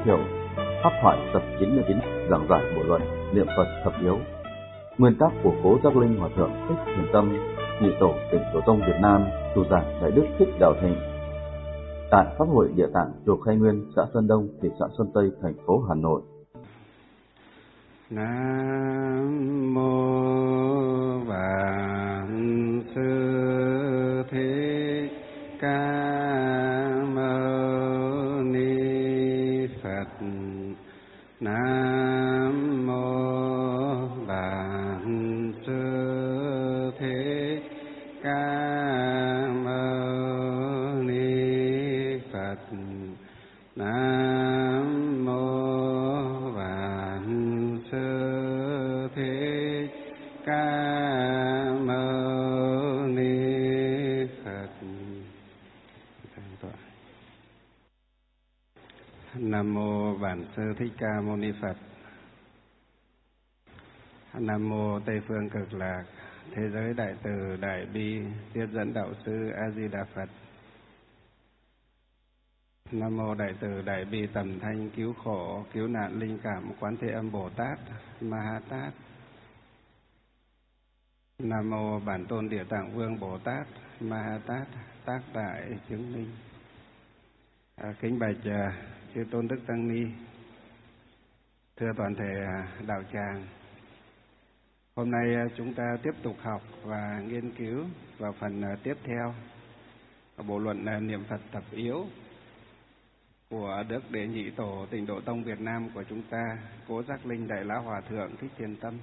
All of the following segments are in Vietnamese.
thiệu, Pháp thoại tập 99, giảng giải bộ luận Niệm Phật thập yếu. Nguyên tác của Cố Giác Linh Hòa thượng Thích Thiền Tâm, Nhị tổ Tịnh Độ Tông Việt Nam, chủ giảng Đại Đức Thích Đạo Thịnh. Tại Pháp hội Địa Tạng chùa Khai Nguyên, xã Sơn Đông, thị xã Sơn Tây, thành phố Hà Nội. Nam mô Vạn Sư Thích Ca Mâu Ni Phật. Nam mô Vạn Sư Thích Ca Mâu Ni Phật. Nam mô Vạn Sư Thích Ca Mâu Ni Phật. Nam mô Vạn Sư Thích Ca Mâu Ni Phật. Nam mô Tây Phương Cực Lạc Thế Giới Đại Từ Đại Bi Tiếp Dẫn Đạo Sư A Di Đà Phật. Nam mô Đại Từ Đại Bi Tầm Thanh Cứu Khổ Cứu Nạn Linh Cảm Quán Thế Âm Bồ Tát Ma Ha Tát. Nam mô Bản Tôn Địa Tạng Vương Bồ Tát Ma Ha Tát Tác Đại Chứng Minh. Kính bạch chư tôn đức tăng ni, thưa toàn thể đạo tràng. Hôm nay chúng ta tiếp tục học và nghiên cứu vào phần tiếp theo bộ luận Niệm Phật thập yếu của Đức Đệ Nhị Tổ Tịnh Độ Tông Việt Nam của chúng ta, Cố Giác Linh Đại Lão Hòa Thượng Thích Thiền Tâm.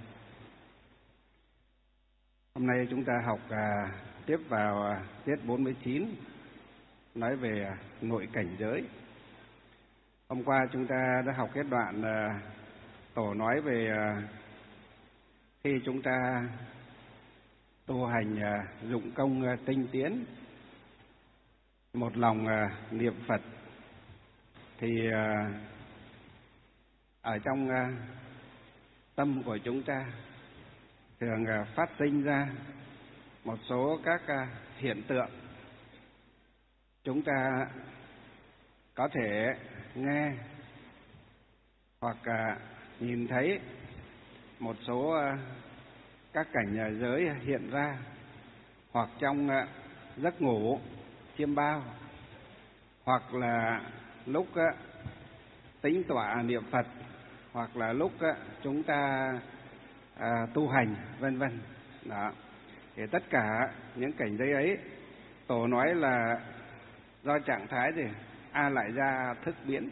Hôm nay chúng ta học tiếp vào tiết 49, nói về nội cảnh giới. Hôm qua chúng ta đã học cái đoạn Tổ nói về khi chúng ta tu hành dụng công tinh tiến, một lòng niệm Phật, thì ở trong tâm của chúng ta thường phát sinh ra một số các hiện tượng. Chúng ta có thể nghe hoặc nhìn thấy một số các cảnh giới hiện ra, hoặc trong giấc ngủ chiêm bao, hoặc là lúc tĩnh tọa niệm Phật, hoặc là lúc chúng ta tu hành, vân vân. Đó. Thì tất cả những cảnh giới ấy, Tổ nói là do trạng thái gì? A lại gia thức biến.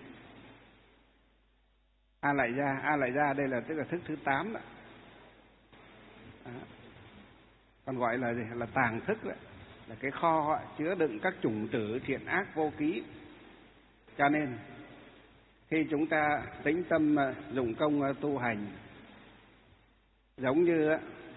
A lại gia đây là tức là thức thứ 8 đó. Còn gọi là gì? Là tàng thức đó. Là cái kho chứa đựng các chủng tử thiện ác vô ký. Cho nên khi chúng ta tĩnh tâm dụng công tu hành, giống như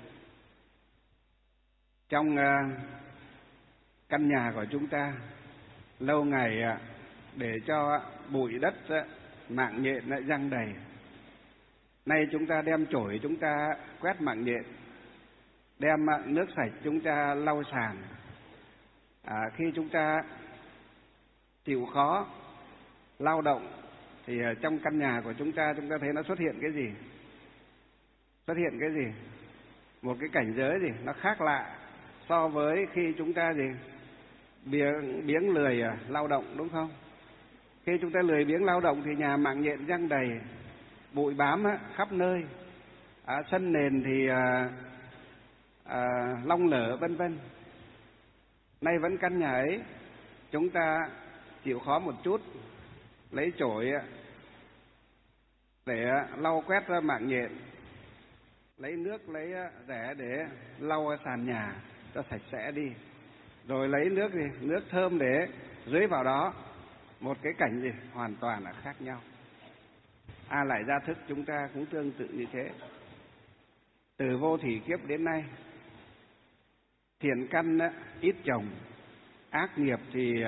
trong căn nhà của chúng ta lâu ngày để cho bụi đất mạng nhện giăng đầy. Nay chúng ta đem chổi chúng ta quét mạng nhện, đem nước sạch chúng ta lau sàn. Khi chúng ta chịu khó lao động thì trong căn nhà của chúng ta thấy nó xuất hiện cái gì? Xuất hiện cái gì? Một cái cảnh giới gì? Nó khác lạ so với khi chúng ta gì? Biếng lười lao động, đúng không? Khi chúng ta lười biếng lao động thì nhà mạng nhện giăng đầy, bụi bám khắp nơi, sân nền thì long lở, vân vân. Nay vẫn căn nhà ấy, chúng ta chịu khó một chút, lấy chổi để lau quét ra mạng nhện, lấy nước, lấy rẻ để lau sàn nhà cho sạch sẽ đi, rồi lấy nước gì? Nước thơm để rưới vào đó. Một cái cảnh gì? Hoàn toàn là khác nhau. A lại gia thức chúng ta cũng tương tự như thế. Từ vô thủy kiếp đến nay, thiện căn ít trồng, ác nghiệp thì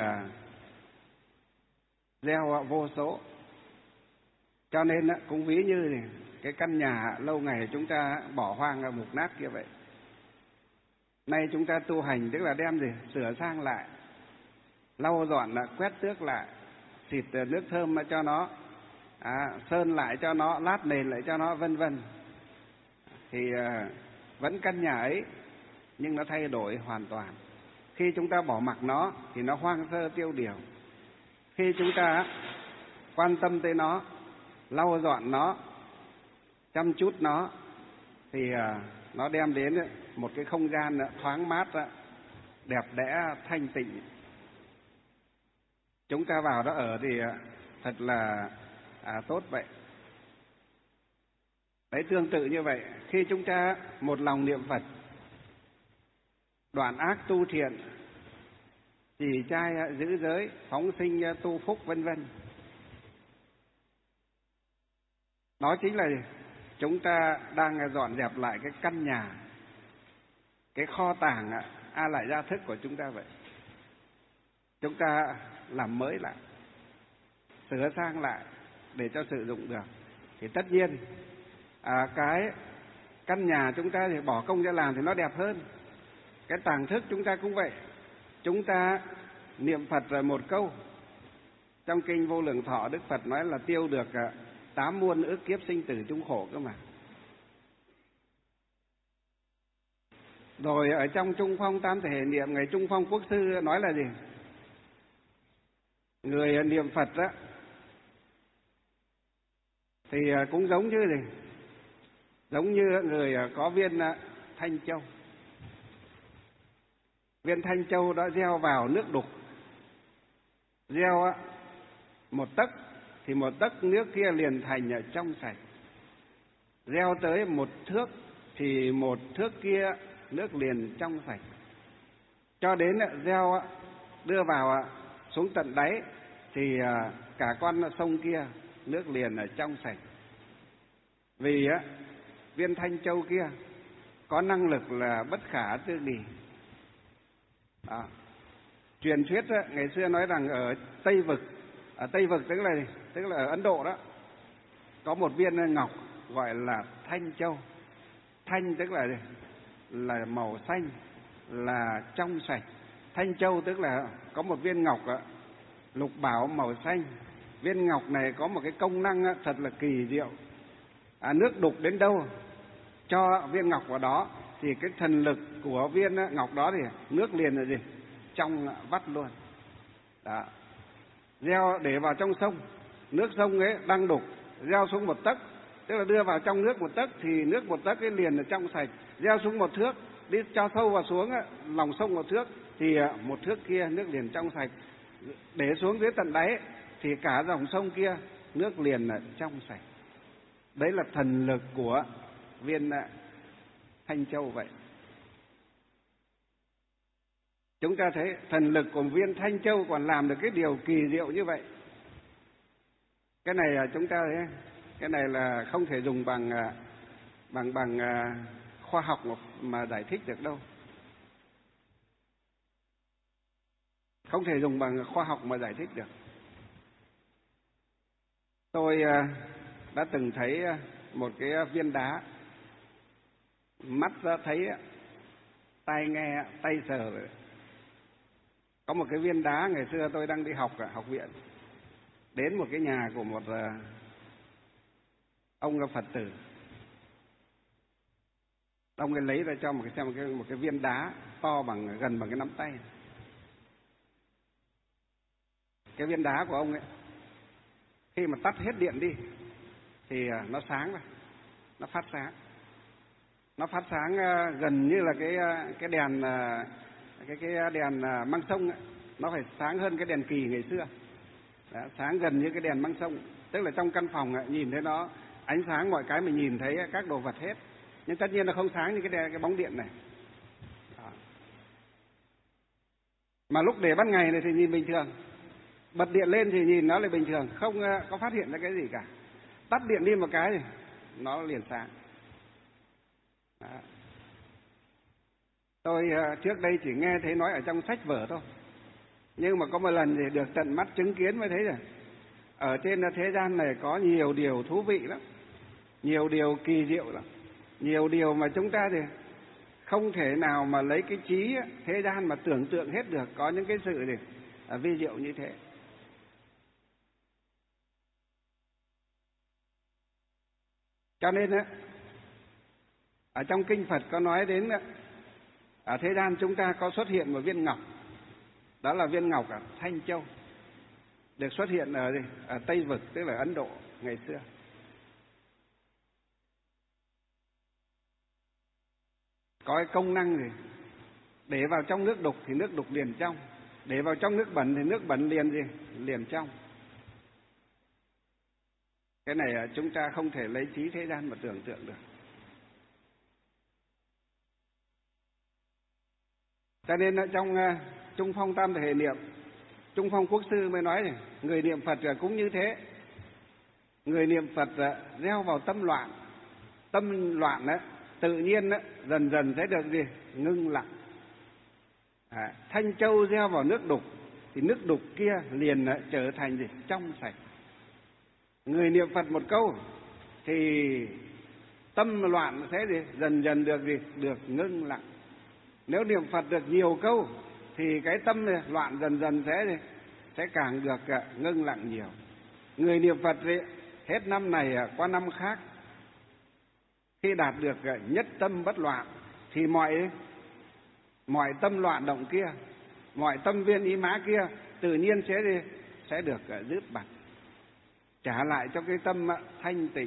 gieo vô số. Cho nên cũng ví như cái căn nhà lâu ngày chúng ta bỏ hoang mục nát kia vậy. Nay chúng ta tu hành tức là đem gì? Sửa sang lại, lau dọn, quét tước lại, xịt nước thơm cho nó sơn lại cho nó, lát nền lại cho nó, vân vân. Thì vẫn căn nhà ấy nhưng nó thay đổi hoàn toàn. Khi chúng ta bỏ mặc nó thì nó hoang sơ tiêu điều. Khi chúng ta quan tâm tới nó, lau dọn nó, chăm chút nó, thì nó đem đến một cái không gian thoáng mát, đẹp đẽ, thanh tịnh. Chúng ta vào đó ở thì thật là tốt vậy. Đấy, tương tự như vậy, khi chúng ta một lòng niệm Phật, đoạn ác tu thiện, trì trai giữ giới, phóng sinh tu phúc, vân vân. Đó chính là chúng ta đang dọn dẹp lại cái căn nhà, cái kho tàng A Lại Gia Thức của chúng ta vậy. Chúng ta làm mới lại, sửa sang lại để cho sử dụng được. Thì tất nhiên cái căn nhà chúng ta thì bỏ công ra làm thì nó đẹp hơn. Cái tàng thức chúng ta cũng vậy. Chúng ta niệm Phật rồi một câu. Trong kinh Vô Lượng Thọ, Đức Phật nói là tiêu được 8 muôn ức kiếp sinh tử chung khổ cơ mà. Rồi ở trong Trung Phong Tam Thể Niệm, ngày Trung Phong Quốc Sư nói là gì? Người niệm Phật đó thì cũng giống như gì? Giống như người có viên Thanh Châu. Viên Thanh Châu đã gieo vào nước đục. Gieo 1 tấc thì 1 tấc nước kia liền thành trong sạch. Gieo tới 1 thước thì 1 thước kia nước liền trong sạch. Cho đến gieo đưa vào xuống tận đáy thì cả con sông kia nước liền trong sạch. Vì viên Thanh Châu kia có năng lực là bất khả tư nghì. Truyền thuyết ngày xưa nói rằng ở Tây Vực, tức là ở Ấn Độ đó, có một viên ngọc gọi là Thanh Châu. Thanh tức là màu xanh, là trong sạch. Thanh Châu tức là có một viên ngọc lục bảo màu xanh. Viên ngọc này có một cái công năng thật là kỳ diệu. Nước đục đến đâu cho viên ngọc vào đó thì cái thần lực của viên ngọc đó thì nước liền là gì? Trong vắt luôn. Đó. Gieo để vào trong sông, nước sông ấy đang đục, gieo xuống 1 tấc, tức là đưa vào trong nước 1 tấc thì nước 1 tấc ấy liền là trong sạch. Gieo xuống 1 thước, đi cho sâu vào xuống lòng sông 1 thước thì 1 thước kia nước liền trong sạch. Để xuống dưới tận đáy thì cả dòng sông kia nước liền là trong sạch. Đấy là thần lực của viên Thanh Châu vậy. Chúng ta thấy thần lực của viên Thanh Châu còn làm được cái điều kỳ diệu như vậy. Cái này chúng ta thấy, cái này là không thể dùng bằng khoa học mà giải thích được đâu. Không thể dùng bằng khoa học mà giải thích được. Tôi đã từng thấy một cái viên đá, mắt ra thấy, tai nghe, tay sờ rồi. Có một cái viên đá ngày xưa tôi đang đi học ở học viện, đến một cái nhà của một ông là Phật tử. Ông ấy lấy ra cho một cái viên đá to gần bằng cái nắm tay. Cái viên đá của ông ấy, khi mà tắt hết điện đi thì nó sáng rồi, nó phát sáng. Nó phát sáng gần như là cái đèn cái đèn măng sông ấy, nó phải sáng hơn cái đèn kỳ ngày xưa. Đó, sáng gần như cái đèn măng sông, tức là trong căn phòng nhìn thấy nó ánh sáng, mọi cái mình nhìn thấy các đồ vật hết, nhưng tất nhiên nó không sáng như cái bóng điện này. Đó. Mà lúc để ban ngày này thì nhìn bình thường, bật điện lên thì nhìn nó là bình thường, không có phát hiện ra cái gì cả. Tắt điện đi một cái thì nó liền sáng. Đó. Tôi trước đây chỉ nghe thấy nói ở trong sách vở thôi, nhưng mà có một lần thì được tận mắt chứng kiến mới thấy rồi. Ở trên thế gian này có nhiều điều thú vị lắm, nhiều điều kỳ diệu lắm, nhiều điều mà chúng ta thì không thể nào mà lấy cái trí thế gian mà tưởng tượng hết được. Có những cái sự thì vi diệu như thế. Cho nên ở trong kinh Phật có nói đến ở thế gian chúng ta có xuất hiện một viên ngọc, đó là viên ngọc ở Thanh Châu, được xuất hiện ở Tây Vực, tức là Ấn Độ ngày xưa. Có cái công năng gì? Để vào trong nước đục thì nước đục liền trong, để vào trong nước bẩn thì nước bẩn liền trong. Cái này chúng ta không thể lấy trí thế gian mà tưởng tượng được. Cho nên trong Trung Phong Tam Thể Niệm, Trung Phong Quốc sư mới nói này, người niệm Phật cũng như thế. Người niệm Phật gieo vào tâm loạn tự nhiên dần dần sẽ được ngưng lặng. Thanh châu gieo vào nước đục thì nước đục kia liền trở thành trong sạch. Người niệm Phật một câu thì tâm loạn sẽ dần dần được ngưng lặng. Nếu niệm Phật được nhiều câu thì cái tâm loạn dần dần sẽ càng được ngưng lặng nhiều. Người niệm Phật hết năm này qua năm khác, khi đạt được nhất tâm bất loạn thì mọi tâm loạn động kia, mọi tâm viên ý mã kia tự nhiên sẽ được dứt bặt, trả lại cho cái tâm thanh tịnh,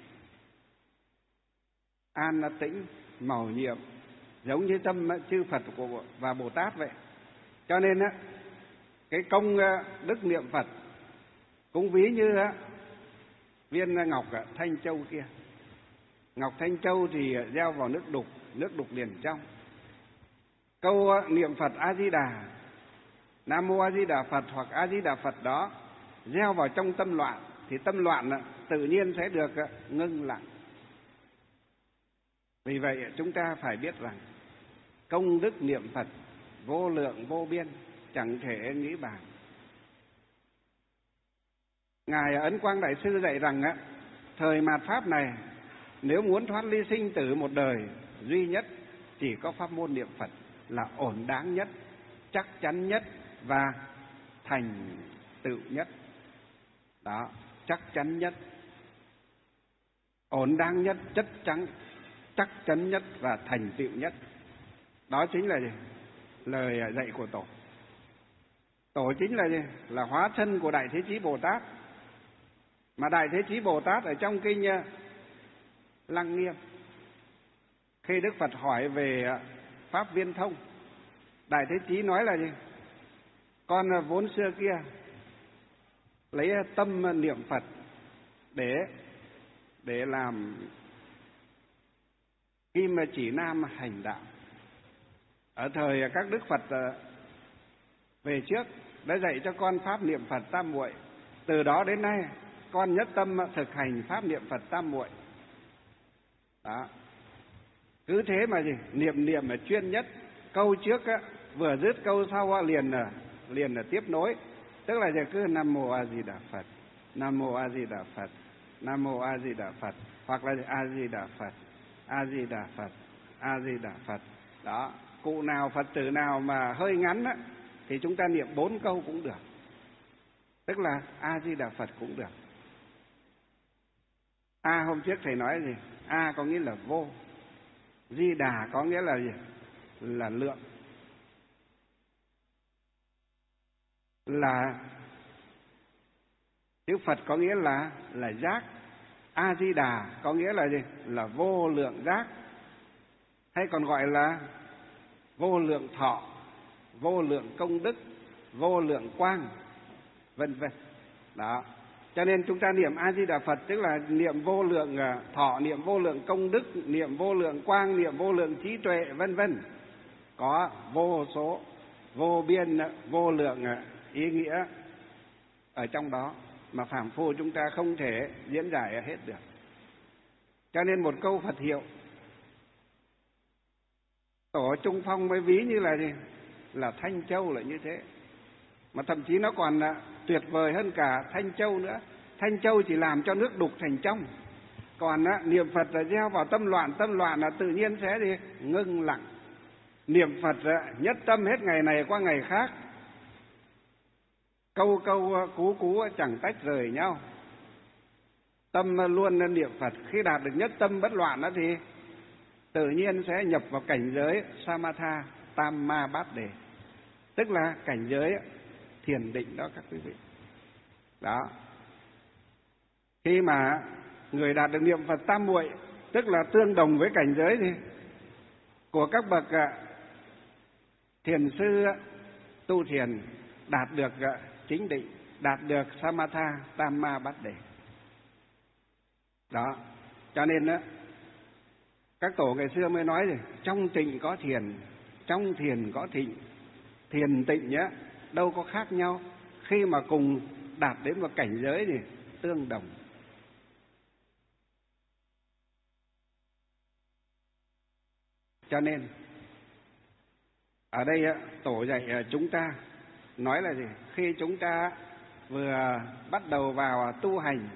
an tĩnh, màu nhiệm, giống như tâm chư Phật và Bồ Tát vậy. Cho nên cái công đức niệm Phật cũng ví như viên ngọc Thanh Châu kia. Ngọc Thanh Châu thì gieo vào nước đục liền trong. Câu niệm Phật A Di Đà, Nam Mô A Di Đà Phật hoặc A Di Đà Phật đó gieo vào trong tâm loạn thì tâm loạn tự nhiên sẽ được ngưng lặng. Vì vậy chúng ta phải biết rằng công đức niệm Phật vô lượng vô biên, chẳng thể nghĩ bàn. Ngài Ấn Quang Đại Sư dạy rằng thời mạt Pháp này, nếu muốn thoát ly sinh tử một đời, duy nhất chỉ có pháp môn niệm Phật là ổn đáng nhất, chắc chắn nhất và thành tựu nhất. Đó, chắc chắn nhất, ổn đáng nhất, chắc chắn nhất và thành tựu nhất. Đó chính là gì? Lời dạy của Tổ. Tổ chính là gì? Là hóa thân của Đại Thế Chí Bồ Tát. Mà Đại Thế Chí Bồ Tát ở trong kinh Lăng Nghiêm, khi Đức Phật hỏi về Pháp Viên Thông, Đại Thế Chí nói là gì? Con vốn xưa kia lấy tâm niệm Phật để làm kim chỉ nam hành đạo. Ở thời các Đức Phật về trước đã dạy cho con pháp niệm Phật tam muội. Từ đó đến nay con nhất tâm thực hành pháp niệm Phật tam muội. Đó. Cứ thế mà niệm mà chuyên nhất. Câu trước vừa dứt câu sau liền tiếp nối. Tức là cứ Nam Mô A Di Đà Phật, Nam Mô A Di Đà Phật, Nam Mô A Di Đà Phật, hoặc là A Di Đà Phật, A Di Đà Phật, A Di Đà Phật. Đó, cụ nào Phật tử nào mà hơi ngắn thì chúng ta niệm 4 câu cũng được. Tức là A Di Đà Phật cũng được. A hôm trước thầy nói gì? A có nghĩa là vô. Di Đà có nghĩa là gì? Là lượng. Là chữ Phật có nghĩa là giác. A Di Đà có nghĩa là gì? Là vô lượng giác. Hay còn gọi là vô lượng thọ, vô lượng công đức, vô lượng quang, vân vân. Đó. Cho nên chúng ta niệm A Di Đà Phật tức là niệm vô lượng thọ, niệm vô lượng công đức, niệm vô lượng quang, niệm vô lượng trí tuệ, vân vân. Có vô số, vô biên, vô lượng ý nghĩa ở trong đó mà phàm phu chúng ta không thể diễn giải hết được. Cho nên một câu Phật hiệu Tổ Trung Phong mới ví như là gì? Là Thanh Châu là như thế. Mà thậm chí nó còn tuyệt vời hơn cả Thanh Châu nữa. Thanh Châu chỉ làm cho nước đục thành trong. Còn niệm Phật là gieo vào tâm loạn là tự nhiên sẽ ngưng lặng. Niệm Phật nhất tâm hết ngày này qua ngày khác. Câu cú chẳng tách rời nhau. tâm luôn niệm Phật, khi đạt được nhất tâm bất loạn đó thì tự nhiên sẽ nhập vào cảnh giới Samatha Tam Ma Bát Đề, tức là cảnh giới thiền định đó các quý vị. Đó. Khi mà người đạt được niệm Phật tam muội, tức là tương đồng với cảnh giới thì của các bậc thiền sư tu thiền, đạt được chính định, đạt được Samatha Tam Ma Bát Đề. Đó. Cho nên đó, các tổ ngày xưa mới nói gì, trong tịnh có thiền, trong thiền có thịnh. Thiền tịnh nhá, đâu có khác nhau, khi mà cùng đạt đến một cảnh giới thì tương đồng. Cho nên ở đây tổ dạy chúng ta nói là gì? Khi chúng ta vừa bắt đầu vào tu hành,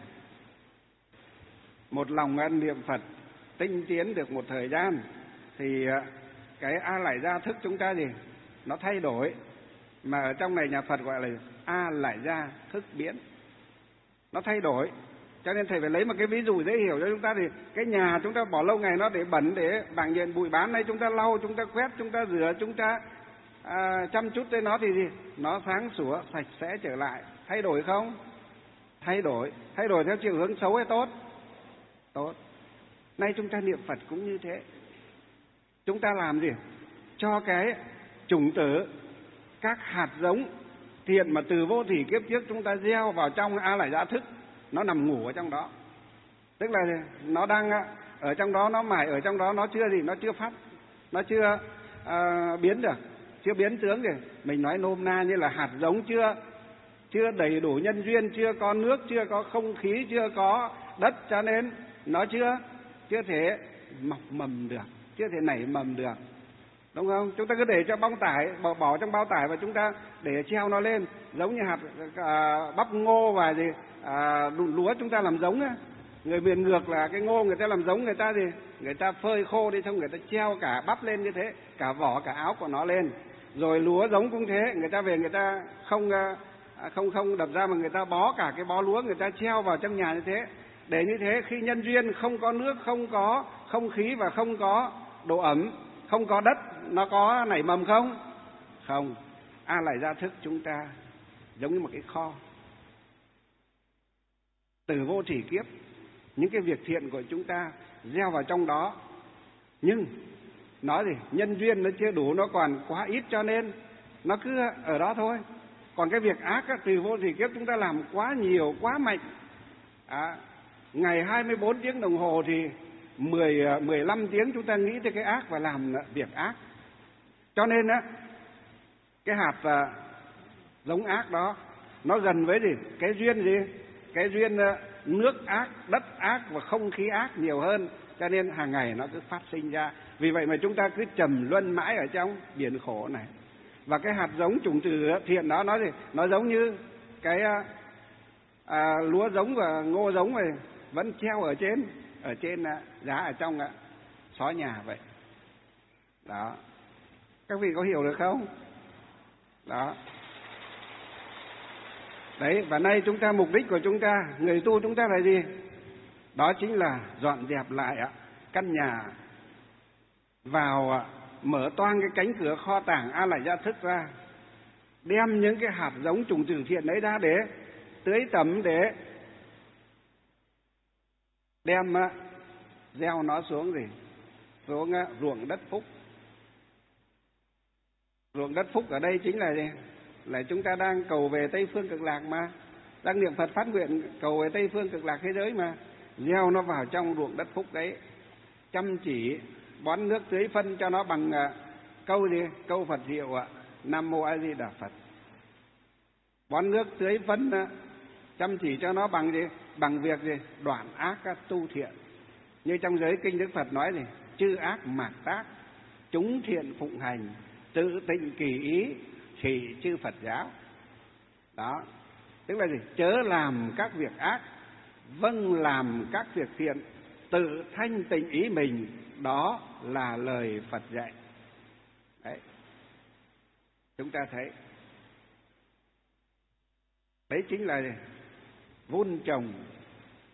một lòng niệm Phật tinh tiến được một thời gian thì cái A Lại Gia thức chúng ta gì? Nó thay đổi. Mà ở trong này nhà Phật gọi là A Lại Gia thức biến. Nó thay đổi. Cho nên thầy phải lấy một cái ví dụ dễ hiểu cho chúng ta. Thì cái nhà chúng ta bỏ lâu ngày nó để bẩn, để bảng nhện bụi bám, này chúng ta lau, chúng ta quét, chúng ta rửa, chúng ta chăm chút tới nó thì gì? Nó sáng sủa, sạch sẽ trở lại. Thay đổi không? Thay đổi. Thay đổi theo chiều hướng xấu hay tốt? Tốt. Nay chúng ta niệm Phật cũng như thế. Chúng ta làm gì? Cho cái chủng tử, các hạt giống thiện mà từ vô thỉ kiếp trước chúng ta gieo vào trong A Lại Gia thức, nó nằm ngủ ở trong đó. Tức là nó đang ở trong đó, nó mải ở trong đó, nó chưa gì, nó chưa phát, nó chưa biến được, chưa biến tướng. Thì mình nói nôm na như là hạt giống chưa đầy đủ nhân duyên, chưa có nước, chưa có không khí, chưa có đất, cho nên nó chưa thể mọc mầm được, chưa thể nảy mầm được, đúng không? Chúng ta cứ để cho bong tải, bỏ trong bao tải và chúng ta để treo nó lên, giống như hạt bắp ngô và gì lúa chúng ta làm giống á. Người miền ngược là cái ngô người ta làm giống, người ta thì người ta phơi khô đi, xong người ta treo cả bắp lên như thế, cả vỏ cả áo của nó lên. Rồi lúa giống cũng thế, người ta về người ta không đập ra mà người ta bó cả cái bó lúa, người ta treo vào trong nhà như thế. Để như thế khi nhân duyên không có nước, không có không khí và không có độ ẩm, không có đất, nó có nảy mầm không? Không. A Lại Gia thức chúng ta giống như một cái kho. Từ vô thỉ kiếp, những cái việc thiện của chúng ta gieo vào trong đó. Nhưng nói gì? Nhân duyên nó chưa đủ, nó còn quá ít, cho nên nó cứ ở đó thôi. Còn cái việc ác từ vô thỉ kiếp chúng ta làm quá nhiều, quá mạnh. Ngày 24 tiếng đồng hồ thì 15 tiếng chúng ta nghĩ tới cái ác và làm việc ác. Cho nên cái hạt giống ác đó nó gần với gì? Cái duyên gì? Cái duyên nước ác, đất ác và không khí ác nhiều hơn. Cho nên hàng ngày nó cứ phát sinh ra. Vì vậy mà chúng ta cứ trầm luân mãi ở trong biển khổ này. Và cái hạt giống chủng tử thiện đó nói gì? Nó giống như cái lúa giống và ngô giống này vẫn treo ở trên giá ở trong xó nhà vậy. Đó. Các vị có hiểu được không? Đó. Đấy, và nay chúng ta, mục đích của chúng ta, người tu chúng ta là gì? Đó chính là dọn dẹp lại căn nhà, vào mở toang cái cánh cửa kho tàng A Lại Gia thức ra, đem những cái hạt giống chủng tử thiện ấy ra để tưới tẩm, để đem gieo nó xuống xuống ruộng đất phúc. Ruộng đất phúc ở đây chính là gì? Là chúng ta đang cầu về Tây Phương Cực Lạc mà, đang niệm Phật phát nguyện cầu về Tây Phương Cực Lạc thế giới mà, gieo nó vào trong ruộng đất phúc đấy, chăm chỉ bón nước tưới phân cho nó bằng câu gì? Câu Phật hiệu Nam Mô A Di Đà Phật. Bón nước tưới phân chăm chỉ cho nó bằng gì? Bằng việc gì? Đoạn ác tu thiện. Như trong giới kinh Đức Phật nói gì? Chư ác mạt tác, chúng thiện phụng hành, tự tịnh kỳ ý, thì chư Phật giáo. Đó. Tức là gì? Chớ làm các việc ác, vâng làm các việc thiện, tự thanh tịnh ý mình. Đó là lời Phật dạy. Đấy. Chúng ta thấy đấy chính là vun trồng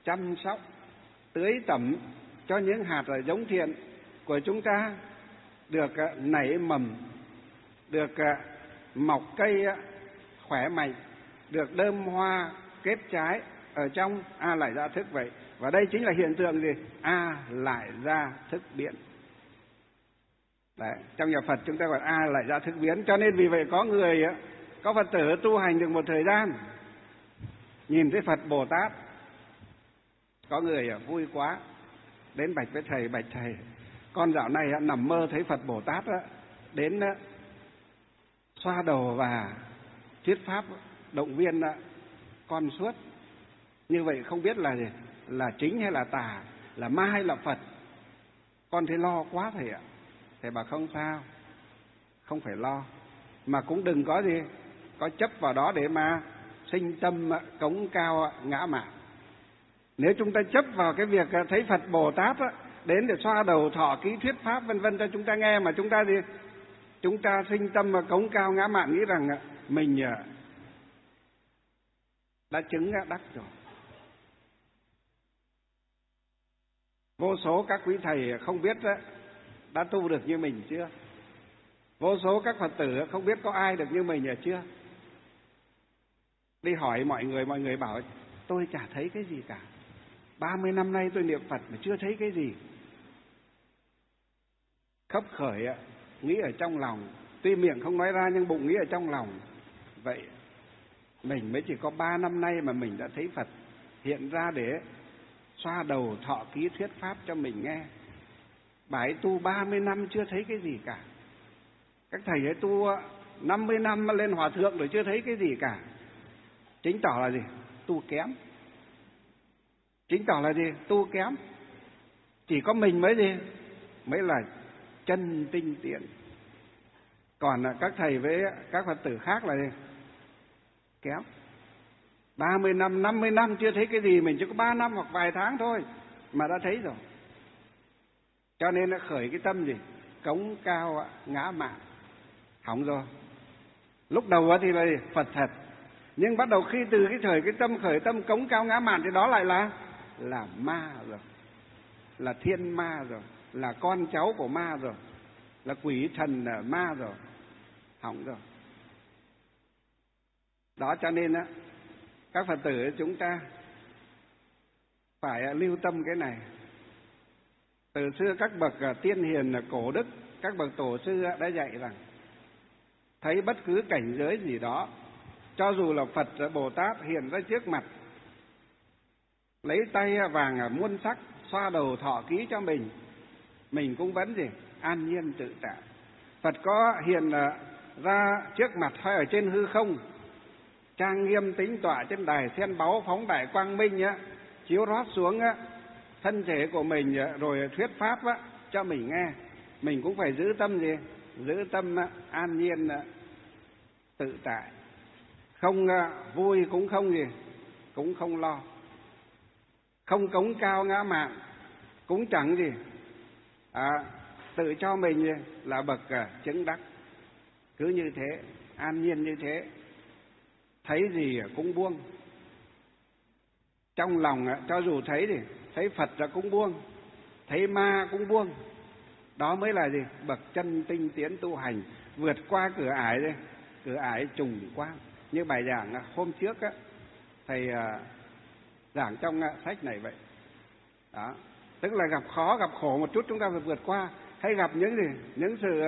chăm sóc, tưới tẩm cho những hạt giống thiện của chúng ta được nảy mầm, được mọc cây khỏe mạnh, được đơm hoa kết trái ở trong A lại ra thức vậy. Và đây chính là hiện tượng gì? A lại ra thức biến. Đấy, trong nhà Phật chúng ta gọi A lại ra thức biến. Cho nên vì vậy có Phật tử tu hành được một thời gian, nhìn thấy Phật Bồ Tát, có người vui quá, đến bạch với thầy: bạch thầy, con dạo này nằm mơ thấy Phật Bồ Tát đến xoa đầu và thuyết pháp động viên con suốt. Như vậy không biết là gì? Là chính hay là tà, là ma hay là Phật? Con thấy lo quá thầy ạ. Thầy bảo không sao, không phải lo, mà cũng đừng có gì có chấp vào đó để mà sinh tâm cống cao ngã mạn. Nếu chúng ta chấp vào cái việc thấy Phật Bồ Tát đến để xoa đầu thọ ký thuyết pháp vân vân cho chúng ta nghe, mà chúng ta sinh tâm cống cao ngã mạn, nghĩ rằng mình đã chứng đắc rồi. Vô số các quý thầy không biết đã tu được như mình chưa? Vô số các Phật tử không biết có ai được như mình chưa? Đi hỏi mọi người bảo tôi chả thấy cái gì cả. 30 năm nay tôi niệm Phật mà chưa thấy cái gì. Khấp khởi nghĩ ở trong lòng, tuy miệng không nói ra nhưng bụng nghĩ ở trong lòng. Vậy mình mới chỉ có 3 năm nay mà mình đã thấy Phật hiện ra để xoa đầu thọ ký thuyết pháp cho mình nghe. Bà ấy tu 30 năm chưa thấy cái gì cả. Các thầy ấy tu 50 năm lên hòa thượng rồi chưa thấy cái gì cả. Chứng tỏ là gì? Tu kém. Chứng tỏ là gì? Tu kém. Chỉ có mình mới là chân tinh tiến. Còn các thầy với các Phật tử khác là gì? Kém. 30 năm, 50 năm chưa thấy cái gì, mình chỉ có 3 năm hoặc vài tháng thôi mà đã thấy rồi. Cho nên nó khởi cái tâm gì? Cống cao ngã mạn. Hỏng rồi. Lúc đầu thì là Phật thật, nhưng bắt đầu khi từ cái tâm khởi tâm cống cao ngã mạn thì đó lại là ma rồi, là thiên ma rồi, là con cháu của ma rồi, là quỷ thần ma rồi, hỏng rồi. Đó cho nên các Phật tử chúng ta phải lưu tâm cái này. Từ xưa các bậc tiên hiền cổ đức, các bậc tổ sư đã dạy rằng thấy bất cứ cảnh giới gì đó, cho dù là Phật Bồ Tát hiện ra trước mặt, lấy tay vàng muôn sắc xoa đầu thọ ký cho mình cũng vẫn gì? An nhiên tự tại. Phật có hiện ra trước mặt hay ở trên hư không, trang nghiêm tĩnh tọa trên đài sen báu phóng đại quang minh chiếu rót xuống thân thể của mình rồi thuyết pháp cho mình nghe, mình cũng phải giữ tâm gì? Giữ tâm an nhiên tự tại, không vui cũng không gì, cũng không lo, không cống cao ngã mạn, cũng chẳng gì tự cho mình là bậc chứng đắc. Cứ như thế, an nhiên như thế, thấy gì cũng buông. Trong lòng cho dù thấy Phật cũng buông, thấy ma cũng buông. Đó mới là gì? Bậc chân tinh tiến tu hành, vượt qua cửa ải trùng quang. Như bài giảng hôm trước thầy giảng trong sách này vậy. Đó, tức là gặp khó gặp khổ một chút chúng ta phải vượt qua, hay gặp những sự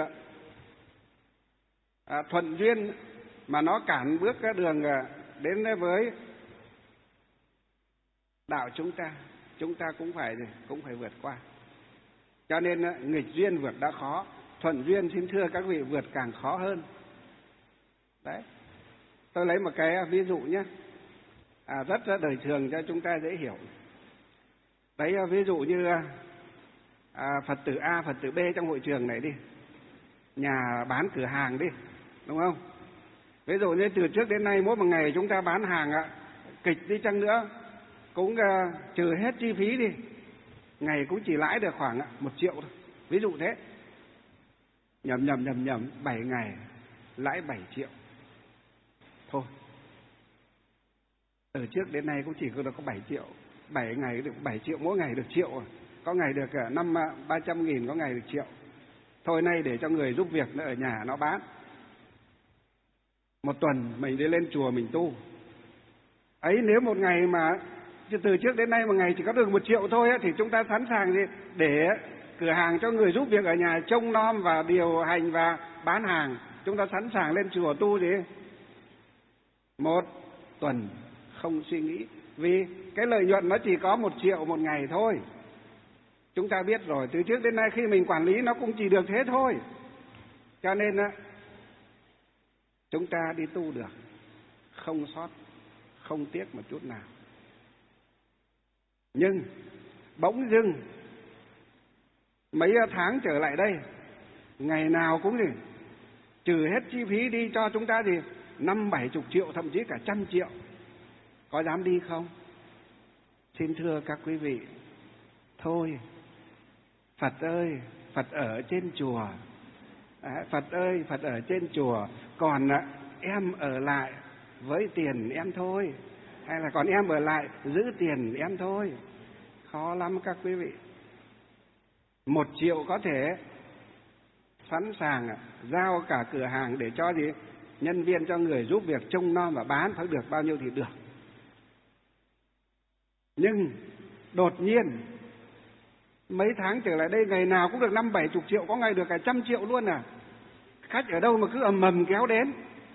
thuận duyên mà nó cản bước cái đường đến với đạo chúng ta cũng phải vượt qua. Cho nên nghịch duyên vượt đã khó, thuận duyên xin thưa các vị vượt càng khó hơn. Đấy, tôi lấy một cái ví dụ nhé, rất đời thường cho chúng ta dễ hiểu. Đấy, ví dụ như Phật tử A, Phật tử B trong hội trường này đi, nhà bán cửa hàng đi, đúng không? Ví dụ như từ trước đến nay mỗi một ngày chúng ta bán hàng kịch đi chăng nữa cũng trừ hết chi phí đi, ngày cũng chỉ lãi được khoảng 1 triệu thôi. Ví dụ thế. Nhầm 7 ngày lãi 7 triệu. Thôi. Từ trước đến nay cũng chỉ có 7 triệu. 7 ngày được 7 triệu, mỗi ngày được triệu, có ngày được 300.000, có ngày được triệu. Thôi nay để cho người giúp việc nó ở nhà nó bán. Một tuần mình đi lên chùa mình tu. Ấy nếu một ngày mà từ trước đến nay một ngày chỉ có được 1 triệu thôi thì chúng ta sẵn sàng để cửa hàng cho người giúp việc ở nhà trông nom và điều hành và bán hàng. Chúng ta sẵn sàng lên chùa tu gì? 1 tuần không suy nghĩ. Vì cái lợi nhuận nó chỉ có 1 triệu một ngày thôi. Chúng ta biết rồi, từ trước đến nay khi mình quản lý nó cũng chỉ được thế thôi. Cho nên chúng ta đi tu được, không sót, không tiếc một chút nào. Nhưng bỗng dưng mấy tháng trở lại đây, ngày nào cũng gì trừ hết chi phí đi cho chúng ta thì 50-70 triệu, thậm chí cả 100 triệu. Có dám đi không? Xin thưa các quý vị, thôi, Phật ơi, Phật ở trên chùa. Phật ơi, Phật ở trên chùa, còn em ở lại với tiền em thôi, hay là còn em ở lại giữ tiền em thôi. Khó lắm các quý vị. 1 triệu có thể sẵn sàng giao cả cửa hàng để cho gì? Nhân viên, cho người giúp việc trông nom và bán, phải được bao nhiêu thì được. Nhưng đột nhiên mấy tháng trở lại đây ngày nào cũng được 50-70 triệu, có ngày được cả 100 triệu luôn à. Khách ở đâu mà cứ ầm ầm kéo đến.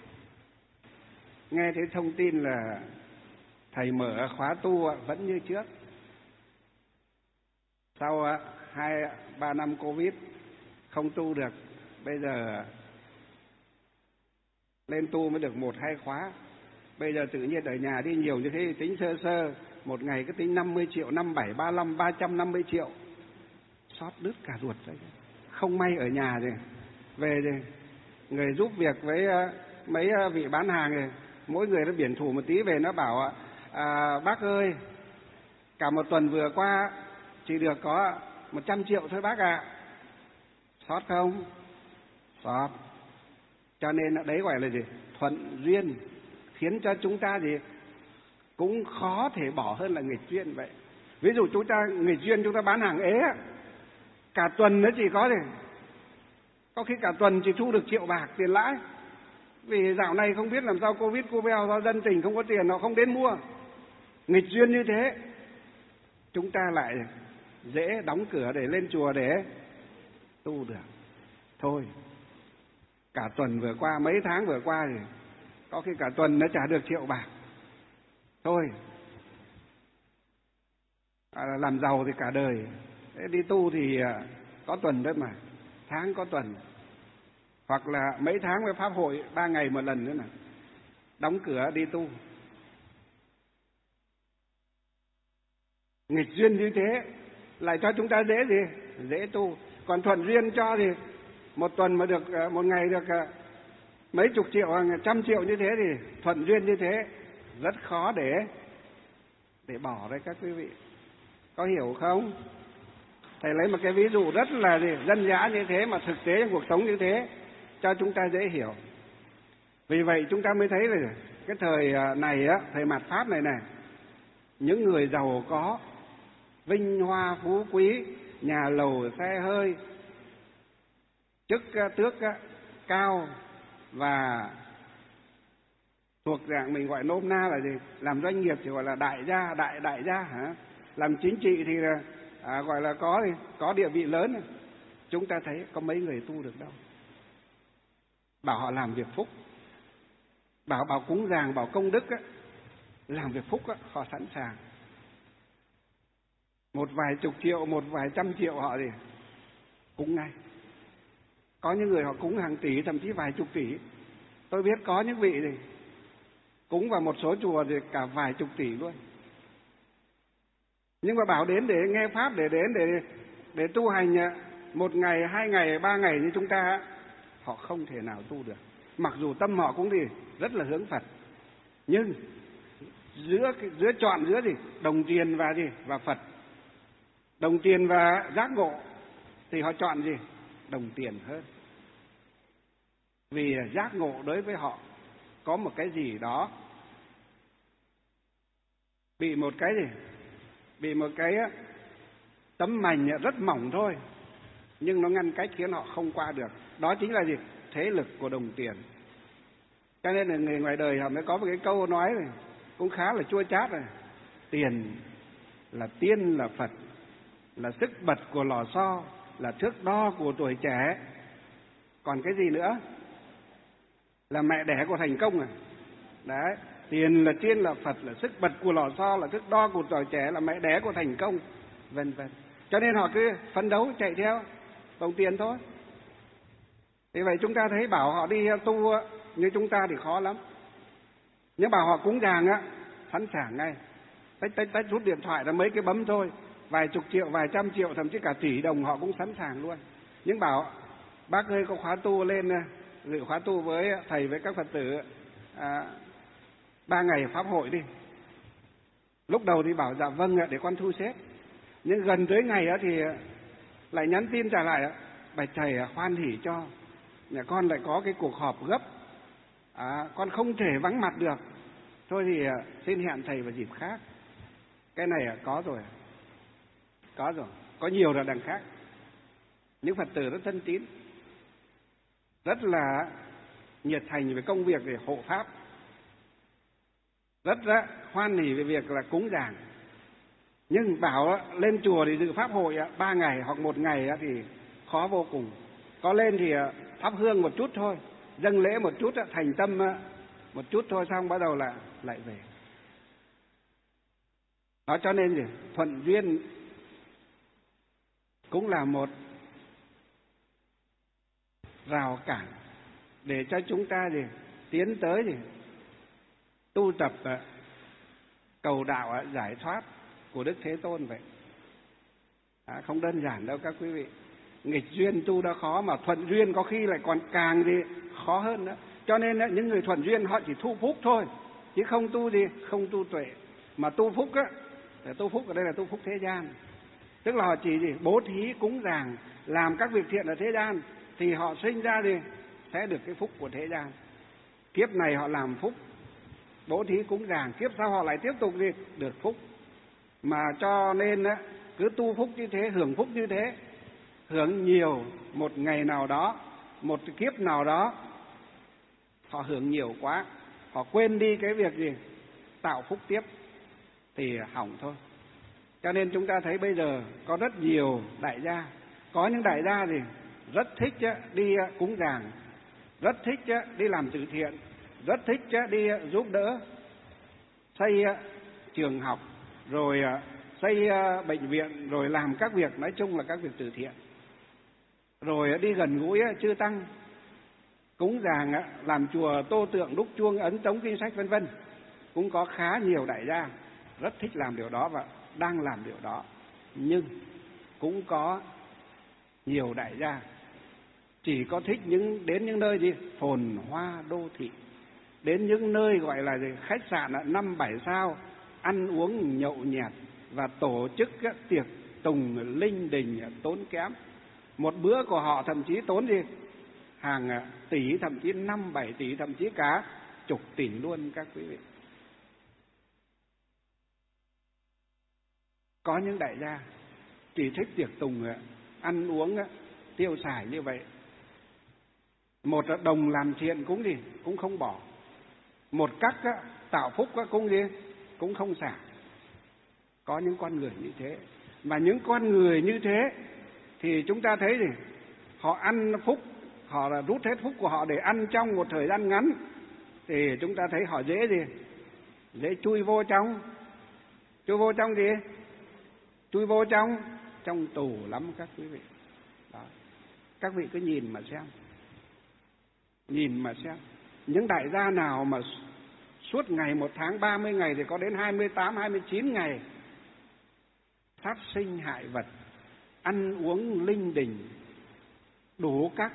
Nghe thấy thông tin là thầy mở khóa tu vẫn như trước. Sau 2-3 năm Covid không tu được, bây giờ lên tu mới được 1-2 khóa. Bây giờ tự nhiên ở nhà đi nhiều như thế, tính sơ sơ một ngày cứ tính 50 triệu, 57, 35, 350 triệu. Xót đứt cả ruột đấy. Không may ở nhà rồi, về rồi người giúp việc với mấy vị bán hàng này, mỗi người nó biển thủ một tí về, nó bảo bác ơi, cả một tuần vừa qua chỉ được có 100 triệu thôi bác ạ. Xót không? Xót. Cho nên đấy gọi là gì? Thuận duyên, khiến cho chúng ta gì cũng khó thể bỏ hơn là nghịch duyên vậy. Ví dụ chúng ta nghịch duyên, chúng ta bán hàng ế, cả tuần nó chỉ có gì, có khi cả tuần chỉ thu được 1 triệu bạc tiền lãi. Vì dạo này không biết làm sao Covid cô beo, do dân tình không có tiền họ không đến mua. Nghịch duyên như thế, chúng ta lại dễ đóng cửa để lên chùa để tu được. Thôi, cả tuần vừa qua, mấy tháng vừa qua thì có khi cả tuần nó trả được 1 triệu bạc. Thôi, làm giàu thì cả đời. Thế đi tu thì có tuần đấy mà, tháng có tuần. Hoặc là mấy tháng với pháp hội 3 ngày một lần nữa này, đóng cửa đi tu. Nghịch duyên như thế lại cho chúng ta dễ gì? Dễ tu. Còn thuận duyên cho thì một tuần mà được, một ngày được mấy chục triệu hoặc 100 triệu như thế thì thuận duyên như thế rất khó để bỏ đấy các quý vị. Có hiểu không? Thầy lấy một cái ví dụ rất là dân dã như thế mà thực tế trong cuộc sống như thế cho chúng ta dễ hiểu. Vì vậy chúng ta mới thấy là cái thời này á, thời mạt Pháp này này, những người giàu có, vinh hoa phú quý, nhà lầu xe hơi, chức tước cao và thuộc dạng mình gọi nôm na là gì? Làm doanh nghiệp thì gọi là đại gia, đại gia hả? Làm chính trị thì là gọi là có địa vị lớn. Chúng ta thấy có mấy người tu được đâu. Bảo họ làm việc phúc, bảo cúng dường, bảo công đức á, làm việc phúc á, họ sẵn sàng. Một vài chục triệu, một vài trăm triệu họ thì cúng ngay. Có những người họ cúng hàng tỷ, thậm chí vài chục tỷ. Tôi biết có những vị thì cúng vào một số chùa thì cả vài chục tỷ luôn. Nhưng mà bảo đến để nghe pháp, để đến để tu hành 1 ngày, 2 ngày, 3 ngày như chúng ta, họ không thể nào tu được. Mặc dù tâm họ cũng rất là hướng Phật, nhưng giữa chọn giữa đồng tiền và và Phật, đồng tiền và giác ngộ thì họ chọn đồng tiền hơn. Vì giác ngộ đối với họ có một cái gì đó bị một cái bị một cái tấm mành rất mỏng thôi, nhưng nó ngăn cách khiến họ không qua được. Đó chính là gì? Thế lực của đồng tiền. Cho nên là người ngoài đời họ mới có một cái câu nói này, cũng khá là chua chát này: tiền là tiên là Phật, là sức bật của lò xo, là thước đo của tuổi trẻ. Còn cái gì nữa? Là mẹ đẻ của thành công à? Đấy, tiền là tiên là Phật, là sức bật của lò xo, là thước đo của tuổi trẻ, là mẹ đẻ của thành công, vân vân. Cho nên họ cứ phấn đấu chạy theo đồng tiền thôi. Vì vậy chúng ta thấy bảo họ đi tu như chúng ta thì khó lắm. Nhưng bảo họ cúng dường sẵn sàng ngay. Tách rút điện thoại ra mấy cái bấm thôi, vài chục triệu, vài trăm triệu, thậm chí cả tỷ đồng họ cũng sẵn sàng luôn. Nhưng bảo bác ơi có khóa tu lên dự khóa tu với thầy với các Phật tử 3 ngày pháp hội đi. Lúc đầu thì bảo dạ vâng ạ, để con thu xếp. Nhưng gần tới ngày thì lại nhắn tin trả lại: bạch thầy hoan hỉ cho, nhà con lại có cái cuộc họp gấp, con không thể vắng mặt được, thôi thì xin hẹn thầy vào dịp khác. Cái này có rồi, có nhiều là đằng khác. Những Phật tử rất thân tín, rất là nhiệt thành về công việc để hộ pháp, rất hoan hỉ về việc là cúng dường. Nhưng bảo lên chùa thì dự pháp hội 3 ngày hoặc 1 ngày thì khó vô cùng. Có lên thì thắp hương một chút thôi, dâng lễ một chút, thành tâm một chút thôi, xong bắt đầu là lại về. Đó, cho nên gì? Thuận duyên cũng là một rào cản để cho chúng ta gì tiến tới gì tu tập cầu đạo giải thoát của Đức Thế Tôn vậy. Không đơn giản đâu các quý vị. Nghịch duyên tu đã khó, mà thuận duyên có khi lại còn càng gì khó hơn nữa. Cho nên những người thuận duyên họ chỉ thu phúc thôi, chứ không tu gì, không tu tuệ. Mà tu phúc tu phúc ở đây là tu phúc thế gian. Tức là họ chỉ gì bố thí cúng dường, làm các việc thiện ở thế gian, thì họ sinh ra thì sẽ được cái phúc của thế gian. Kiếp này họ làm phúc bố thí cúng dường, kiếp sau họ lại tiếp tục gì được phúc. Mà cho nên cứ tu phúc như thế, hưởng phúc như thế, hưởng nhiều, một ngày nào đó, một kiếp nào đó họ hưởng nhiều quá, họ quên đi cái việc gì tạo phúc tiếp thì hỏng thôi. Cho nên chúng ta thấy bây giờ có rất nhiều đại gia, có những đại gia thì rất thích đi cúng dường, rất thích đi làm từ thiện, rất thích đi giúp đỡ xây trường học, rồi xây bệnh viện, rồi làm các việc nói chung là các việc từ thiện, rồi đi gần gũi chư tăng, cúng dường, làm chùa, tô tượng, đúc chuông, ấn tống kinh sách vân vân. Cũng có khá nhiều đại gia rất thích làm điều đó và đang làm điều đó. Nhưng cũng có nhiều đại gia chỉ có thích đến những nơi gì phồn hoa đô thị, đến những nơi gọi là gì khách sạn 5-7 sao, ăn uống nhậu nhẹt và tổ chức các tiệc tùng linh đình tốn kém. Một bữa của họ thậm chí tốn gì hàng tỷ, thậm chí 5-7 tỷ, thậm chí cả chục tỷ luôn các quý vị. Có những đại gia chỉ thích tiệc tùng, ăn uống, tiêu xài như vậy. Một đồng làm thiện cũng gì cũng không bỏ, một cách tạo phúc cũng gì cũng không xả. Có những con người như thế. Mà những con người như thế thì chúng ta thấy gì họ ăn phúc, họ là rút hết phúc của họ để ăn trong một thời gian ngắn, thì chúng ta thấy họ dễ gì dễ chui vô trong gì chui vô trong tù lắm các quý vị. Đó. Các vị cứ nhìn mà xem những đại gia nào mà suốt ngày 1 tháng 30 ngày thì có đến 28, 29 ngày sát sinh hại vật, ăn uống linh đình, đủ các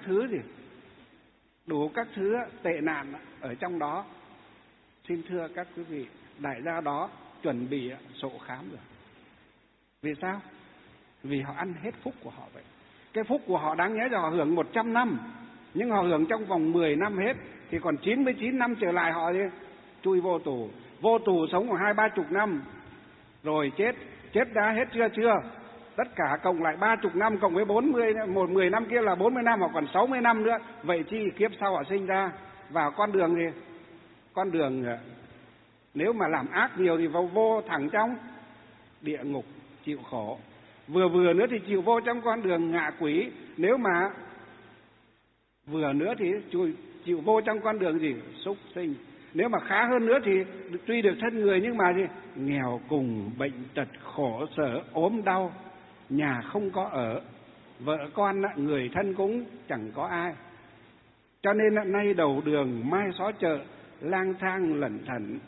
thứ tệ nạn ở trong đó. Xin thưa các quý vị, đại gia đó chuẩn bị sổ khám rồi. Vì sao? Vì họ ăn hết phúc của họ vậy. Cái phúc của họ đáng nhẽ là họ hưởng 100 năm, nhưng họ hưởng trong vòng 10 năm hết, thì còn 99 năm trở lại họ đi chui vô tù sống khoảng 20-30 năm rồi chết, chết đã hết chưa? Tất cả cộng lại 30 năm cộng với 10 năm kia là 40 năm, hoặc còn 60 năm nữa. Vậy chi kiếp sau họ sinh ra vào con đường gì? Con đường nếu mà làm ác nhiều thì vô thẳng trong địa ngục chịu khổ. Vừa nữa thì chịu vô trong con đường ngạ quỷ. Nếu mà vừa nữa thì chịu vô trong con đường gì? Súc sinh. Nếu mà khá hơn nữa thì tuy được thân người nhưng mà gì? Nghèo cùng, bệnh tật, khổ sở, ốm đau, nhà không có ở, vợ con người thân cũng chẳng có ai. Cho nên nay đầu đường mai xó chợ, lang thang lẩn thẩn,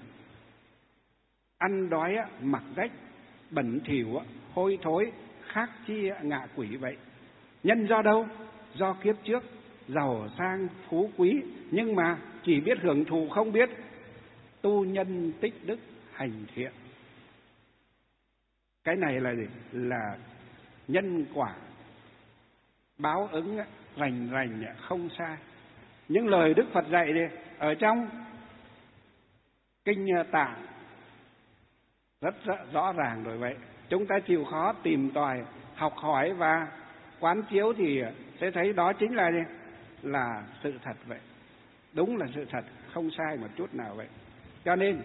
ăn đói mặc rách, bẩn thỉu hôi thối, khác chi ngạ quỷ vậy. Nhân do đâu? Do kiếp trước giàu sang phú quý, nhưng mà chỉ biết hưởng thụ, không biết tu nhân tích đức hành thiện. Cái này là gì? Là nhân quả báo ứng rành rành không sai. Những lời Đức Phật dạy đi ở trong kinh Tạng rất rõ ràng rồi. Vậy chúng ta chịu khó tìm tòi học hỏi và quán chiếu thì sẽ thấy đó chính là gì? Là sự thật vậy. Đúng là sự thật, không sai một chút nào vậy. Cho nên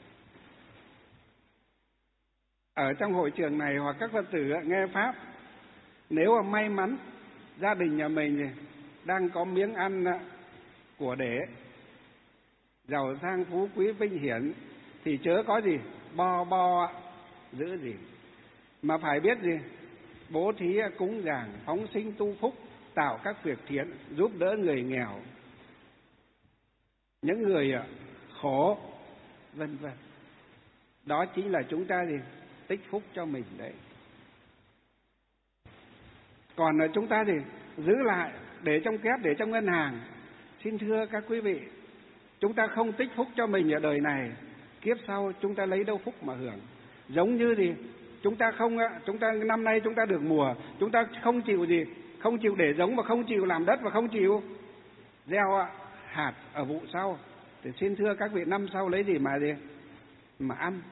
ở trong hội trường này hoặc các Phật tử nghe Pháp, nếu mà may mắn gia đình nhà mình đang có miếng ăn của để giàu sang phú quý vinh hiển thì chớ có gì bo giữ gì, mà phải biết gì bố thí cúng dường, phóng sinh tu phúc, tạo các việc thiện, giúp đỡ người nghèo, những người khổ, vân vân. Đó chính là chúng ta gì tích phúc cho mình đấy. Còn chúng ta thì giữ lại để trong két, để trong ngân hàng. Xin thưa các quý vị, chúng ta không tích phúc cho mình ở đời này, kiếp sau chúng ta lấy đâu phúc mà hưởng. Giống như thì chúng ta năm nay chúng ta được mùa, chúng ta không chịu gì, không chịu để giống và không chịu làm đất và không chịu gieo hạt ở vụ sau, thì xin thưa các vị, năm sau lấy gì mà ăn.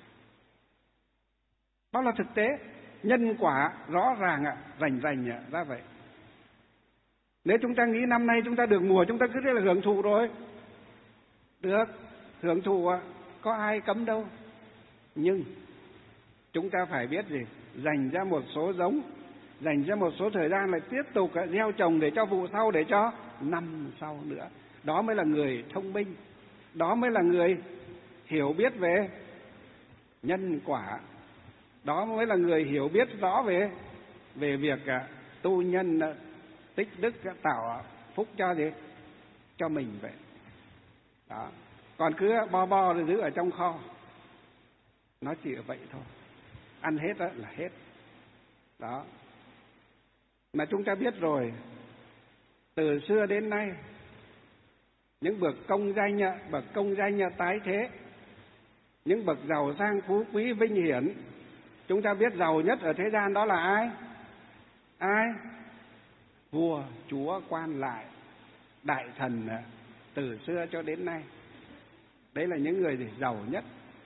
Đó là thực tế, nhân quả rõ ràng rành ra vậy. Nếu chúng ta nghĩ năm nay chúng ta được mùa, chúng ta cứ thế là hưởng thụ rồi. Được, hưởng thụ có ai cấm đâu. Nhưng chúng ta phải biết gì, dành ra một số giống, dành ra một số thời gian lại tiếp tục gieo trồng để cho vụ sau, để cho năm sau nữa. Đó mới là người thông minh, đó mới là người hiểu biết về nhân quả, đó mới là người hiểu biết rõ về việc tu nhân tích đức, tạo phúc cho gì? Cho mình vậy. Đó. Còn cứ bo rồi giữ ở trong kho, nó chỉ vậy thôi, ăn hết đó là hết. Đó. Mà chúng ta biết rồi, từ xưa đến nay, những bậc công danh tái thế, những bậc giàu sang phú quý vinh hiển, chúng ta biết giàu nhất ở thế gian đó là ai? Ai? Vua, chúa, quan lại, đại thần từ xưa cho đến nay. Đấy là những người giàu nhất.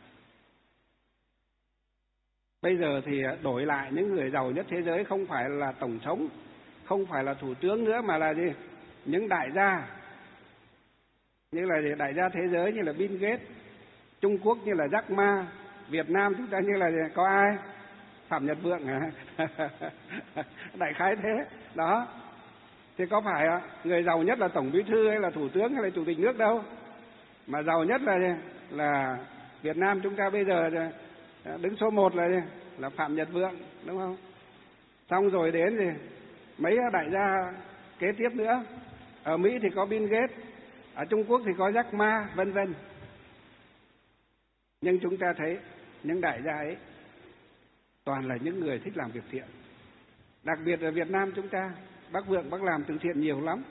Bây giờ thì đổi lại, những người giàu nhất thế giới không phải là tổng thống, không phải là thủ tướng nữa, mà là gì? Những đại gia. Như là đại gia thế giới như là Bill Gates, Trung Quốc như là Jack Ma, Việt Nam chúng ta như là có ai? Phạm Nhật Vượng hả? Đại khái thế. Đó. Thì có phải người giàu nhất là tổng bí thư hay là thủ tướng hay là chủ tịch nước đâu, mà giàu nhất là Việt Nam chúng ta bây giờ đứng số 1 là Phạm Nhật Vượng, đúng không? Xong rồi đến thì mấy đại gia kế tiếp nữa. Ở Mỹ thì có Bill Gates, ở Trung Quốc thì có Jack Ma, vân vân. Nhưng chúng ta thấy những đại gia ấy toàn là những người thích làm việc thiện. Đặc biệt ở Việt Nam chúng ta, bác Vượng bác làm từ thiện nhiều lắm.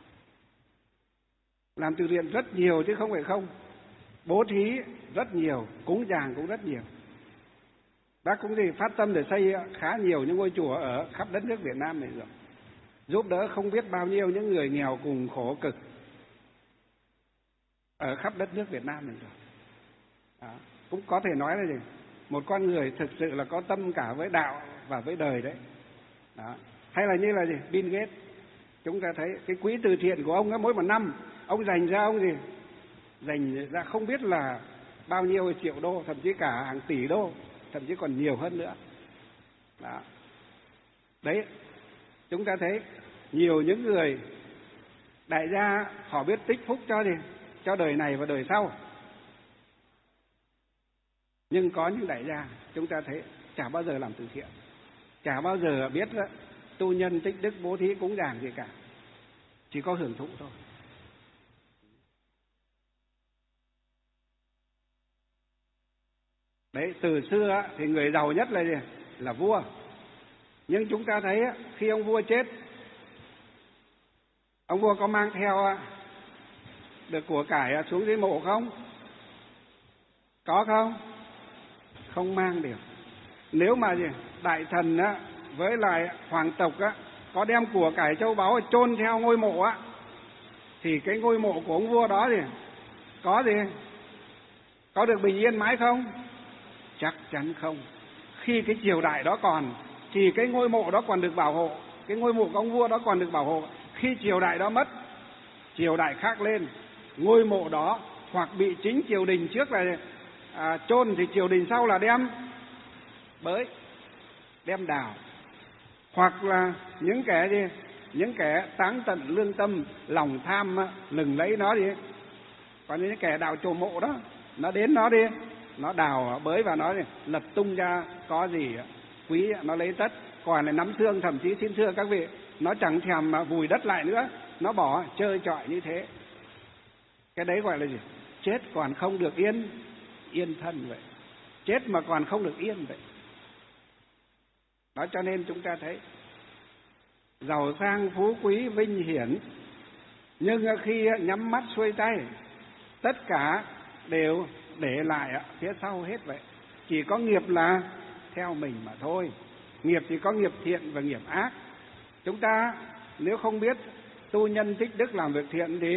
Làm từ thiện rất nhiều chứ không phải không. Bố thí rất nhiều, cúng dường cũng rất nhiều. Bác cũng thì phát tâm để xây khá nhiều những ngôi chùa ở khắp đất nước Việt Nam này rồi. Giúp đỡ không biết bao nhiêu những người nghèo cùng khổ cực ở khắp đất nước Việt Nam này rồi. Đó. Cũng có thể nói là gì? một con người thực sự là có tâm cả với đạo và với đời đấy. Đó. Hay là như là gì? Bill Gates, chúng ta thấy cái quỹ từ thiện của ông ấy, mỗi một năm ông dành ra dành ra không biết là bao nhiêu triệu đô, thậm chí cả hàng tỷ đô, thậm chí còn nhiều hơn nữa. Đó. Đấy, chúng ta thấy nhiều những người đại gia họ biết tích phúc cho đời này và đời sau. Nhưng có những đại gia chúng ta thấy chả bao giờ làm từ thiện, chả bao giờ biết tu nhân tích đức bố thí cúng dường gì cả, chỉ có hưởng thụ thôi. Đấy, từ xưa thì người giàu nhất là gì? Là vua. Nhưng chúng ta thấy khi ông vua chết, ông vua có mang theo được của cải xuống dưới mộ không? Có không? Không mang được. Nếu mà đại thần với lại hoàng tộc có đem của cải châu báu chôn theo ngôi mộ thì cái ngôi mộ của ông vua đó thì có được bình yên mãi không? Chắc chắn không. Khi cái triều đại đó còn thì cái ngôi mộ đó còn được bảo hộ, cái ngôi mộ của ông vua đó còn được bảo hộ. Khi triều đại đó mất, triều đại khác lên, ngôi mộ đó hoặc bị chính triều đình trước là chôn thì triều đình sau là đem bới, đem đào, hoặc là những kẻ táng tận lương tâm, lòng tham lừng lấy nó đi. Còn những kẻ đào chồ mộ đó, nó đến nó đi, nó đào bới và nó lật tung ra có gì quý nó lấy tất, còn là nắm xương, thậm chí xin thưa các vị, nó chẳng thèm vùi đất lại nữa, nó bỏ chơi trọi như thế. Cái đấy gọi là gì? Chết còn không được yên thân vậy, chết mà còn không được yên vậy. Đó, cho nên chúng ta thấy giàu sang phú quý vinh hiển, nhưng khi nhắm mắt xuôi tay, tất cả đều để lại phía sau hết vậy. Chỉ có nghiệp là theo mình mà thôi. Nghiệp thì có nghiệp thiện và nghiệp ác. Chúng ta nếu không biết tu nhân tích đức làm việc thiện thì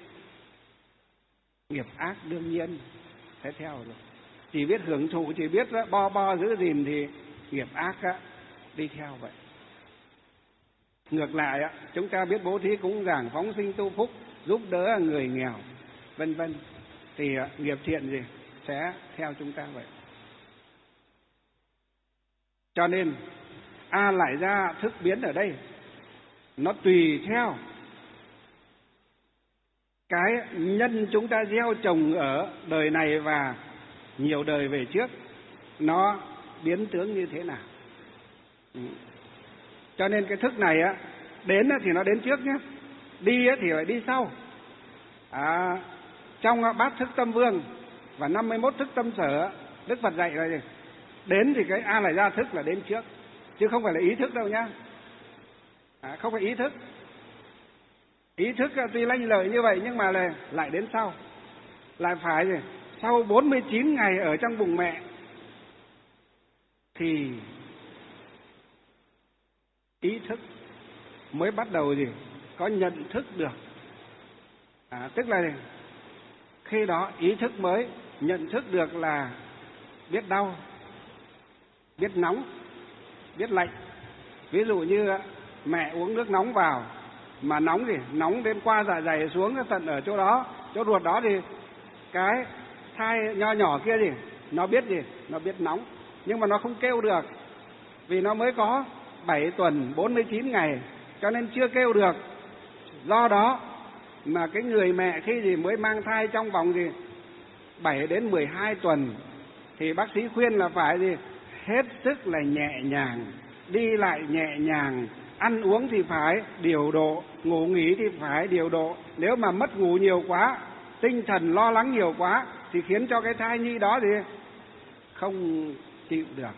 nghiệp ác đương nhiên sẽ theo rồi. Chỉ biết hưởng thụ, chỉ biết bo giữ gìn thì nghiệp ác đi theo vậy. Ngược lại chúng ta biết bố thí cúng dường, phóng sinh tu phúc, giúp đỡ người nghèo, vân vân, thì nghiệp thiện gì sẽ theo chúng ta vậy. Cho nên A lại ra thức biến ở đây nó tùy theo cái nhân chúng ta gieo trồng ở đời này và nhiều đời về trước, nó biến tướng như thế nào. Cho nên cái thức này đến thì nó đến trước nhé, đi thì phải đi sau. Trong bát thức tâm vương và 51 thức tâm sở, Đức Phật dạy là gì? Đến thì cái A lại ra thức là đến trước, chứ không phải là ý thức đâu nhá. Không phải ý thức. Ý thức tuy lanh lợi như vậy nhưng mà lại đến sau. Lại phải gì? Sau 49 ngày ở trong bụng mẹ thì ý thức mới bắt đầu có nhận thức được. Tức là khi đó ý thức mới nhận thức được là biết đau, biết nóng, biết lạnh. Ví dụ như mẹ uống nước nóng vào mà nóng đến qua dạ dày xuống tận ở chỗ đó, chỗ ruột đó, thì cái thai nho nhỏ kia nó biết nó biết nóng, nhưng mà nó không kêu được vì nó mới có 7 tuần 49 ngày cho nên chưa kêu được. Do đó mà cái người mẹ khi mới mang thai trong vòng 7 đến 12 tuần thì bác sĩ khuyên là phải hết sức là nhẹ nhàng, đi lại nhẹ nhàng, ăn uống thì phải điều độ, ngủ nghỉ thì phải điều độ. Nếu mà mất ngủ nhiều quá, tinh thần lo lắng nhiều quá thì khiến cho cái thai nhi đó không chịu được.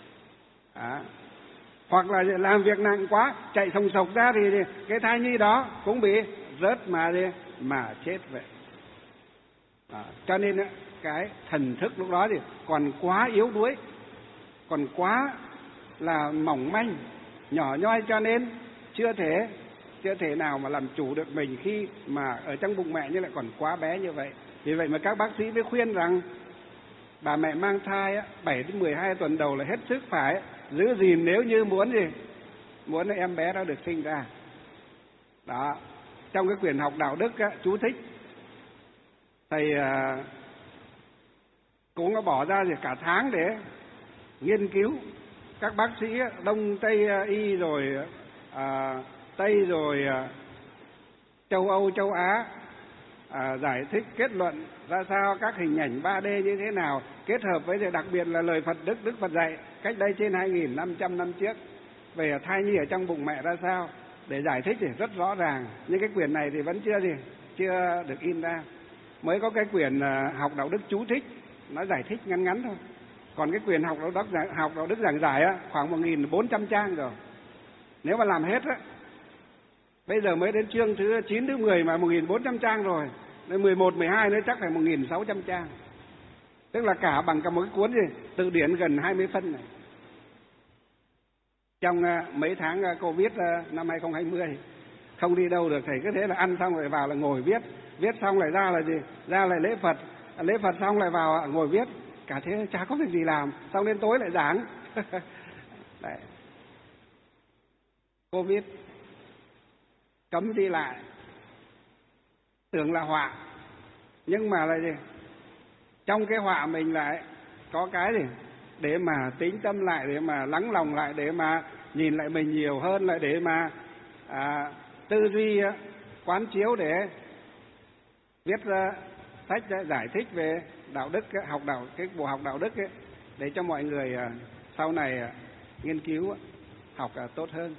Hoặc là làm việc nặng quá, chạy sồng sộc ra thì cái thai nhi đó cũng bị rớt mà chết vậy. Cho nên cái thần thức lúc đó còn quá yếu đuối, còn quá là mỏng manh, nhỏ nhoi, cho nên chưa thể nào mà làm chủ được mình khi mà ở trong bụng mẹ như lại còn quá bé như vậy. Vì vậy mà các bác sĩ mới khuyên rằng Bà mẹ mang thai 7 đến 12 tuần đầu là hết sức phải giữ gìn nếu như muốn gì? Muốn em bé đó được sinh ra. Đó, trong cái quyển học đạo đức chú thích, thầy cũng đã bỏ ra cả tháng để nghiên cứu. Các bác sĩ Đông Tây Y rồi Tây rồi châu Âu, châu Á giải thích kết luận ra sao, các hình ảnh 3D như thế nào, kết hợp với đặc biệt là lời Đức Phật dạy cách đây trên 2.500 năm trước về thai nhi ở trong bụng mẹ ra sao, để giải thích thì rất rõ ràng. Nhưng cái quyển này thì vẫn chưa được in ra. Mới có cái quyển học đạo đức chú thích, nó giải thích ngắn ngắn thôi. Còn cái quyển học đạo đức giảng giải khoảng 1.400 trang rồi. Nếu mà làm hết bây giờ mới đến chương thứ 9, thứ 10 mà 1.400 trang rồi. Đến 11, 12 nữa chắc phải 1.600 trang. Tức là cả bằng cả một cái cuốn từ điển gần 20 phân này. Trong mấy tháng Covid năm 2020, không đi đâu được, thầy cứ thế là ăn xong rồi vào là ngồi viết xong lại ra là gì? Ra lại lễ Phật xong lại vào ngồi viết. Cả thế chả có việc gì làm, xong đến tối lại giảng. Đấy. Covid cấm đi lại, tưởng là họa, nhưng mà là gì? Trong cái họa mình lại có cái gì để mà tĩnh tâm lại, để mà lắng lòng lại, để mà nhìn lại mình nhiều hơn, lại để mà tư duy quán chiếu, để viết sách giải thích về đạo đức, cái bộ học đạo đức để cho mọi người sau này nghiên cứu học tốt hơn.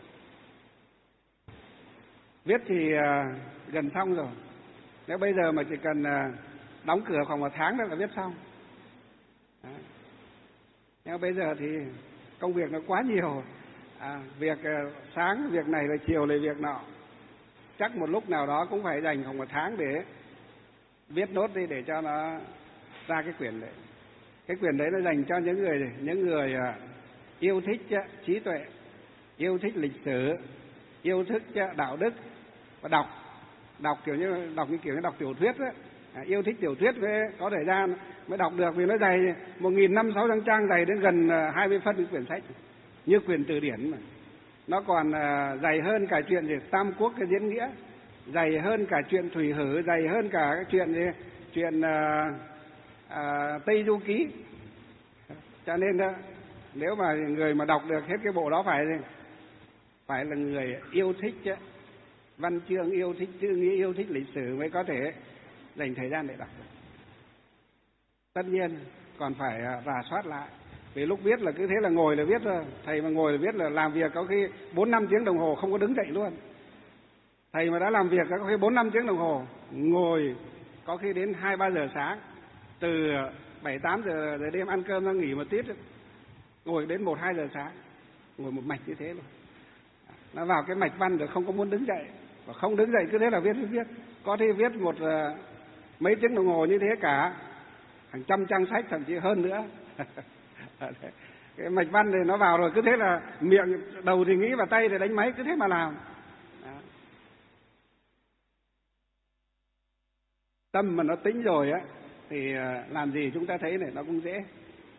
Viết thì gần xong rồi. Nếu bây giờ mà chỉ cần đóng cửa khoảng 1 tháng nữa là viết xong. Đấy. Nhưng bây giờ thì công việc nó quá nhiều. Việc sáng việc này là chiều là việc nọ. Chắc một lúc nào đó cũng phải dành khoảng 1 tháng để viết nốt đi, để cho nó ra cái quyển đấy. Cái quyển đấy nó dành cho những người yêu thích trí tuệ, yêu thích lịch sử, yêu thích đạo đức, và đọc kiểu như đọc tiểu thuyết ấy. Yêu thích tiểu thuyết với có thời gian mới đọc được, vì nó dày 1.500-600 trang, dày đến gần 20 phân cái quyển sách, như quyển từ điển mà. Nó còn dày hơn cả chuyện Tam Quốc cái diễn nghĩa, dày hơn cả chuyện Thủy Hử, dày hơn cả cái chuyện Tây Du Ký. Cho nên nếu mà người mà đọc được hết cái bộ đó phải là người yêu thích văn chương, yêu thích chữ nghĩa, yêu thích lịch sử mới có thể dành thời gian để đọc được. Tất nhiên còn phải rà soát lại, vì lúc viết là cứ thế là ngồi là viết thôi. Thầy mà ngồi là viết là làm việc có khi 4-5 tiếng đồng hồ không có đứng dậy luôn. Thầy mà đã làm việc có khi 4-5 tiếng đồng hồ, ngồi có khi đến 2-3 giờ sáng, từ 7-8 giờ đêm ăn cơm ra nghỉ một tiết, ngồi đến 1-2 giờ sáng, ngồi một mạch như thế luôn. Nó vào cái mạch văn rồi không có muốn đứng dậy, và không đứng dậy cứ thế là viết. Có thể viết mấy tiếng đồng hồ như thế cả, hàng trăm trang sách thậm chí hơn nữa. Cái mạch văn thì nó vào rồi, cứ thế là miệng đầu thì nghĩ và tay thì đánh máy, cứ thế mà làm. Đó. Tâm mà nó tĩnh rồi thì làm gì chúng ta thấy này nó cũng dễ.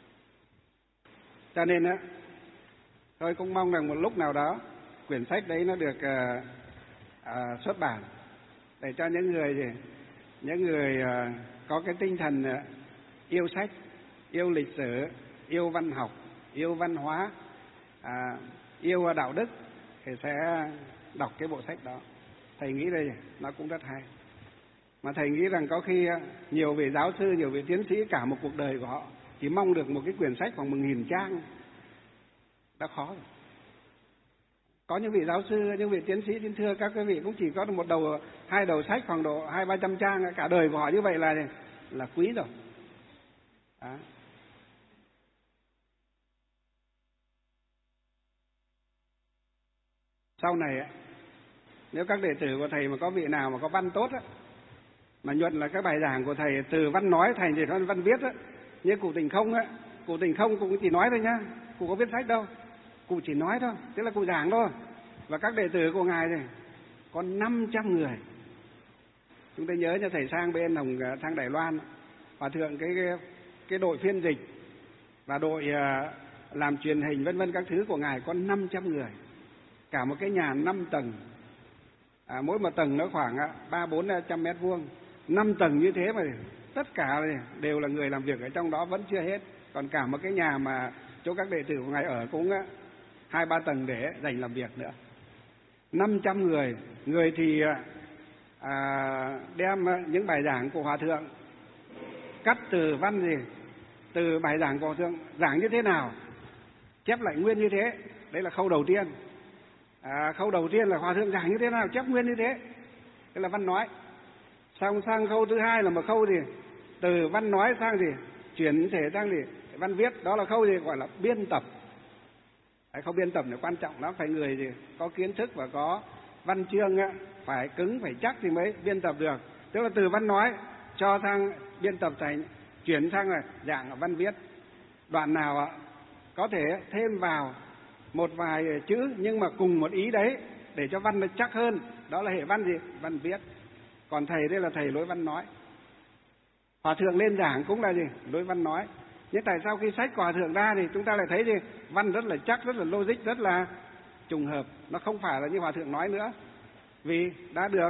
Cho nên tôi cũng mong rằng một lúc nào đó quyển sách đấy nó được xuất bản, để cho những người có cái tinh thần yêu sách, yêu lịch sử, yêu văn học, yêu văn hóa, yêu đạo đức thì sẽ đọc cái bộ sách đó. Thầy nghĩ đây nó cũng rất hay. Mà thầy nghĩ rằng có khi nhiều vị giáo sư, nhiều vị tiến sĩ cả một cuộc đời của họ chỉ mong được một cái quyển sách khoảng 1.000 trang đã khó rồi. Có những vị giáo sư, những vị tiến sĩ, xin thưa các quý vị, cũng chỉ có được 1-2 đầu sách khoảng độ 200-300 trang, cả đời của họ như vậy là quý rồi. Đó. Sau này nếu các đệ tử của thầy mà có vị nào mà có văn tốt mà nhuận là các bài giảng của thầy từ văn nói thành thì văn viết như cụ Tình Không cụ Tình Không cũng chỉ nói thôi nhá, cụ có viết sách đâu, cụ chỉ nói thôi, tức là cụ giảng thôi. Và các đệ tử của ngài này có 500 người. Chúng ta nhớ cho thầy sang bên sang Đài Loan, hòa thượng cái đội phiên dịch và đội làm truyền hình vân vân các thứ của ngài có 500 người, cả một cái nhà 5 tầng, mỗi một tầng nó khoảng 300-400 mét vuông, 5 tầng như thế mà tất cả đều là người làm việc ở trong đó vẫn chưa hết, còn cả một cái nhà mà chỗ các đệ tử của ngài ở cũng 2-3 tầng để dành làm việc nữa. 500 người thì đem những bài giảng của Hòa Thượng cắt từ văn gì, từ bài giảng của Hòa Thượng giảng như thế nào chép lại nguyên như thế. Đấy là khâu đầu tiên. Khâu đầu tiên là Hòa Thượng giảng như thế nào chép nguyên như thế, đây là văn nói. Xong sang khâu thứ hai là một khâu gì, từ văn nói sang gì chuyển thể sang gì văn viết, đó là khâu gì gọi là biên tập. Khâu biên tập là quan trọng lắm, phải người gì có kiến thức và có văn chương phải cứng phải chắc thì mới biên tập được. Tức là từ văn nói cho sang biên tập thành chuyển sang là dạng văn viết. Đoạn nào có thể thêm vào một vài chữ nhưng mà cùng một ý đấy để cho văn nó chắc hơn, đó là hệ văn gì, văn viết. Còn thầy đây là thầy lối văn nói. Hòa Thượng lên giảng cũng là gì, lối văn nói. Nhưng tại sao khi sách của Hòa Thượng ra thì chúng ta lại thấy gì, văn rất là chắc, rất là logic, rất là trùng hợp, nó không phải là như Hòa Thượng nói nữa, vì đã được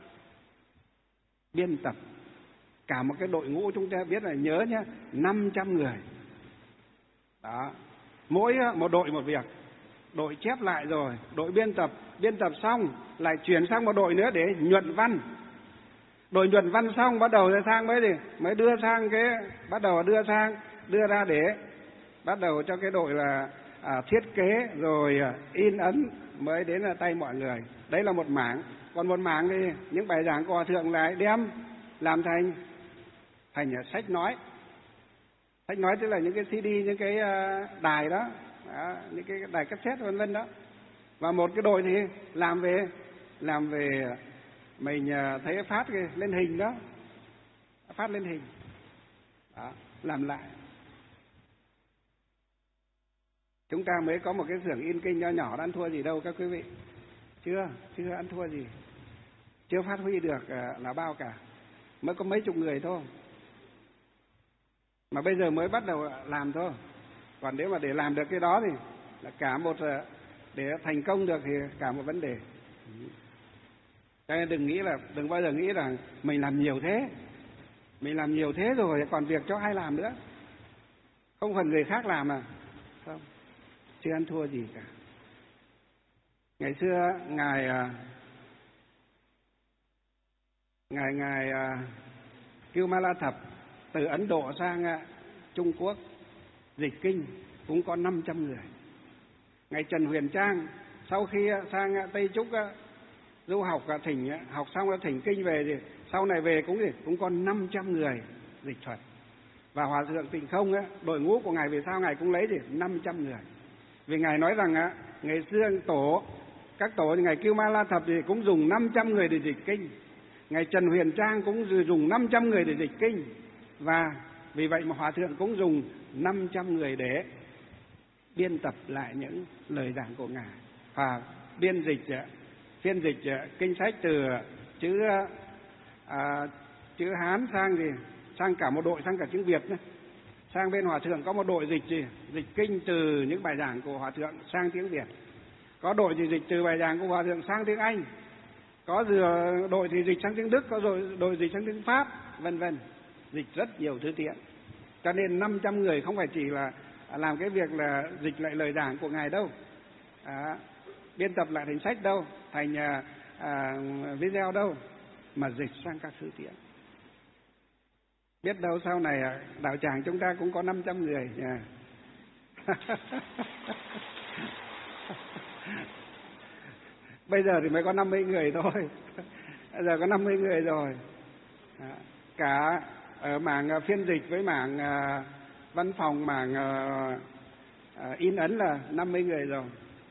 biên tập. Cả một cái đội ngũ chúng ta biết là nhớ nhé, 500 người đó, mỗi một đội một việc. Đội chép lại rồi, đội biên tập xong lại chuyển sang một đội nữa để nhuận văn. Đội nhuận văn xong bắt đầu sang mới đưa sang cái bắt đầu đưa ra để bắt đầu cho cái đội là thiết kế rồi in ấn mới đến là tay mọi người. Đấy là một mảng. Còn một mảng thì những bài giảng của Hòa Thượng lại đem làm thành sách nói. Sách nói tức là những cái CD, những cái đài đó, những cái đài cassette vân vân đó. Và một cái đội thì làm về mình thấy phát lên hình đó, phát lên hình đó, làm lại. Chúng ta mới có một cái xưởng in kinh nho nhỏ, đã ăn thua gì đâu các quý vị. Chưa ăn thua gì, chưa phát huy được là bao cả, mới có mấy chục người thôi, mà bây giờ mới bắt đầu làm thôi. Còn nếu mà để làm được cái đó thì là cả một, để thành công được thì cả một vấn đề. Cho nên đừng bao giờ nghĩ là mình làm nhiều thế rồi còn việc cho ai làm nữa, không phần người khác làm mà không, chưa ăn thua gì cả. Ngày xưa ngài Kumala Thập từ Ấn Độ sang Trung Quốc dịch kinh cũng có 500 người. Ngài Trần Huyền Trang sau khi sang Tây Trúc du học học xong thỉnh kinh về thì sau này về cũng có 500 người dịch thuật. Và Hòa Thượng Tịnh Không đội ngũ của ngài về sau ngài cũng lấy 500 người. Vì ngài nói rằng ngày xưa các tổ thì ngài Kumala Thập thì cũng dùng 500 người để dịch kinh, ngài Trần Huyền Trang cũng dùng 500 người để dịch kinh, và vì vậy mà Hòa Thượng cũng dùng 500 người để biên tập lại những lời giảng của ngài và phiên dịch kinh sách từ chữ Hán sang cả một đội, sang cả chữ Việt nữa. Sang bên Hòa Thượng có một đội dịch kinh từ những bài giảng của Hòa Thượng sang tiếng Việt, có đội thì dịch từ bài giảng của Hòa Thượng sang tiếng Anh, có đội thì dịch sang tiếng Đức, có đội dịch sang tiếng Pháp, vân vân, dịch rất nhiều thứ tiện. Cho nên 500 người không phải chỉ là làm cái việc là dịch lại lời giảng của ngài đâu, biên tập lại thành sách đâu, thành video đâu, mà dịch sang các thứ tiện. Biết đâu sau này đạo tràng chúng ta cũng có 500 người nha. Bây giờ thì mới có 50 người thôi. Bây giờ có 50 người rồi. Cả ở mảng phiên dịch với mảng văn phòng, mảng in ấn là 50 người rồi.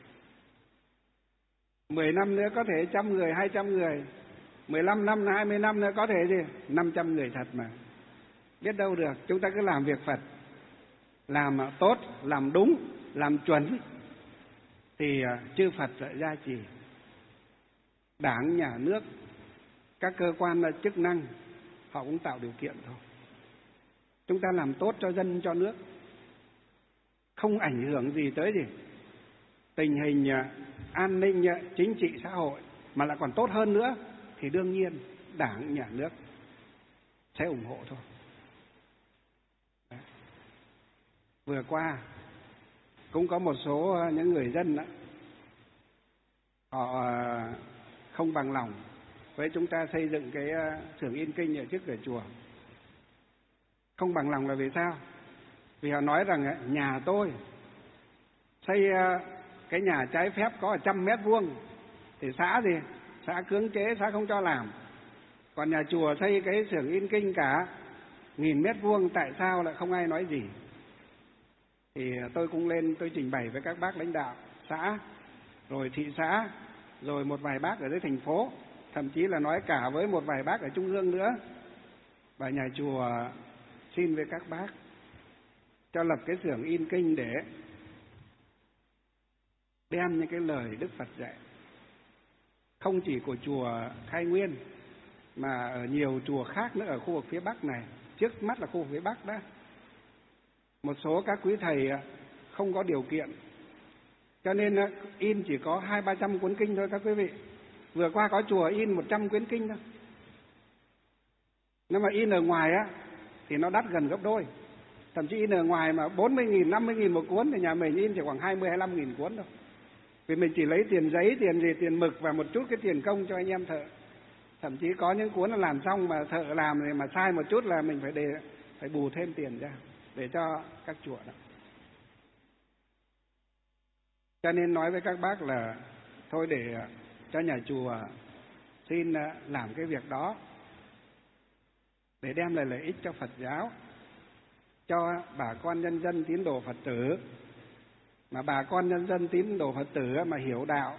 10 năm nữa có thể 100 người, 200 người. 15 năm, 20 năm nữa có thể 500 người thật mà. Biết đâu được, chúng ta cứ làm việc Phật, làm tốt, làm đúng, làm chuẩn thì chư Phật sẽ gia trì. Đảng, nhà nước, các cơ quan chức năng họ cũng tạo điều kiện thôi. chúng ta làm tốt cho dân cho nước, không ảnh hưởng gì tới tình hình an ninh chính trị xã hội, mà lại còn tốt hơn nữa, thì đương nhiên Đảng, Nhà nước sẽ ủng hộ thôi. Đấy. Vừa qua cũng có một số những người dân họ không bằng lòng với chúng ta xây dựng cái xưởng in kinh ở trước cửa chùa. Không bằng lòng là vì sao? Vì họ nói rằng nhà tôi xây cái nhà trái phép có 100 mét vuông thì xã cưỡng chế, xã không cho làm. Còn nhà chùa xây cái xưởng in kinh cả 1000 mét vuông, tại sao lại không ai nói gì? Thì tôi cũng lên tôi trình bày với các bác lãnh đạo xã, rồi thị xã, rồi một vài bác ở dưới thành phố, thậm chí là nói cả với một vài bác ở trung ương nữa. Và nhà chùa xin với các bác cho lập cái xưởng in kinh để đem những cái lời Đức Phật dạy, không chỉ của chùa Khai Nguyên mà ở nhiều chùa khác nữa ở khu vực phía Bắc này. Trước mắt là khu vực phía Bắc đó, một số các quý thầy không có điều kiện, cho nên in chỉ có 200-300 cuốn kinh thôi các quý vị. Vừa qua có chùa in 100 cuốn kinh thôi. Nhưng mà in ở ngoài thì nó đắt gần gấp đôi. Thậm chí in ở ngoài mà 40.000, 50.000 một cuốn, thì nhà mình in chỉ khoảng 20-25.000 cuốn thôi. Vì mình chỉ lấy tiền giấy, tiền mực và một chút cái tiền công cho anh em thợ. Thậm chí có những cuốn là làm xong mà thợ làm thì mà sai một chút là mình phải bù thêm tiền ra để cho các chùa đó. Cho nên nói với các bác là thôi để cho nhà chùa xin làm cái việc đó để đem lại lợi ích cho Phật giáo, cho bà con nhân dân tín đồ Phật tử. Mà bà con nhân dân tín đồ Phật tử mà hiểu đạo,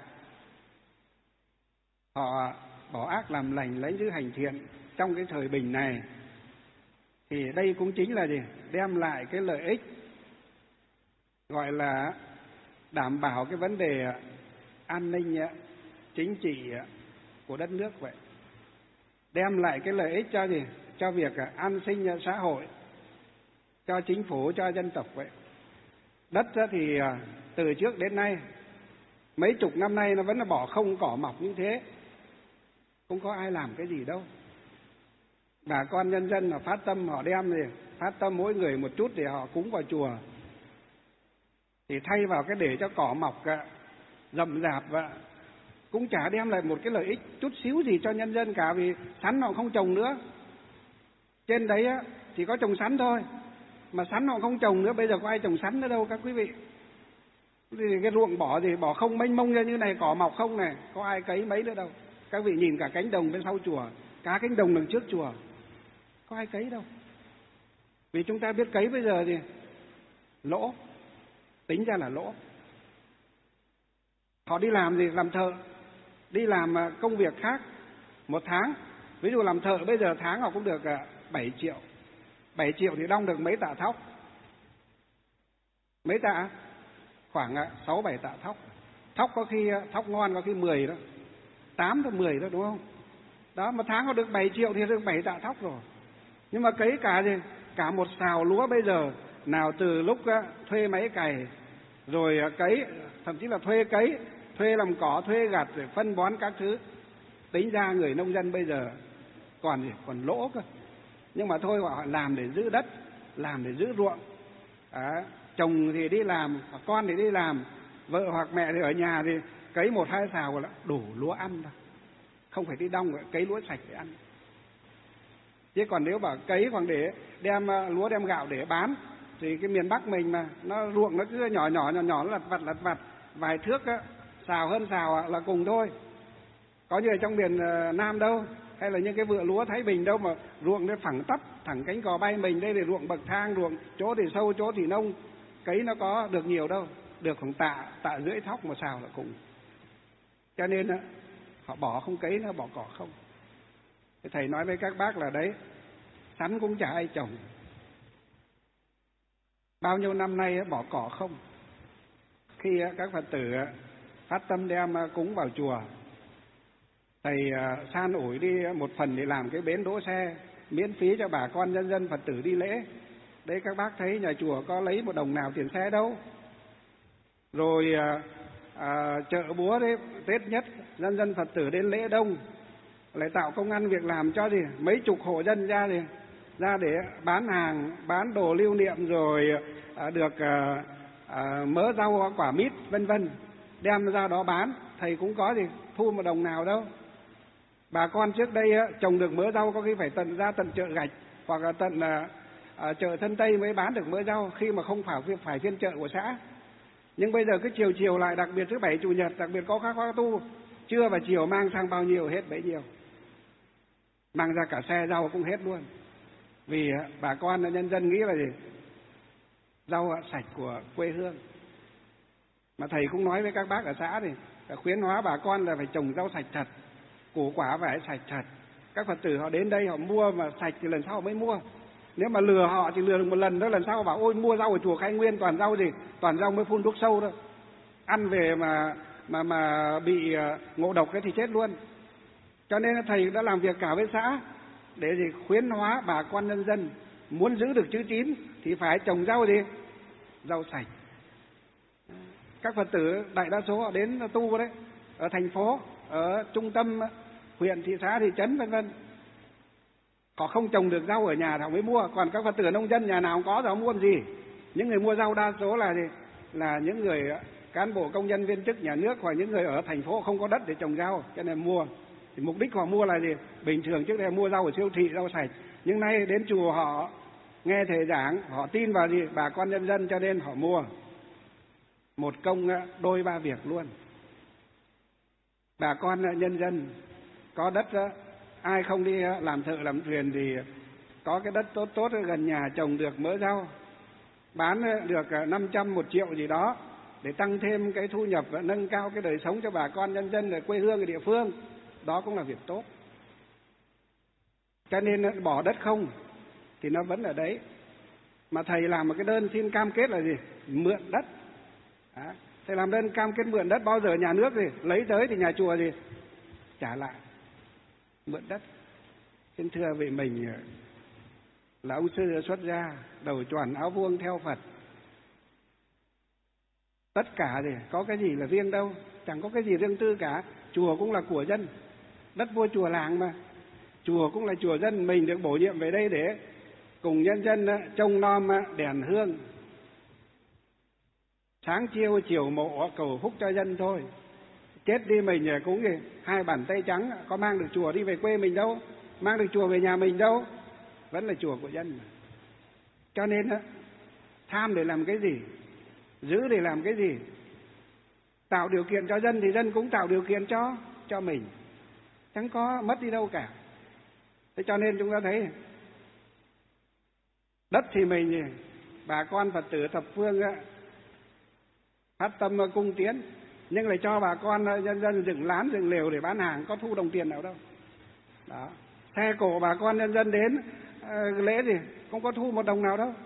họ bỏ ác làm lành, lấy giữ hành thiện trong cái thời bình này, thì đây cũng chính là đem lại cái lợi ích, gọi là đảm bảo cái vấn đề an ninh chính trị của đất nước vậy. Đem lại cái lợi ích cho việc an sinh xã hội, cho chính phủ, cho dân tộc vậy. Đất thì từ trước đến nay, mấy chục năm nay nó vẫn là bỏ không, cỏ mọc như thế, không có ai làm cái gì đâu. Bà con nhân dân là phát tâm, họ đem phát tâm mỗi người một chút để họ cúng vào chùa, thì thay vào cái để cho cỏ mọc rậm rạp và cũng chả đem lại một cái lợi ích chút xíu gì cho nhân dân cả. Vì sắn họ không trồng nữa, trên đấy chỉ có trồng sắn thôi, mà sắn họ không trồng nữa, bây giờ có ai trồng sắn nữa đâu các quý vị. Thì cái ruộng bỏ không mênh mông ra như này, cỏ mọc không này, có ai cấy mấy nữa đâu. Các vị nhìn cả cánh đồng bên sau chùa, cả cánh đồng đằng trước chùa, có ai cấy đâu. Vì chúng ta biết cấy bây giờ thì lỗ, tính ra là lỗ. Họ đi làm làm thợ, đi làm công việc khác một tháng, ví dụ làm thợ bây giờ tháng họ cũng được 7 triệu. 7 triệu thì đong được mấy tạ thóc? Mấy tạ? Khoảng 6-7 tạ thóc. Thóc có khi thóc ngon có khi 10 đó, 8 tới 10 đó, đúng không? Đó, một tháng họ được 7 triệu thì được 7 tạ thóc rồi. Nhưng mà cấy cả một sào lúa bây giờ, nào từ lúc thuê máy cày, rồi cấy, thậm chí là thuê cấy, thuê làm cỏ, thuê gặt, rồi phân bón các thứ, tính ra người nông dân bây giờ còn lỗ cơ. Nhưng mà thôi, họ làm để giữ đất, làm để giữ ruộng. Chồng thì đi làm, con thì đi làm, vợ hoặc mẹ thì ở nhà thì cấy 1-2 sào là đủ lúa ăn thôi, không phải đi đong, cấy lúa sạch để ăn. Chứ còn nếu bảo cấy khoảng để đem lúa đem gạo để bán, thì cái miền Bắc mình mà nó ruộng nó cứ nhỏ nó lặt vặt vài thước xào hơn xào là cùng thôi. Có như ở trong miền Nam đâu, hay là những cái vựa lúa Thái Bình đâu mà ruộng nó phẳng tắp, thẳng cánh cò bay. Mình đây thì ruộng bậc thang, ruộng chỗ thì sâu, chỗ thì nông, cấy nó có được nhiều đâu, được khoảng tạ rưỡi thóc một xào là cùng. Cho nên họ bỏ không cấy, nó bỏ cỏ không. Thì thầy nói với các bác là đấy, sắn cũng chả ai trồng, bao nhiêu năm nay bỏ cỏ không. Khi các Phật tử phát tâm đem cúng vào chùa, thầy san ủi đi một phần để làm cái bến đỗ xe miễn phí cho bà con nhân dân Phật tử đi lễ. Đấy các bác thấy nhà chùa có lấy một đồng nào tiền xe đâu. Rồi chợ búa đấy, Tết nhất dân dân Phật tử đến lễ đông, lại tạo công ăn việc làm cho mấy chục hộ dân ra để bán hàng, bán đồ lưu niệm, rồi được mớ rau quả mít vân vân, đem ra đó bán. Thầy cũng có thu một đồng nào đâu. Bà con trước đây trồng được mớ rau có khi phải ra tận chợ Gạch hoặc là tận chợ Thân Tây mới bán được mớ rau, khi mà không phải phiên chợ của xã. Nhưng bây giờ cứ chiều lại, đặc biệt thứ Bảy Chủ nhật, đặc biệt có các khóa tu, trưa và chiều mang sang bao nhiêu hết bấy nhiêu, mang ra cả xe rau cũng hết luôn. Vì bà con nhân dân nghĩ là rau sạch của quê hương. Mà thầy cũng nói với các bác ở xã khuyến hóa bà con là phải trồng rau sạch thật, củ quả phải sạch thật. Các Phật tử họ đến đây họ mua mà sạch thì lần sau mới mua. Nếu mà lừa họ thì lừa được một lần đó, lần sau bảo ôi mua rau ở chùa Khai Nguyên toàn rau mới phun thuốc sâu thôi. Ăn về mà bị ngộ độc thì chết luôn. Cho nên thầy đã làm việc cả với xã để khuyến hóa bà con nhân dân muốn giữ được chữ tín thì phải trồng rau sạch. Các Phật tử đại đa số họ đến tu đấy, ở thành phố, ở trung tâm huyện, thị xã, thị trấn vân vân. Họ không trồng được rau ở nhà thì họ mới mua. Còn các Phật tử nông dân nhà nào không có thì họ mua làm gì. Những người mua rau đa số là những người cán bộ công nhân viên chức nhà nước hoặc những người ở thành phố không có đất để trồng rau, cho nên mua. Thì mục đích họ mua là bình thường trước đây mua rau ở siêu thị, rau sạch, nhưng nay đến chùa họ nghe thầy giảng, họ tin vào bà con nhân dân, cho nên họ mua. Một công đôi ba việc luôn. Bà con nhân dân có đất, ai không đi làm thợ làm thuyền thì có cái đất tốt gần nhà trồng được mớ rau, bán được 500, 1 triệu gì đó để tăng thêm cái thu nhập, nâng cao cái đời sống cho bà con nhân dân ở quê hương, ở địa phương. Đó cũng là việc tốt. Cho nên bỏ đất không thì nó vẫn ở đấy. Mà thầy làm một cái đơn xin cam kết là mượn đất. Thầy làm đơn cam kết mượn đất, bao giờ nhà nước lấy tới thì nhà chùa trả lại. Mượn đất. Xin thưa vị mình là ông sư xuất gia, đầu choàng áo vuông theo Phật. Tất cả có cái gì là riêng đâu, chẳng có cái gì riêng tư cả. Chùa cũng là của dân, đất vua chùa làng mà. Chùa cũng là chùa dân, mình được bổ nhiệm về đây để cùng nhân dân trông nom đèn hương, sáng chiều mộ cầu phúc cho dân thôi. Chết đi mình cũng 2 bàn tay trắng, có mang được chùa đi về quê mình đâu, mang được chùa về nhà mình đâu, vẫn là chùa của dân mà. Cho nên tham để làm cái gì, giữ để làm cái gì. Tạo điều kiện cho dân thì dân cũng tạo điều kiện cho mình, chẳng có mất đi đâu cả. Thế cho nên chúng ta thấy đất thì mình, bà con Phật tử thập phương phát tâm cung tiến, nhưng lại cho bà con nhân dân dựng lán dựng lều để bán hàng, có thu đồng tiền nào đâu. Đó. Xe cổ bà con nhân dân đến lễ không có thu một đồng nào đâu.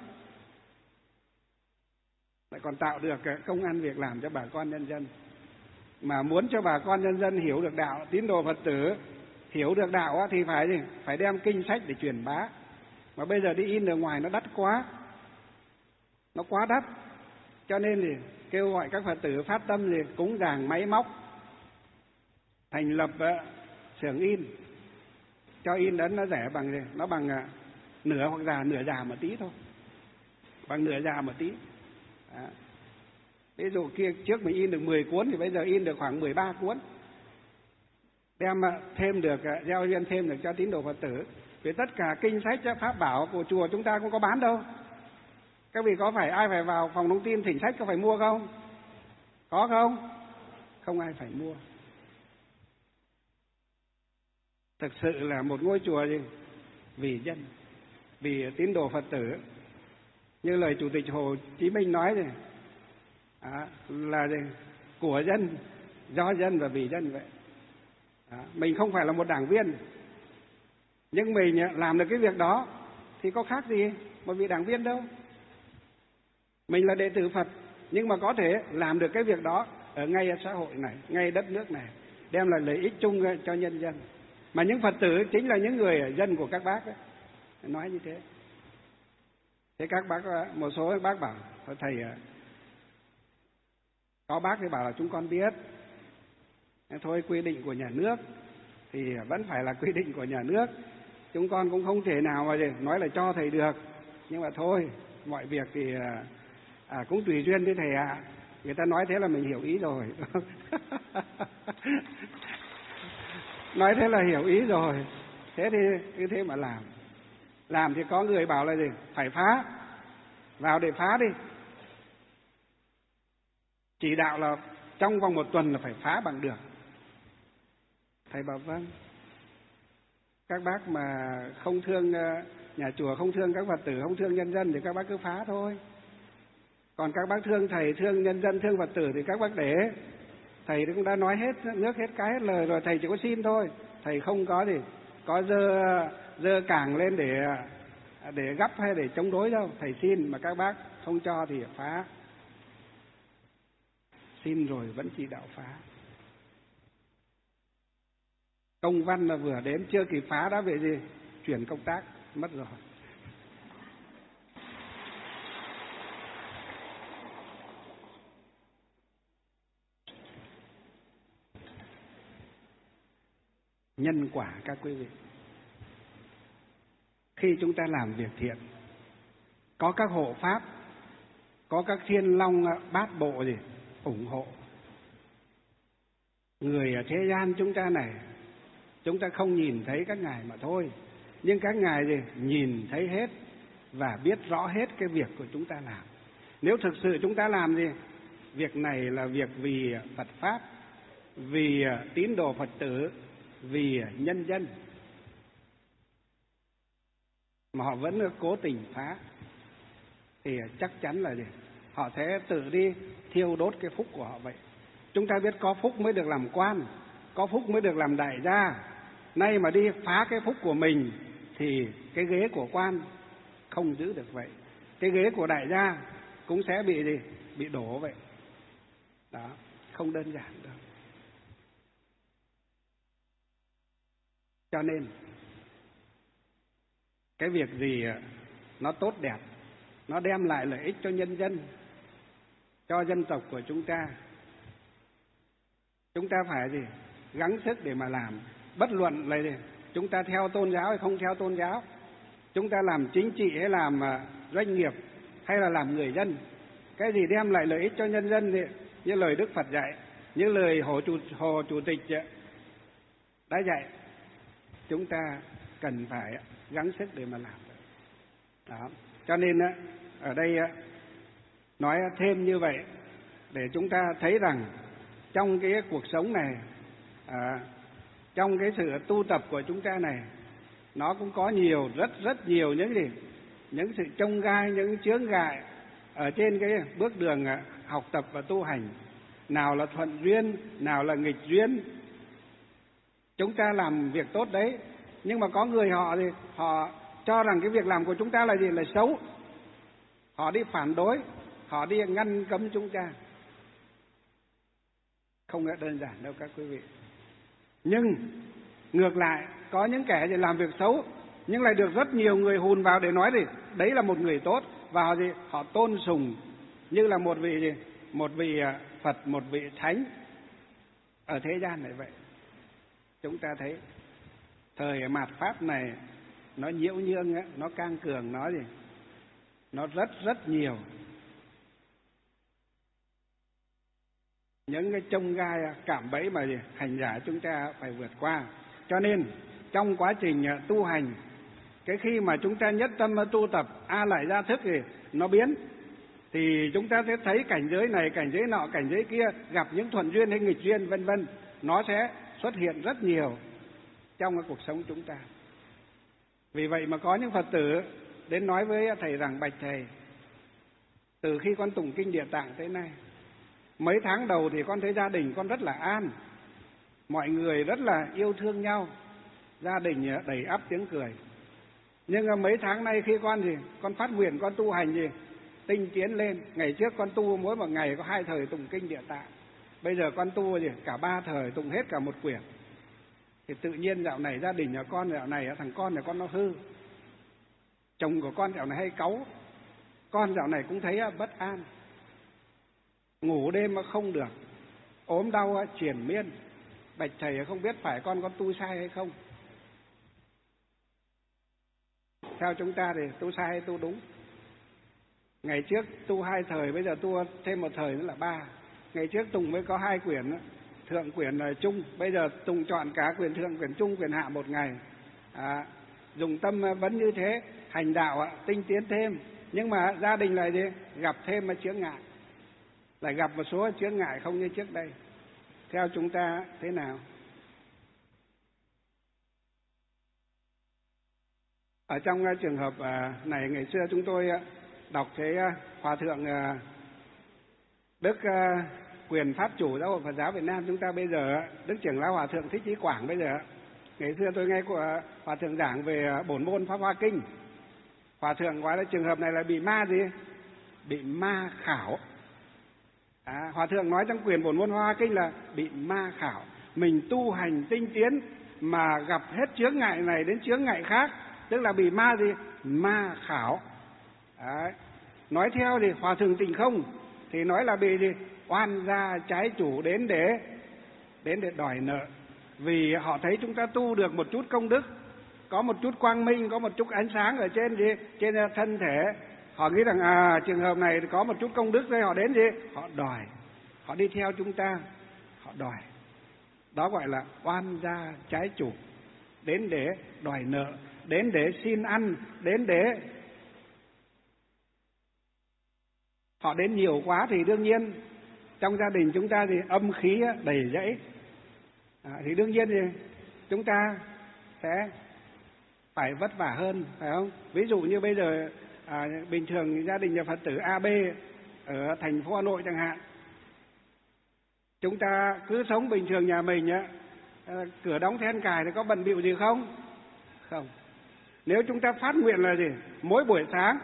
Lại còn tạo được công ăn việc làm cho bà con nhân dân. Mà muốn cho bà con nhân dân hiểu được đạo, tín đồ Phật tử hiểu được đạo thì phải đem kinh sách để truyền bá. Mà bây giờ đi in ở ngoài nó đắt quá, nó quá đắt. Cho nên kêu gọi các Phật tử phát tâm cúng dường máy móc, thành lập xưởng in, cho in ấn nó rẻ bằng nửa hoặc nửa già một tí thôi, bằng nửa già một tí. Ví dụ kia trước mình in được 10 cuốn thì bây giờ in được khoảng 13 cuốn. Đem thêm được, gieo duyên thêm được cho tín đồ Phật tử. Vì tất cả kinh sách pháp bảo của chùa chúng ta cũng có bán đâu. Các vị có phải ai phải vào phòng thông tin thỉnh sách có phải mua không? Có không? Không ai phải mua. Thực sự là một ngôi chùa vì dân, vì tín đồ Phật tử. Như lời Chủ tịch Hồ Chí Minh nói là của dân, do dân và vì dân vậy. Mình không phải là một đảng viên, nhưng mình làm được cái việc đó thì có khác gì một vị đảng viên đâu. Mình là đệ tử Phật, nhưng mà có thể làm được cái việc đó ở ngay xã hội này, ngay đất nước này, đem lại lợi ích chung cho nhân dân. Mà những Phật tử chính là những người dân của các bác ấy. Nói như thế. Thế các bác, một số các bác bảo thầy, có bác thì bảo là chúng con biết, thôi quy định của nhà nước thì vẫn phải là quy định của nhà nước, chúng con cũng không thể nào mà nói là cho thầy được, nhưng mà thôi, mọi việc thì cũng tùy duyên đấy thầy ạ. Người ta nói thế là mình hiểu ý rồi. Nói thế là hiểu ý rồi. Thế thì cứ thế mà làm thì có người bảo là gì, phải phá, vào để phá đi, chỉ đạo là trong vòng 1 tuần là phải phá bằng được. Thầy bảo vâng, các bác mà không thương nhà chùa, không thương các Phật tử, không thương nhân dân thì các bác cứ phá thôi. Còn các bác thương thầy, thương nhân dân, thương Phật tử thì các bác để. Thầy cũng đã nói hết nước hết cái hết lời rồi, thầy chỉ có xin thôi. Thầy không có gì, có dơ cảng lên để gấp hay để chống đối đâu. Thầy xin mà các bác không cho thì phá. Xin rồi vẫn chỉ đạo phá. Công văn là vừa đến chưa kịp phá đã về gì, chuyển công tác mất rồi. Nhân quả các quý vị, khi chúng ta làm việc thiện, có các hộ pháp, có các thiên long bát bộ gì ủng hộ. Người ở thế gian chúng ta này, chúng ta không nhìn thấy các ngài mà thôi, nhưng các ngài gì nhìn thấy hết và biết rõ hết cái việc của chúng ta làm. Nếu thực sự chúng ta làm gì, việc này là việc vì Phật pháp, vì tín đồ Phật tử, vì nhân dân, mà họ vẫn cố tình phá thì chắc chắn là gì, họ sẽ tự đi thiêu đốt cái phúc của họ vậy. Chúng ta biết có phúc mới được làm quan, có phúc mới được làm đại gia. Nay mà đi phá cái phúc của mình thì cái ghế của quan không giữ được vậy, cái ghế của đại gia cũng sẽ bị gì, bị đổ vậy. Đó, không đơn giản đâu. Cho nên cái việc gì nó tốt đẹp, nó đem lại lợi ích cho nhân dân, cho dân tộc của chúng ta phải gì, gắng sức để mà làm. Bất luận là gì, chúng ta theo tôn giáo hay không theo tôn giáo, chúng ta làm chính trị hay làm doanh nghiệp hay là làm người dân, cái gì đem lại lợi ích cho nhân dân thì như lời Đức Phật dạy, như lời Hồ Chủ tịch đã dạy, chúng ta cần phải gắng sức để mà làm. Đó. Cho nên ở đây nói thêm như vậy để chúng ta thấy rằng trong cái cuộc sống này, trong cái sự tu tập của chúng ta này, nó cũng có rất nhiều những sự chông gai, những chướng ngại ở trên cái bước đường học tập và tu hành. Nào là thuận duyên, nào là nghịch duyên. Chúng ta làm việc tốt đấy, nhưng mà có người họ cho rằng cái việc làm của chúng ta là gì, là xấu. Họ đi phản đối, họ đi ngăn cấm chúng ta. Không là đơn giản đâu các quý vị. Nhưng ngược lại, có những kẻ thì làm việc xấu nhưng lại được rất nhiều người hùn vào để nói đấy là một người tốt, và họ tôn sùng như là một vị Phật, một vị thánh ở thế gian này vậy. Chúng ta thấy thời mạt Pháp này nó nhiễu nhương, nó cang cường, nó rất nhiều những cái chông gai cạm bẫy mà hành giả chúng ta phải vượt qua. Cho nên trong quá trình tu hành, cái khi mà chúng ta nhất tâm tu tập A Lại Gia Thức thì nó biến, thì chúng ta sẽ thấy cảnh giới này, cảnh giới nọ, cảnh giới kia, gặp những thuận duyên hay nghịch duyên vân vân, nó sẽ xuất hiện rất nhiều trong cái cuộc sống chúng ta. Vì vậy mà có những Phật tử đến nói với thầy rằng: bạch thầy, từ khi con tụng kinh Địa Tạng tới nay, mấy tháng đầu thì con thấy gia đình con rất là an, mọi người rất là yêu thương nhau, gia đình đầy ắp tiếng cười. Nhưng mấy tháng nay khi con phát nguyện, con tu hành tinh tiến lên. Ngày trước con tu mỗi một ngày có 2 thời tụng kinh Địa Tạng, bây giờ con tu cả 3 thời, tụng hết cả 1 quyển. Thì tự nhiên dạo này gia đình nhà con, dạo này thằng con nhà con nó hư, chồng của con dạo này hay cáu, Con dạo này cũng thấy bất an, ngủ đêm mà không được, ốm đau triền miên. Bạch thầy không biết phải con có tu sai hay không? Theo chúng ta thì tu sai hay tu đúng? Ngày trước tu 2 thời, bây giờ tu thêm 1 thời nữa là 3. Ngày trước Tùng mới có 2 quyển, thượng quyển là trung, bây giờ Tùng chọn cả quyển thượng, quyển trung, quyển hạ một ngày. Dùng tâm vẫn như thế, hành đạo tinh tiến thêm. Nhưng mà gia đình lại gì? Gặp thêm chướng ngại, lại gặp một số chướng ngại không như trước đây. Theo chúng ta thế nào? Ở trong trường hợp này, ngày xưa chúng tôi đọc thấy Hòa Thượng Đức Quyền Pháp Chủ Giáo hội Phật giáo Việt Nam chúng ta bây giờ, Đức Trưởng lão Hòa Thượng Thích Chí Quảng bây giờ. Ngày xưa tôi nghe của Hòa Thượng giảng về bổn môn Pháp Hoa Kinh. Hòa Thượng gọi là trường hợp này là bị ma gì? Bị ma khảo. Hòa Thượng nói trong quyển bổn môn Pháp Hoa Kinh là bị ma khảo. Mình tu hành tinh tiến mà gặp hết chướng ngại này đến chướng ngại khác, tức là bị ma gì? Ma khảo. Đấy. Nói theo thì Hòa Thượng Tịnh Không thì nói là bị gì? Oan gia trái chủ đến để đòi nợ. Vì họ thấy chúng ta tu được một chút công đức, có một chút quang minh, có một chút ánh sáng ở trên gì? Trên thân thể. Họ nghĩ rằng trường hợp này có một chút công đức đây, họ đến gì? Họ đòi. Họ đi theo chúng ta, họ đòi. Đó gọi là oan gia trái chủ, đến để đòi nợ, đến để xin ăn, đến để họ đến nhiều quá thì đương nhiên trong gia đình chúng ta thì âm khí đầy rẫy, thì đương nhiên thì chúng ta sẽ phải vất vả hơn, phải không? Ví dụ như bây giờ bình thường gia đình nhà Phật tử AB ở thành phố Hà Nội chẳng hạn, chúng ta cứ sống bình thường nhà mình cửa đóng then cài thì có bận bịu gì không? Không. Nếu chúng ta phát nguyện là gì? Mỗi buổi sáng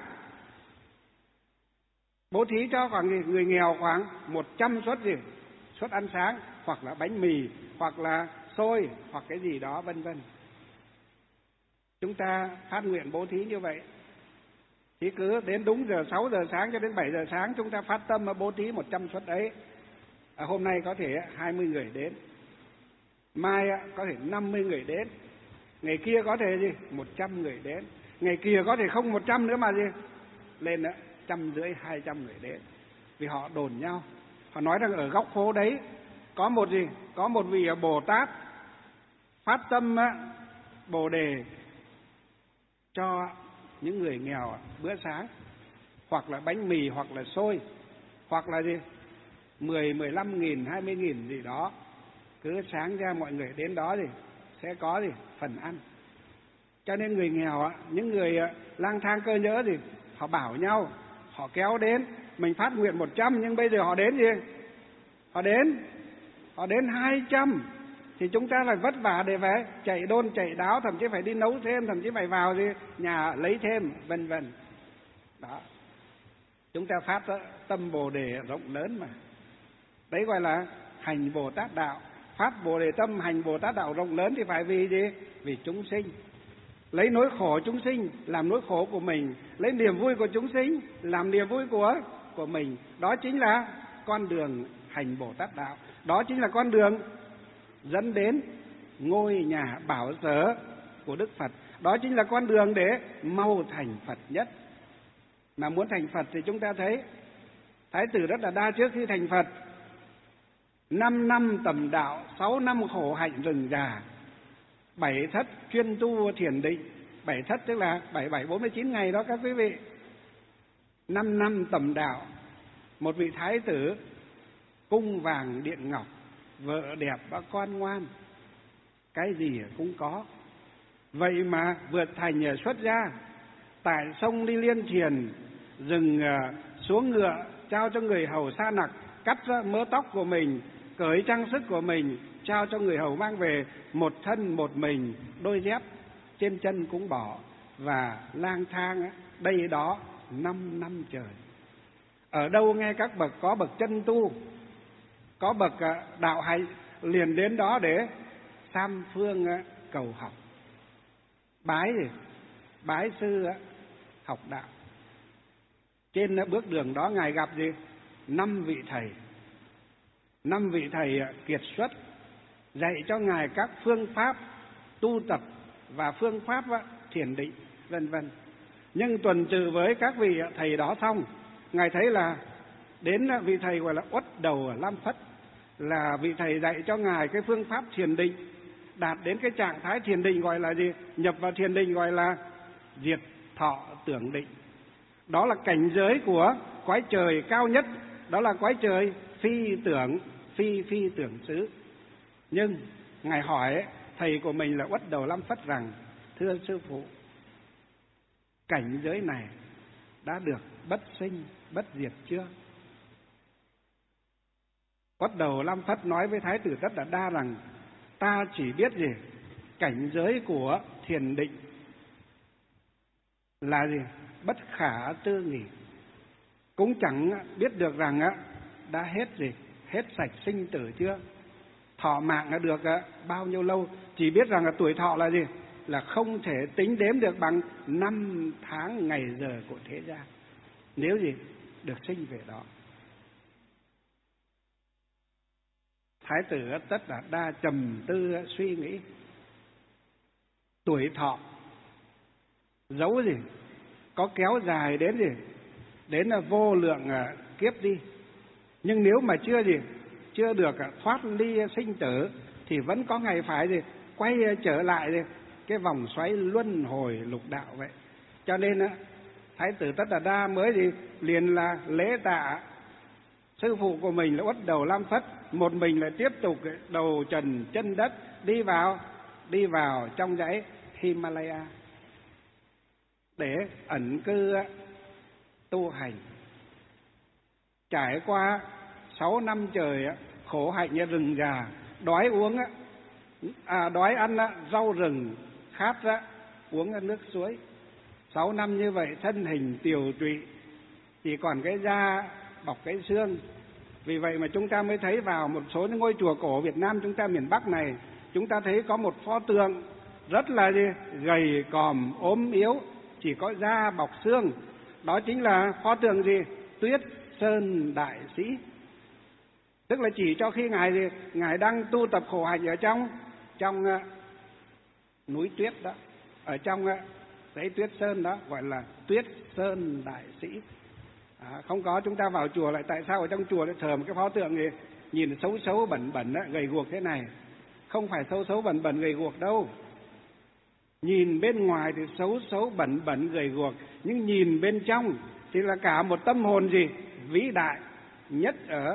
bố thí cho khoảng người nghèo khoảng 100 suất gì? Suất ăn sáng, hoặc là bánh mì, hoặc là xôi, hoặc cái gì đó vân vân. Chúng ta phát nguyện bố thí như vậy. Thì cứ đến đúng giờ 6 giờ sáng cho đến 7 giờ sáng chúng ta phát tâm bố thí 100 suất ấy. Hôm nay có thể 20 người đến, mai có thể 50 người đến, ngày kia có thể gì 100 người đến, ngày kia có thể không 100 nữa mà gì lên 150, 200 người đến. Vì họ đồn nhau, họ nói rằng ở góc phố đấy có một gì, có một vị Bồ Tát phát tâm Bồ Đề cho những người nghèo bữa sáng, hoặc là bánh mì, hoặc là xôi, hoặc là gì 10, 15 nghìn, 20 nghìn gì đó. Cứ sáng ra mọi người đến đó thì sẽ có gì phần ăn. Cho nên người nghèo, những người lang thang cơ nhỡ thì họ bảo nhau, họ kéo đến. Mình phát nguyện 100 nhưng bây giờ họ đến gì? Họ đến 200. Thì chúng ta lại vất vả để phải chạy đôn chạy đáo, thậm chí phải đi nấu thêm, thậm chí phải vào gì nhà lấy thêm, vân vân. Đó. Chúng ta phát tâm Bồ Đề rộng lớn mà. Đấy gọi là hành Bồ Tát đạo. Phát Bồ Đề tâm hành Bồ Tát đạo rộng lớn thì phải vì gì? Vì chúng sinh. Lấy nỗi khổ chúng sinh làm nỗi khổ của mình, lấy niềm vui của chúng sinh làm niềm vui của mình. Đó chính là con đường hành Bồ Tát đạo. Đó chính là con đường dẫn đến ngôi nhà bảo sở của Đức Phật. Đó chính là con đường để mau thành Phật nhất. Mà muốn thành Phật thì chúng ta thấy Thái tử rất là đa trước khi thành Phật. 5 năm tầm đạo, 6 năm khổ hạnh rừng già, 7 thất chuyên tu thiền định. 7 thất tức là 4749 ngày đó các quý vị. 5 năm tầm đạo, một vị thái tử cung vàng điện ngọc, vợ đẹp và con ngoan, cái gì cũng có. Vậy mà vượt thành xuất gia, tại sông đi Liên Thiền, dừng xuống ngựa, trao cho người hầu sa nặc, cắt ra mớ tóc của mình, cởi trang sức của mình, trao cho người hầu mang về, một thân một mình, đôi dép trên chân cũng bỏ, và lang thang đây đó 5 năm trời. Ở đâu nghe các bậc có bậc chân tu, có bậc đạo hạnh, liền đến đó để tam phương cầu học, bái sư học đạo. Trên bước đường đó Ngài gặp gì? 5 vị thầy. 5 vị thầy kiệt xuất dạy cho Ngài các phương pháp tu tập và phương pháp thiền định vân vân. Nhưng tuần trừ với các vị thầy đó xong, Ngài thấy là đến vị thầy gọi là Uất Đầu Lam Phất, là vị thầy dạy cho Ngài cái phương pháp thiền định, đạt đến cái trạng thái thiền định gọi là gì? Nhập vào thiền định gọi là diệt thọ tưởng định. Đó là cảnh giới của cõi trời cao nhất, đó là cõi trời phi tưởng xứ. Nhưng Ngài hỏi thầy của mình là Uất Đầu Lam Phất rằng: thưa sư phụ, cảnh giới này đã được bất sinh bất diệt chưa? Uất Đầu Lam Phất nói với Thái tử Tất Đạt Đa rằng: ta chỉ biết gì? Cảnh giới của thiền định là gì? Bất khả tư nghì. Cũng chẳng biết được rằng đã hết gì? Hết sạch sinh tử chưa? Thọ mạng đã được bao nhiêu lâu? Chỉ biết rằng là tuổi thọ là gì? Là không thể tính đếm được bằng 5 tháng ngày giờ của thế gian, nếu gì được sinh về đó. Thái tử Tất Đạt Đa trầm tư suy nghĩ. Tuổi thọ dấu gì? Có kéo dài đến gì? Đến là vô lượng kiếp đi. Nhưng nếu mà chưa được thoát ly sinh tử thì vẫn có ngày phải gì? Quay trở lại gì? Cái vòng xoáy luân hồi lục đạo vậy. Cho nên Thái tử Tất Đạt Đa mới gì? Liền là lễ tạ sư phụ của mình là Uất Đầu Lam Phất, một mình lại tiếp tục đầu trần chân đất đi vào trong dãy Himalaya để ẩn cư tu hành. Trải qua 6 năm trời khổ hạnh như rừng già, đói ăn rau rừng, khát uống nước suối. 6 năm như vậy thân hình tiều tụy, chỉ còn cái da bọc cái xương. Vì vậy mà chúng ta mới thấy vào một số những ngôi chùa cổ Việt Nam chúng ta miền Bắc này, chúng ta thấy có một pho tượng rất là gầy còm ốm yếu, chỉ có da bọc xương. Đó chính là pho tượng gì? Tuyết Sơn Đại Sĩ. Tức là chỉ cho khi ngài đang tu tập khổ hạnh ở trong núi tuyết đó, ở trong dãy Tuyết Sơn đó, gọi là Tuyết Sơn Đại Sĩ. Không có chúng ta vào chùa lại tại sao ở trong chùa lại thờ một cái pho tượng gì nhìn xấu xấu bẩn bẩn gầy guộc thế này? Không phải xấu xấu bẩn bẩn gầy guộc đâu. Nhìn bên ngoài thì xấu xấu bẩn bẩn gầy guộc, nhưng nhìn bên trong thì là cả một tâm hồn gì vĩ đại nhất ở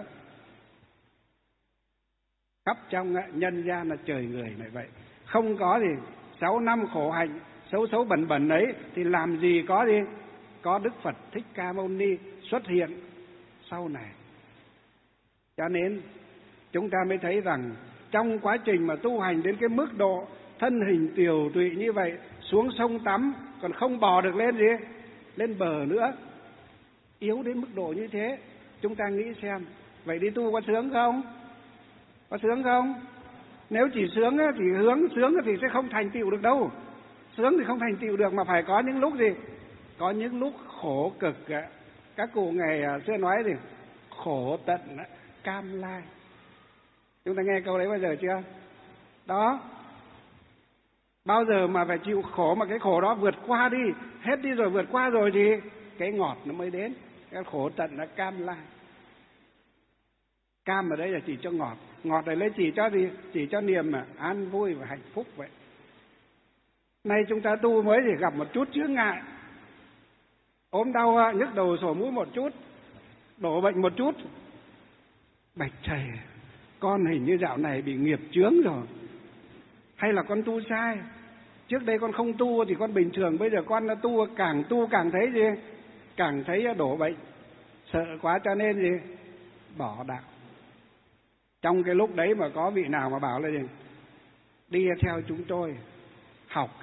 khắp trong nhân gian là trời người này vậy. Không có gì 6 năm khổ hạnh xấu xấu bẩn bẩn ấy thì làm gì có Đức Phật Thích Ca Mâu Ni xuất hiện sau này. Cho nên chúng ta mới thấy rằng trong quá trình mà tu hành đến cái mức độ thân hình tiều tụy như vậy, xuống sông tắm còn không bò được lên bờ nữa, yếu đến mức độ như thế, chúng ta nghĩ xem vậy đi tu có sướng không? Có sướng không? Nếu chỉ sướng thì hướng sướng thì sẽ không thành tựu được đâu. Sướng thì không thành tựu được, mà phải có những lúc gì? Có những lúc khổ cực. Các cụ ngày xưa nói gì? Khổ tận cam lai. Chúng ta nghe câu đấy bao giờ chưa? Đó. Bao giờ mà phải chịu khổ mà cái khổ đó vượt qua đi, hết đi rồi, vượt qua rồi thì cái ngọt nó mới đến. Cái khổ tận là cam lai. Cam ở đây là chỉ cho ngọt, ngọt ở đây chỉ cho gì? Chỉ cho niềm an vui và hạnh phúc vậy. Nay chúng ta tu mới chỉ gặp một chút chướng ngại, ốm đau nhức đầu sổ mũi một chút, đổ bệnh một chút, bạch thầy, con hình như dạo này bị nghiệp chướng rồi, hay là con tu sai? Trước đây con không tu thì con bình thường, bây giờ con tu càng thấy gì? Càng thấy đổ bệnh, sợ quá cho nên gì? Bỏ đạo. Trong cái lúc đấy mà có vị nào mà bảo là gì? Đi theo chúng tôi học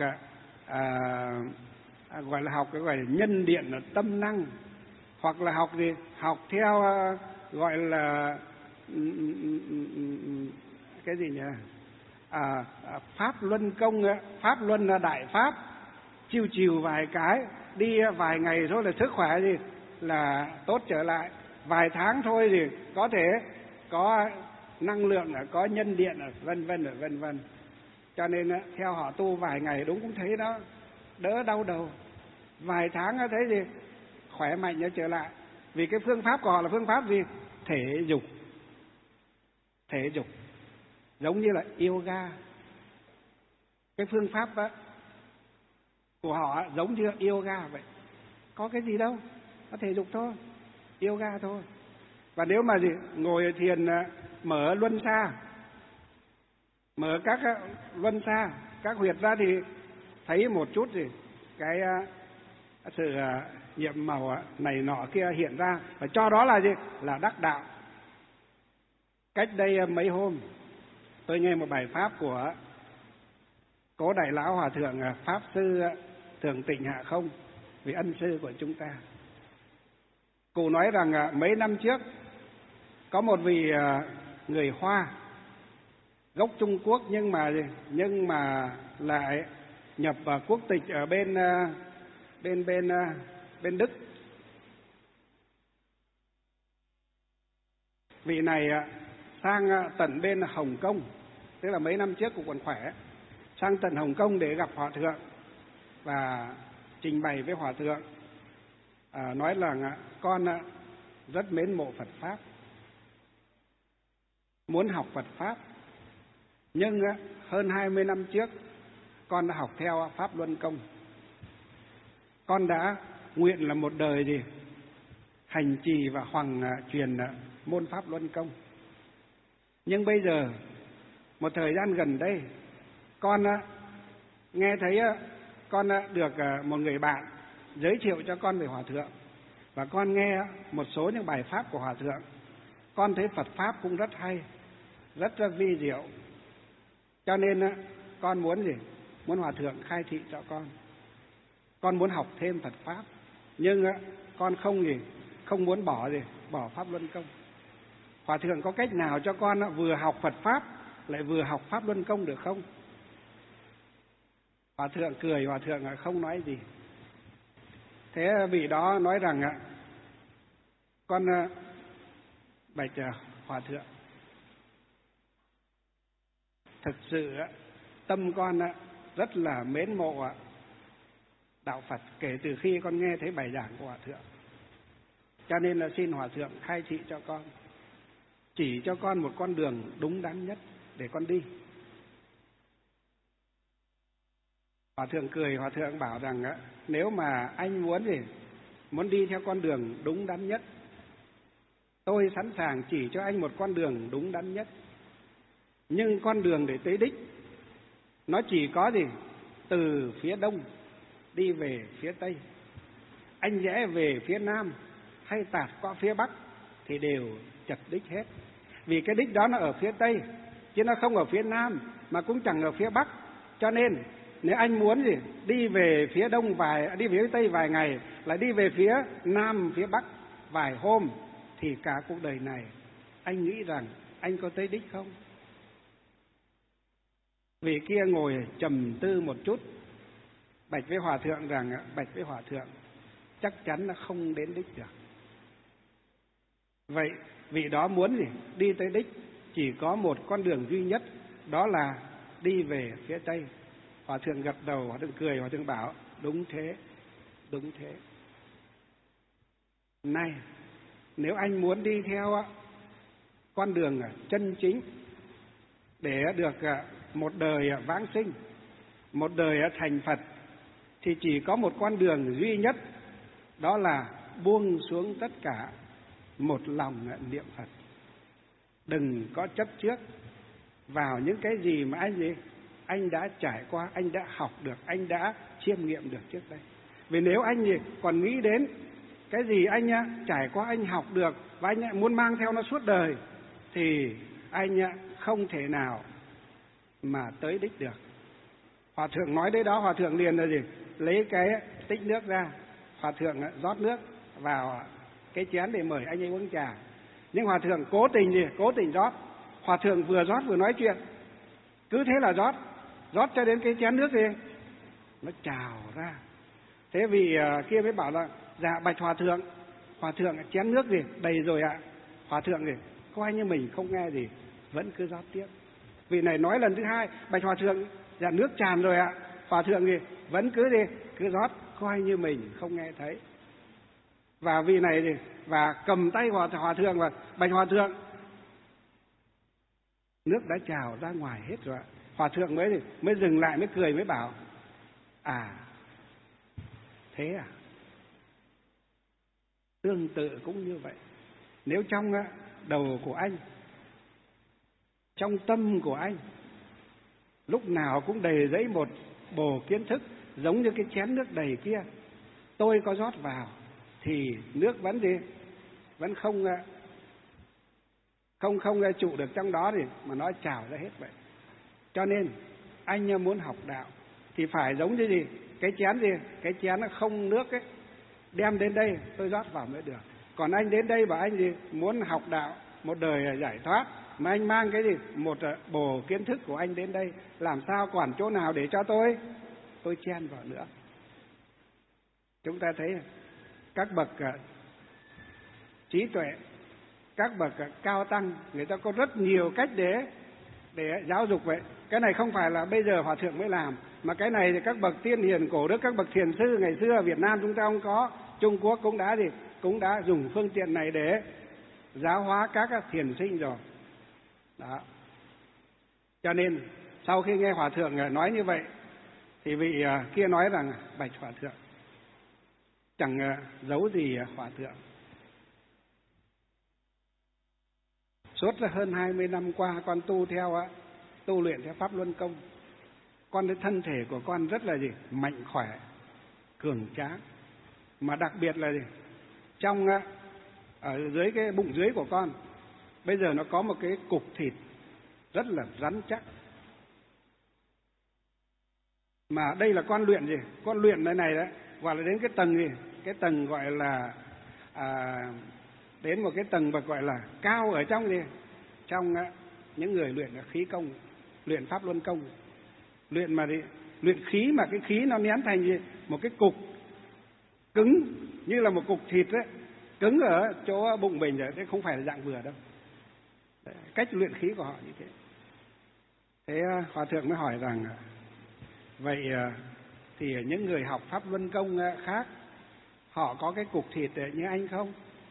gọi là nhân điện là tâm năng, hoặc là học gì? Học theo gọi là cái gì nhỉ? Pháp luân công, pháp luân là đại pháp, chiều vài cái, đi vài ngày thôi là sức khỏe gì là tốt trở lại. Vài tháng thôi thì có thể có năng lượng, có nhân điện, vân vân. Cho nên theo họ tu vài ngày đúng cũng thấy đó đỡ đau đầu. Vài tháng thấy gì khỏe mạnh nó trở lại. Vì cái phương pháp của họ là phương pháp gì? Thể dục. Giống như là yoga. Cái phương pháp đó, của họ giống như yoga vậy. Có cái gì đâu, có thể dục thôi, yoga thôi. Và nếu mà gì ngồi thiền mở luân xa, mở các luân xa, các huyệt ra thì thấy một chút gì cái sự nhiệm màu này nọ kia hiện ra, và cho đó là gì? Là đắc đạo. Cách đây mấy hôm tôi nghe một bài pháp của Cố Đại Lão Hòa Thượng Pháp Sư Thường Tịnh Hạ Không, vị ân sư của chúng ta. Cụ nói rằng mấy năm trước có một vị người Hoa gốc Trung Quốc nhưng mà lại nhập quốc tịch ở bên Đức. Vị này sang tận bên Hồng Kông, tức là mấy năm trước cũng còn khỏe, sang tận Hồng Kông để gặp Hòa Thượng và trình bày với Hòa Thượng, nói là con rất mến mộ Phật Pháp, muốn học Phật Pháp, nhưng hơn 20 năm trước con đã học theo Pháp Luân Công. Con đã nguyện là một đời gì hành trì và hoằng truyền môn Pháp Luân Công. Nhưng bây giờ một thời gian gần đây con nghe thấy con được một người bạn giới thiệu cho con về Hòa Thượng, và con nghe một số những bài pháp của Hòa Thượng. Con thấy Phật Pháp cũng rất hay, rất vi diệu. Cho nên con muốn gì? Muốn Hòa Thượng khai thị cho con. Con muốn học thêm Phật Pháp, nhưng con không muốn bỏ Pháp Luân Công. Hòa Thượng có cách nào cho con vừa học Phật Pháp lại vừa học Pháp Luân Công được không? Hòa Thượng cười, Hòa Thượng không nói gì. Thế vị đó nói rằng con bạch Hòa Thượng, thực sự tâm con rất là mến mộ đạo Phật kể từ khi con nghe thấy bài giảng của Hòa Thượng. Cho nên là xin Hòa Thượng khai thị cho con, chỉ cho con một con đường đúng đắn nhất để con đi. Hòa Thượng cười, Hòa Thượng bảo rằng nếu mà anh muốn đi theo con đường đúng đắn nhất, tôi sẵn sàng chỉ cho anh một con đường đúng đắn nhất. Nhưng con đường để tới đích nó chỉ có từ phía đông đi về phía tây. Anh rẽ về phía nam hay tạt qua phía bắc thì đều chật đích hết. Vì cái đích đó nó ở phía tây, chứ nó không ở phía nam, mà cũng chẳng ở phía bắc. Cho nên nếu anh muốn đi về phía đông đi về phía tây vài ngày, lại đi về phía nam phía bắc vài hôm, thì cả cuộc đời này anh nghĩ rằng anh có tới đích không? Vị kia ngồi trầm tư một chút, bạch với Hòa Thượng rằng bạch với Hòa Thượng, chắc chắn là không đến đích được. Vậy vị đó muốn đi tới đích chỉ có một con đường duy nhất, đó là đi về phía tây. Hòa Thượng gật đầu, Hòa Thượng cười, Hòa Thượng bảo đúng thế. Này, nếu anh muốn đi theo con đường chân chính để được một đời vãng sinh, một đời thành Phật, thì chỉ có một con đường duy nhất, đó là buông xuống tất cả, một lòng niệm Phật. Đừng có chấp trước vào những cái gì mà anh đã trải qua, anh đã học được, anh đã chiêm nghiệm được trước đây. Vì nếu anh còn nghĩ đến cái gì anh trải qua, anh học được và anh muốn mang theo nó suốt đời, thì anh không thể nào mà tới đích được. Hòa Thượng nói đấy đó, Hòa Thượng liền là lấy cái tích nước ra, Hòa Thượng rót nước vào cái chén để mời anh ấy uống trà. Nhưng Hòa Thượng cố tình rót. Hòa Thượng vừa rót vừa nói chuyện, cứ thế là rót cho đến cái chén nước nó trào ra. Thế vì kia mới bảo là dạ bạch Hòa Thượng hòa thượng chén nước gì đầy rồi ạ. Hòa thượng gì coi như mình không nghe gì, vẫn cứ rót tiếp. Vị này nói lần thứ hai, bạch hòa thượng, dạ nước tràn rồi ạ. Hòa thượng gì vẫn cứ rót, coi như mình không nghe thấy. Và vị này gì và cầm tay hòa thượng và bạch hòa thượng, nước đã trào ra ngoài hết rồi ạ. Hòa thượng mới dừng lại, mới cười, mới bảo thế à. Tương tự cũng như vậy. Nếu trong đầu của anh, trong tâm của anh lúc nào cũng đầy dẫy một bồ kiến thức, giống như cái chén nước đầy kia, tôi có rót vào thì nước vẫn không trụ được trong đó mà nó trào ra hết vậy. Cho nên anh muốn học đạo thì phải giống như cái chén nó không nước ấy, đem đến đây tôi rót vào mới được. Còn anh đến đây bảo anh muốn học đạo, một đời giải thoát, mà anh mang một bồ kiến thức của anh đến đây, làm sao còn chỗ nào để cho tôi chen vào nữa. Chúng ta thấy các bậc trí tuệ, các bậc cao tăng, người ta có rất nhiều cách để giáo dục vậy. Cái này không phải là bây giờ hòa thượng mới làm, mà cái này thì các bậc tiên hiền cổ đức, các bậc thiền sư ngày xưa ở Việt Nam chúng ta không có, Trung Quốc cũng đã dùng phương tiện này để giáo hóa các thiền sinh rồi. Đó. Cho nên sau khi nghe hòa thượng nói như vậy thì vị kia nói rằng bạch hòa thượng, chẳng giấu gì hòa thượng. Suốt hơn 20 năm qua con tu luyện theo pháp luân công. Con thấy thân thể của con rất là mạnh khỏe, cường tráng. Mà đặc biệt là trong ở dưới cái bụng dưới của con bây giờ nó có một cái cục thịt rất là rắn chắc. Mà đây là con luyện con luyện này đấy, gọi là đến cái tầng cái tầng gọi là đến một cái tầng bậc gọi là cao ở trong những người luyện khí công, luyện pháp luân công, luyện khí mà cái khí nó nén thành một cái cục cứng như là một cục thịt đấy, cứng ở chỗ bụng mình rồi, thế không phải là dạng vừa đâu. Đấy, cách luyện khí của họ như thế. Thế hòa thượng mới hỏi rằng vậy thì những người học pháp luân công khác họ có cái cục thịt như anh không?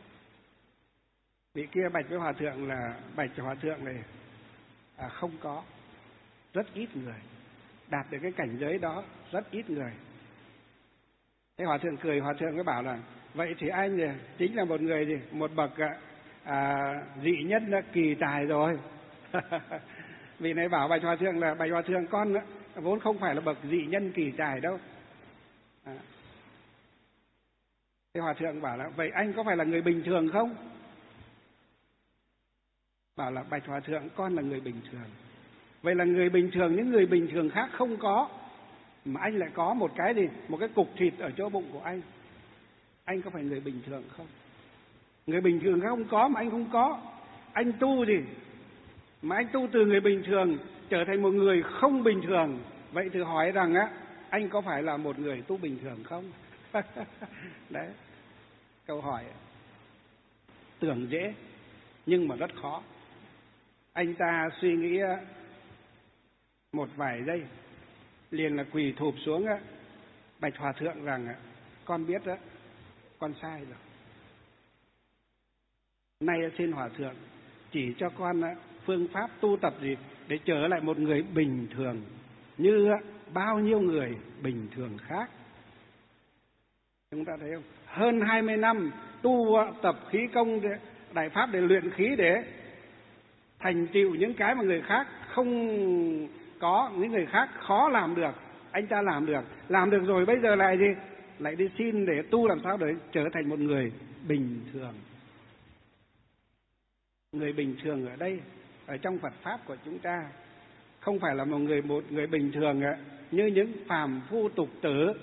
Vị kia bạch với hòa thượng là bạch cho hòa thượng này không có, rất ít người đạt được cái cảnh giới đó, rất ít người. Thế hòa thượng cười, hòa thượng mới bảo là vậy thì anh chính là một người một bậc dị nhân kỳ tài rồi. Vị này bảo bạch hòa thượng là bạch hòa thượng, con vốn không phải là bậc dị nhân kỳ tài đâu. Thế hòa thượng bảo là vậy anh có phải là người bình thường không? Bảo là bạch hòa thượng, con là người bình thường. Vậy là người bình thường, những người bình thường khác không có, mà anh lại có một cái một cái cục thịt ở chỗ bụng của anh có phải người bình thường không? Người bình thường không có mà anh không có. Anh tu mà anh tu từ người bình thường trở thành một người không bình thường. Vậy thì hỏi rằng anh có phải là một người tu bình thường không? Đấy, câu hỏi tưởng dễ nhưng mà rất khó. Anh ta suy nghĩ một vài giây liền là quỳ thụp xuống bạch hòa thượng rằng con biết con sai rồi. Nay xin hòa thượng chỉ cho con phương pháp tu tập để trở lại một người bình thường như bao nhiêu người bình thường khác. Chúng ta thấy không? Hơn 20 năm tu tập khí công đại pháp để luyện khí, để thành tựu những cái mà người khác không có, những người khác khó làm được, anh ta làm được rồi, bây giờ lại đi xin để tu làm sao để trở thành một người bình thường. Người bình thường ở đây ở trong Phật pháp của chúng ta không phải là một người bình thường như những phàm phu tục tử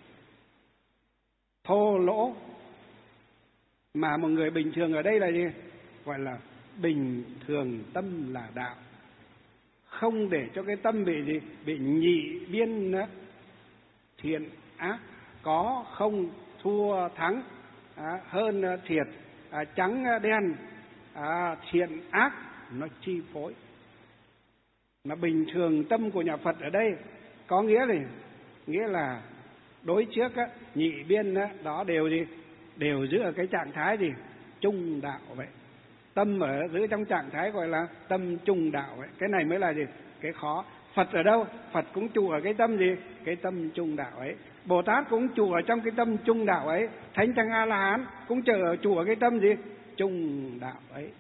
thô lỗ, mà một người bình thường ở đây là gọi là bình thường tâm là đạo, không để cho cái tâm bị nhị biên thiện ác, có không thua thắng, hơn thiệt, trắng đen, thiện ác nó chi phối. Mà bình thường tâm của nhà Phật ở đây có nghĩa là đối trước nhị biên đó đều gì? Đều giữ ở cái trạng thái gì? Trung đạo vậy. Tâm ở giữ trong trạng thái gọi là tâm trung đạo vậy. Cái này mới là gì? Cái khó. Phật ở đâu? Phật cũng trụ ở cái tâm gì? Cái tâm trung đạo ấy. Bồ Tát cũng trụ ở trong cái tâm trung đạo ấy. Thánh Tăng A La Hán cũng trụ ở cái tâm gì? Trung đạo ấy.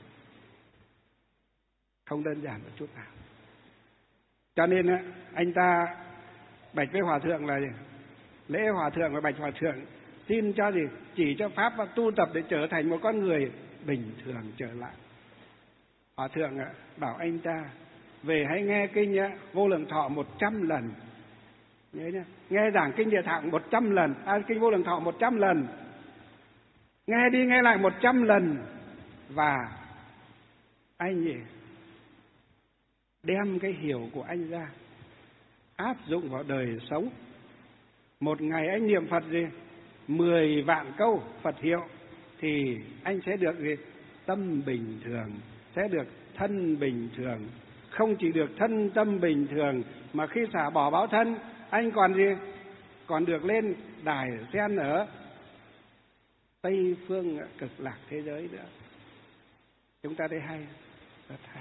Không đơn giản một chút nào. Cho nên anh ta bạch với Hòa Thượng là gì? Lễ Hòa Thượng và bạch Hòa Thượng xin cho gì? Chỉ cho pháp và tu tập để trở thành một con người bình thường trở lại. Hòa Thượng bảo anh ta về hãy nghe kinh Vô Lượng Thọ 100 lần. Nhớ nhá, nghe giảng kinh Địa Tạng 100 lần, kinh Vô Lượng Thọ 100 lần. Nghe đi nghe lại 100 lần và anh gì? Đem cái hiểu của anh ra áp dụng vào đời sống. Một ngày anh niệm Phật gì? 10 vạn câu Phật hiệu thì anh sẽ được gì? Tâm bình thường, sẽ được thân bình thường. Không chỉ được thân tâm bình thường mà khi xả bỏ báo thân, anh còn gì? Còn được lên đài sen ở Tây phương cực lạc thế giới nữa. Chúng ta thấy hay, rất hay.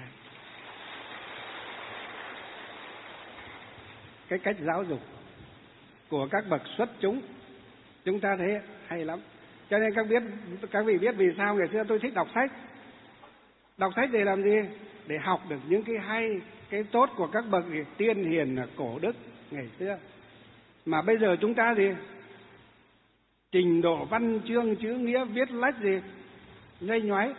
Cái cách giáo dục của các bậc xuất chúng chúng ta thấy hay lắm. Cho nên các vị biết vì sao ngày xưa tôi thích đọc sách. Đọc sách để làm gì? Để học được những cái hay, cái tốt của các bậc tiên hiền cổ đức ngày xưa. Mà bây giờ chúng ta gì? Trình độ văn chương chữ nghĩa viết lách gì? Nhây nhoáy.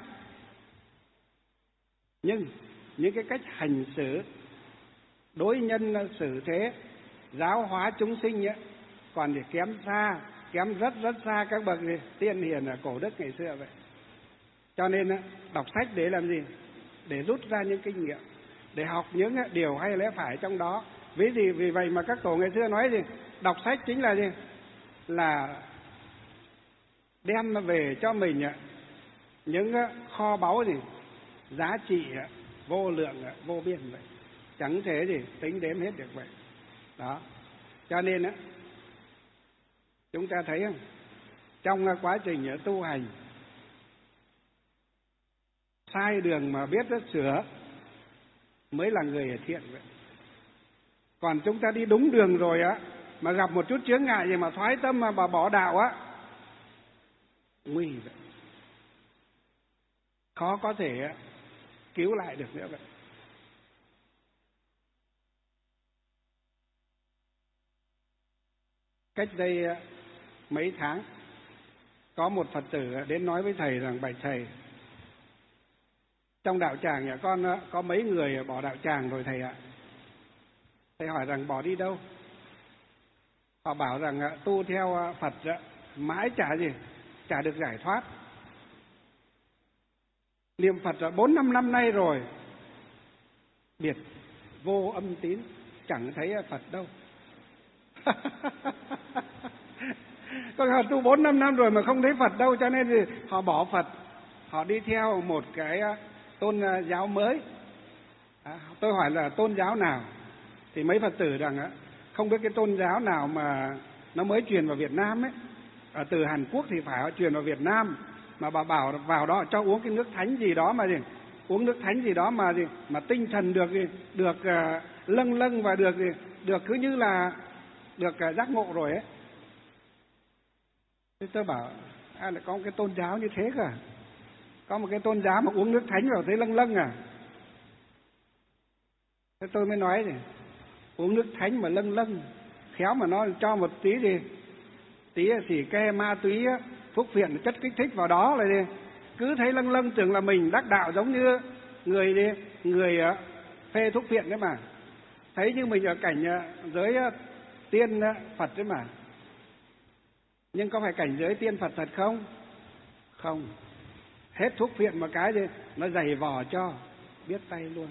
Nhưng những cái cách hành xử, đối nhân xử thế, giáo hóa chúng sinh còn thì kém xa, kém rất rất xa các bậc gì? Tiên hiền cổ đức ngày xưa vậy. Cho nên đọc sách để làm gì? Để rút ra những kinh nghiệm, để học những điều hay lẽ phải trong đó. Vì vậy mà các tổ ngày xưa nói gì? Đọc sách chính là gì? Là đem về cho mình những kho báu gì? Giá trị vô lượng, vô biên vậy. Chẳng thể gì tính đếm hết được vậy. Đó. Cho nên chúng ta thấy không? Trong quá trình tu hành, sai đường mà biết sửa mới là người thiện vậy. Còn chúng ta đi đúng đường rồi mà gặp một chút chướng ngại gì mà thoái tâm mà bỏ đạo nguy vậy. Khó có thể cứu lại được nữa vậy. Cách đây mấy tháng có một Phật tử đến nói với thầy rằng: bạch thầy, trong đạo tràng nhà con có mấy người bỏ đạo tràng rồi thầy ạ. Thầy hỏi rằng bỏ đi đâu? Họ bảo rằng tu theo Phật mãi chả được giải thoát. Niệm Phật 4-5 năm nay rồi, biệt vô âm tín, chẳng thấy Phật đâu. Còn họ tu 4-5 năm rồi mà không thấy Phật đâu, cho nên thì họ bỏ Phật, họ đi theo một cái tôn giáo mới. Tôi hỏi là tôn giáo nào? Thì mấy Phật tử rằng không biết cái tôn giáo nào mà nó mới truyền vào Việt Nam ấy. Từ Hàn Quốc thì phải họ truyền vào Việt Nam, mà bà bảo vào đó cho uống cái nước thánh gì đó mà gì, uống nước thánh gì đó mà gì, mà tinh thần được lâng và được cứ như là được giác ngộ rồi ấy. Thế tôi bảo lại có một cái tôn giáo như thế cả? Có một cái tôn giáo mà uống nước thánh vào thấy lâng à? Thế tôi mới nói gì, uống nước thánh mà lâng, khéo mà nó cho một tí gì, tí xỉ ke ma túy thuốc phiện chất kích thích vào đó là gì, cứ thấy lâng tưởng là mình đắc đạo, giống như người phê thuốc phiện đấy mà, thấy như mình ở cảnh giới tiên Phật đấy mà. Nhưng có phải cảnh giới tiên Phật thật không? Không. Hết thuốc phiện một cái gì nó dày vò cho biết tay luôn.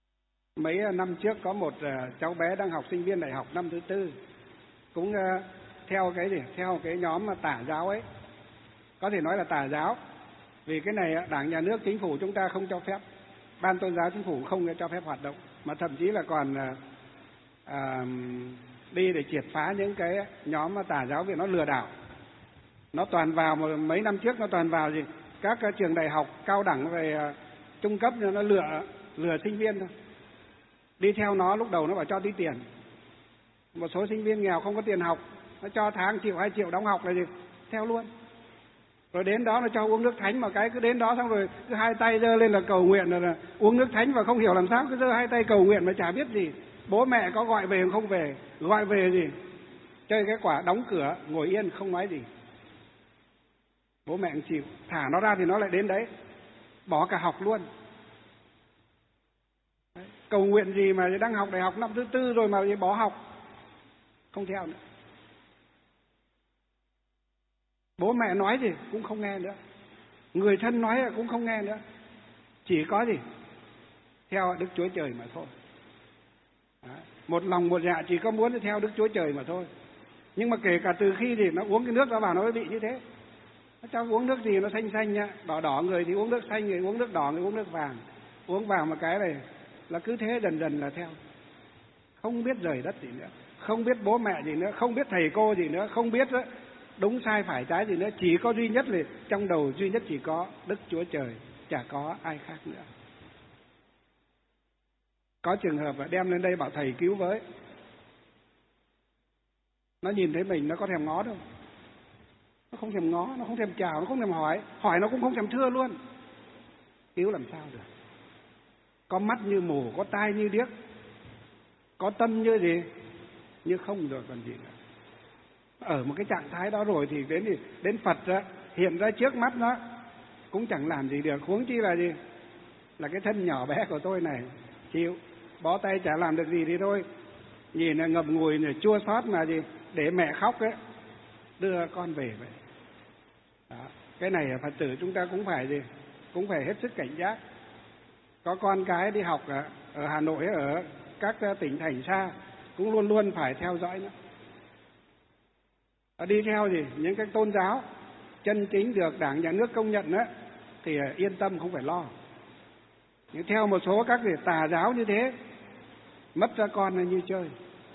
Mấy năm trước có một cháu bé đang học sinh viên đại học năm thứ 4, cũng theo cái gì? Theo cái nhóm mà tà giáo ấy. Có thể nói là tà giáo. Vì cái này Đảng, Nhà nước, Chính phủ chúng ta không cho phép. Ban Tôn giáo Chính phủ không cho phép hoạt động. Mà thậm chí là còn đi để triệt phá những cái nhóm mà tà giáo vì nó lừa đảo. Nó toàn vào, mấy năm trước nó toàn vào gì? Các trường đại học, cao đẳng về trung cấp nó lừa sinh viên thôi. Đi theo nó lúc đầu nó bảo cho tí tiền. Một số sinh viên nghèo không có tiền học, nó cho tháng 1 triệu 2 triệu đóng học là gì? Theo luôn. Rồi đến đó nó cho uống nước thánh, mà cái cứ đến đó xong rồi cứ hai tay giơ lên là cầu nguyện, là uống nước thánh và không hiểu làm sao cứ giơ hai tay cầu nguyện mà chả biết gì. Bố mẹ có gọi về không về, gọi về gì? Chơi cái quả đóng cửa, ngồi yên không nói gì. Bố mẹ cũng chịu, thả nó ra thì nó lại đến đấy, bỏ cả học luôn. Đấy. Cầu nguyện gì mà đang học đại học năm thứ 4 rồi mà bỏ học, không theo nữa. Bố mẹ nói gì cũng không nghe nữa, người thân nói cũng không nghe nữa, chỉ có gì theo Đức Chúa Trời mà thôi. Đấy. Một lòng một dạ chỉ có muốn theo Đức Chúa Trời mà thôi. Nhưng mà kể cả từ khi thì nó uống cái nước đó vào nó mới bị như thế. Nó cho uống nước gì nó xanh xanh nhá, đỏ đỏ, người thì uống nước xanh, người uống nước đỏ, người uống nước vàng. Uống vào một cái này là cứ thế dần dần là theo. Không biết rời đất gì nữa, không biết bố mẹ gì nữa, không biết thầy cô gì nữa, không biết đúng sai phải trái gì nữa. Chỉ có duy nhất là trong đầu duy nhất chỉ có Đức Chúa Trời, chả có ai khác nữa. Có trường hợp là đem lên đây bảo thầy cứu với. Nó nhìn thấy mình nó có thèm ngó đâu. Nó không thèm ngó, nó không thèm chào, nó không thèm hỏi nó cũng không thèm thưa luôn. Cứu làm sao được? Có mắt như mù, có tai như điếc, có tâm như gì? Như không được còn gì nữa. Ở một cái trạng thái đó rồi thì đến Phật hiện ra trước mắt nó cũng chẳng làm gì được. Huống chi là gì? Là cái thân nhỏ bé của tôi này, chịu, bó tay chả làm được gì thì thôi. Nhìn là ngậm ngùi này, chua xót mà gì, để mẹ khóc ấy, đưa con về vậy. Đó. Cái này Phật tử chúng ta cũng phải gì? Cũng phải hết sức cảnh giác. Có con cái đi học ở Hà Nội, ở các tỉnh thành xa, cũng luôn luôn phải theo dõi nó. Đi theo gì? Những cái tôn giáo chân chính được Đảng, Nhà nước công nhận thì yên tâm, không phải lo. Nhưng theo một số các tà giáo như thế, mất ra con là như chơi.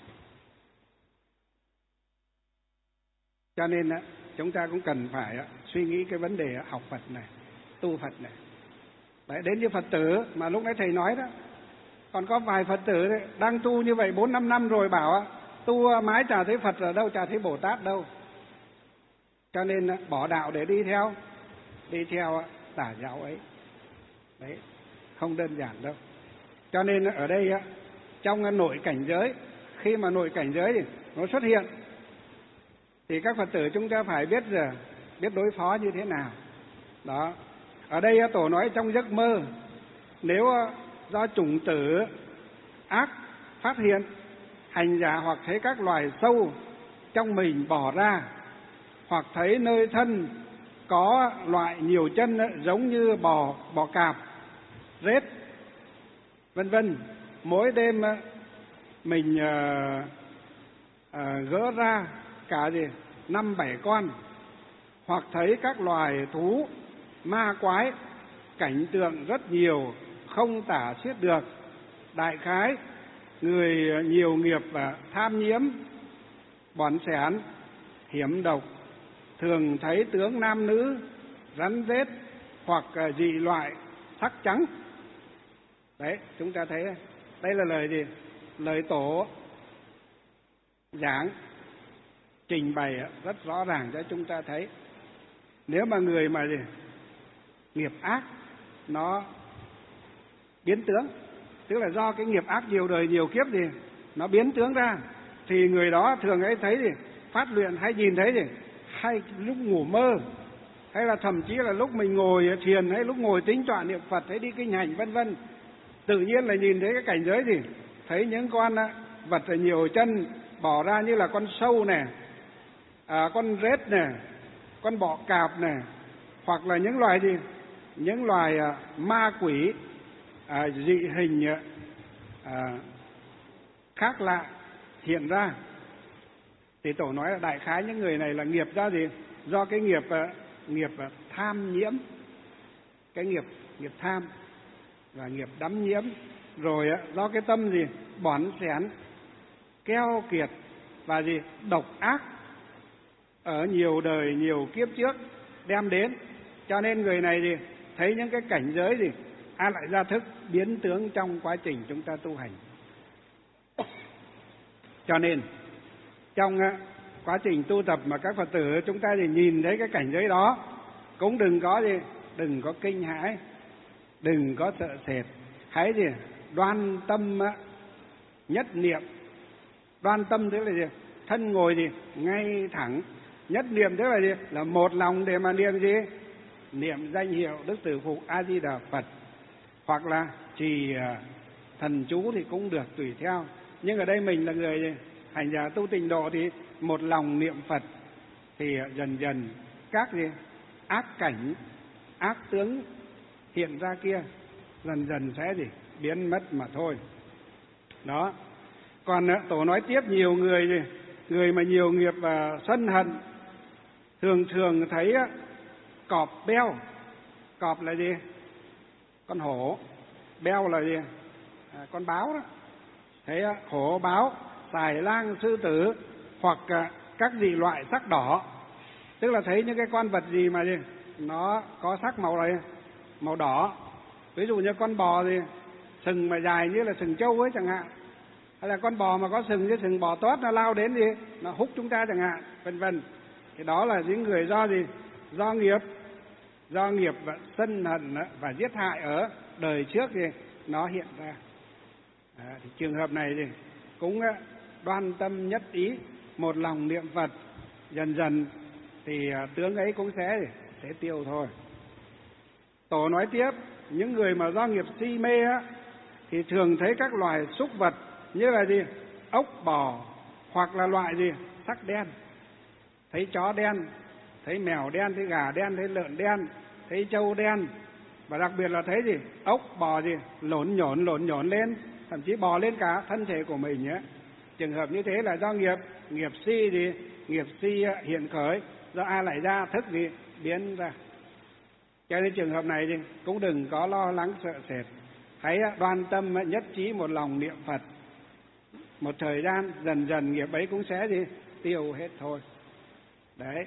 Cho nên chúng ta cũng cần phải suy nghĩ cái vấn đề học Phật này, tu Phật này. Đấy, đến như Phật tử mà lúc nãy thầy nói đó, còn có vài Phật tử đấy, đang tu như vậy 4-5 năm rồi bảo tu mãi chả thấy Phật ở đâu, chả thấy Bồ Tát đâu. Cho nên bỏ đạo để đi theo tà giáo ấy. Đấy, không đơn giản đâu. Cho nên ở đây trong nội cảnh giới, khi mà nội cảnh giới thì nó xuất hiện thì các Phật tử chúng ta phải biết đối phó như thế nào. Đó. Ở đây Tổ nói trong giấc mơ, nếu do chủng tử ác phát hiện, hành giả hoặc thấy các loài sâu trong mình bỏ ra, hoặc thấy nơi thân có loại nhiều chân giống như bò cạp, rết, vân vân, mỗi đêm mình gỡ ra cả 5-7 con, hoặc thấy các loài thú ma quái, cảnh tượng rất nhiều không tả xiết được. Đại khái người nhiều nghiệp và tham nhiễm, bỏn sẻn, hiểm độc, thường thấy tướng nam nữ, rắn rết hoặc dị loại sắc trắng. Đấy, chúng ta thấy đây là lời gì? Lời Tổ giảng trình bày rất rõ ràng cho chúng ta thấy. Nếu mà người mà nghiệp ác nó biến tướng, tức là do cái nghiệp ác nhiều đời nhiều kiếp nó biến tướng ra, thì người đó thường ấy thấy phát luyện hay nhìn thấy hay lúc ngủ mơ, hay là thậm chí là lúc mình ngồi thiền, hay lúc ngồi tính tọa niệm Phật, hay đi kinh hành vân vân, tự nhiên là nhìn thấy cái cảnh giới thấy những con vật nhiều chân bỏ ra như là con sâu này, con rết này, con bọ cạp này, hoặc là những loài những loài ma quỷ dị hình khác lạ hiện ra. Thì Tổ nói là đại khái những người này là nghiệp do gì? Do cái nghiệp tham nhiễm, cái nghiệp tham và nghiệp đắm nhiễm, rồi do cái tâm gì? Bỏn xén, keo kiệt và gì? Độc ác ở nhiều đời nhiều kiếp trước đem đến. Cho nên người này gì? Thấy những cái cảnh giới gì? A lại gia thức biến tướng trong quá trình chúng ta tu hành. Cho nên trong quá trình tu tập mà các Phật tử chúng ta thì nhìn thấy cái cảnh giới đó, cũng đừng có kinh hãi, đừng có sợ sệt, hãy gì? Đoan tâm nhất niệm. Đoan tâm tức là gì? Thân ngồi gì? Ngay thẳng. Nhất niệm tức là gì? Là một lòng để mà niệm gì? Niệm danh hiệu Đức Tử Phụ A Di Đà Phật, hoặc là trì thần chú thì cũng được, tùy theo. Nhưng ở đây mình là người hành giả tu tịnh độ thì một lòng niệm Phật, thì dần dần các gì? Ác cảnh, ác tướng hiện ra kia dần dần sẽ gì? Biến mất mà thôi. Đó. Còn Tổ nói tiếp, nhiều người mà nhiều nghiệp và sân hận thường thấy cọp beo. Cọp là gì? Con hổ. Beo là gì? Con báo đó. Thấy hổ, báo, xài lang, sư tử, hoặc các dị loại sắc đỏ. Tức là thấy những cái con vật gì mà gì? Nó có sắc màu đỏ. Ví dụ như con bò gì? Sừng mà dài như là sừng trâu ấy chẳng hạn. Hay là con bò mà có sừng, cái sừng bò tót nó lao đến gì? Nó húc chúng ta chẳng hạn, vân vân. Thì đó là những người do gì? Do nghiệp và sân hận và giết hại ở đời trước thì nó hiện ra. Thì trường hợp này thì cũng đoan tâm nhất ý, một lòng niệm Phật, dần dần thì tướng ấy cũng sẽ tiêu thôi. Tổ nói tiếp, những người mà do nghiệp si mê thì thường thấy các loài súc vật như là gì? Ốc, bò, hoặc là loại gì? Sắc đen. Thấy chó đen, thấy mèo đen, thấy gà đen, thấy lợn đen, thấy trâu đen, và đặc biệt là thấy gì? Ốc, bò gì? Lộn nhổn lên, thậm chí bò lên cả thân thể của mình nhé. Trường hợp như thế là do nghiệp si gì? Nghiệp si hiện khởi, do A lại gia thức gì? Biến ra. Cho nên trường hợp này thì cũng đừng có lo lắng sợ sệt, hãy đoan tâm nhất trí một lòng niệm Phật. Một thời gian dần dần nghiệp ấy cũng sẽ gì? Tiêu hết thôi. Đấy.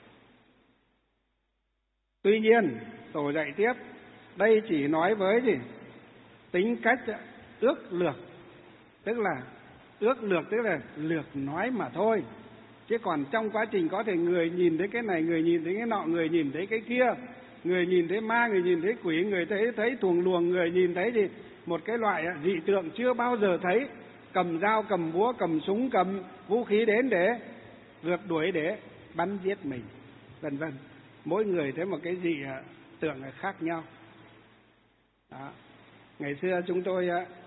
Tuy nhiên Tổ dạy tiếp, đây chỉ nói với gì? Tính cách ước lược, tức là lược nói mà thôi. Chứ còn trong quá trình có thể người nhìn thấy cái này, người nhìn thấy cái nọ, người nhìn thấy cái kia, người nhìn thấy ma, người nhìn thấy quỷ, người thấy thuồng luồng, người nhìn thấy thì một cái loại dị tượng chưa bao giờ thấy, cầm dao, cầm búa, cầm súng, cầm vũ khí đến để rượt đuổi, để bắn giết mình, vân vân. Mỗi người thấy một cái dị tượng khác nhau. Đó. Ngày xưa chúng tôi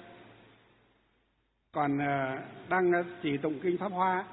còn đang chỉ tụng kinh Pháp Hoa.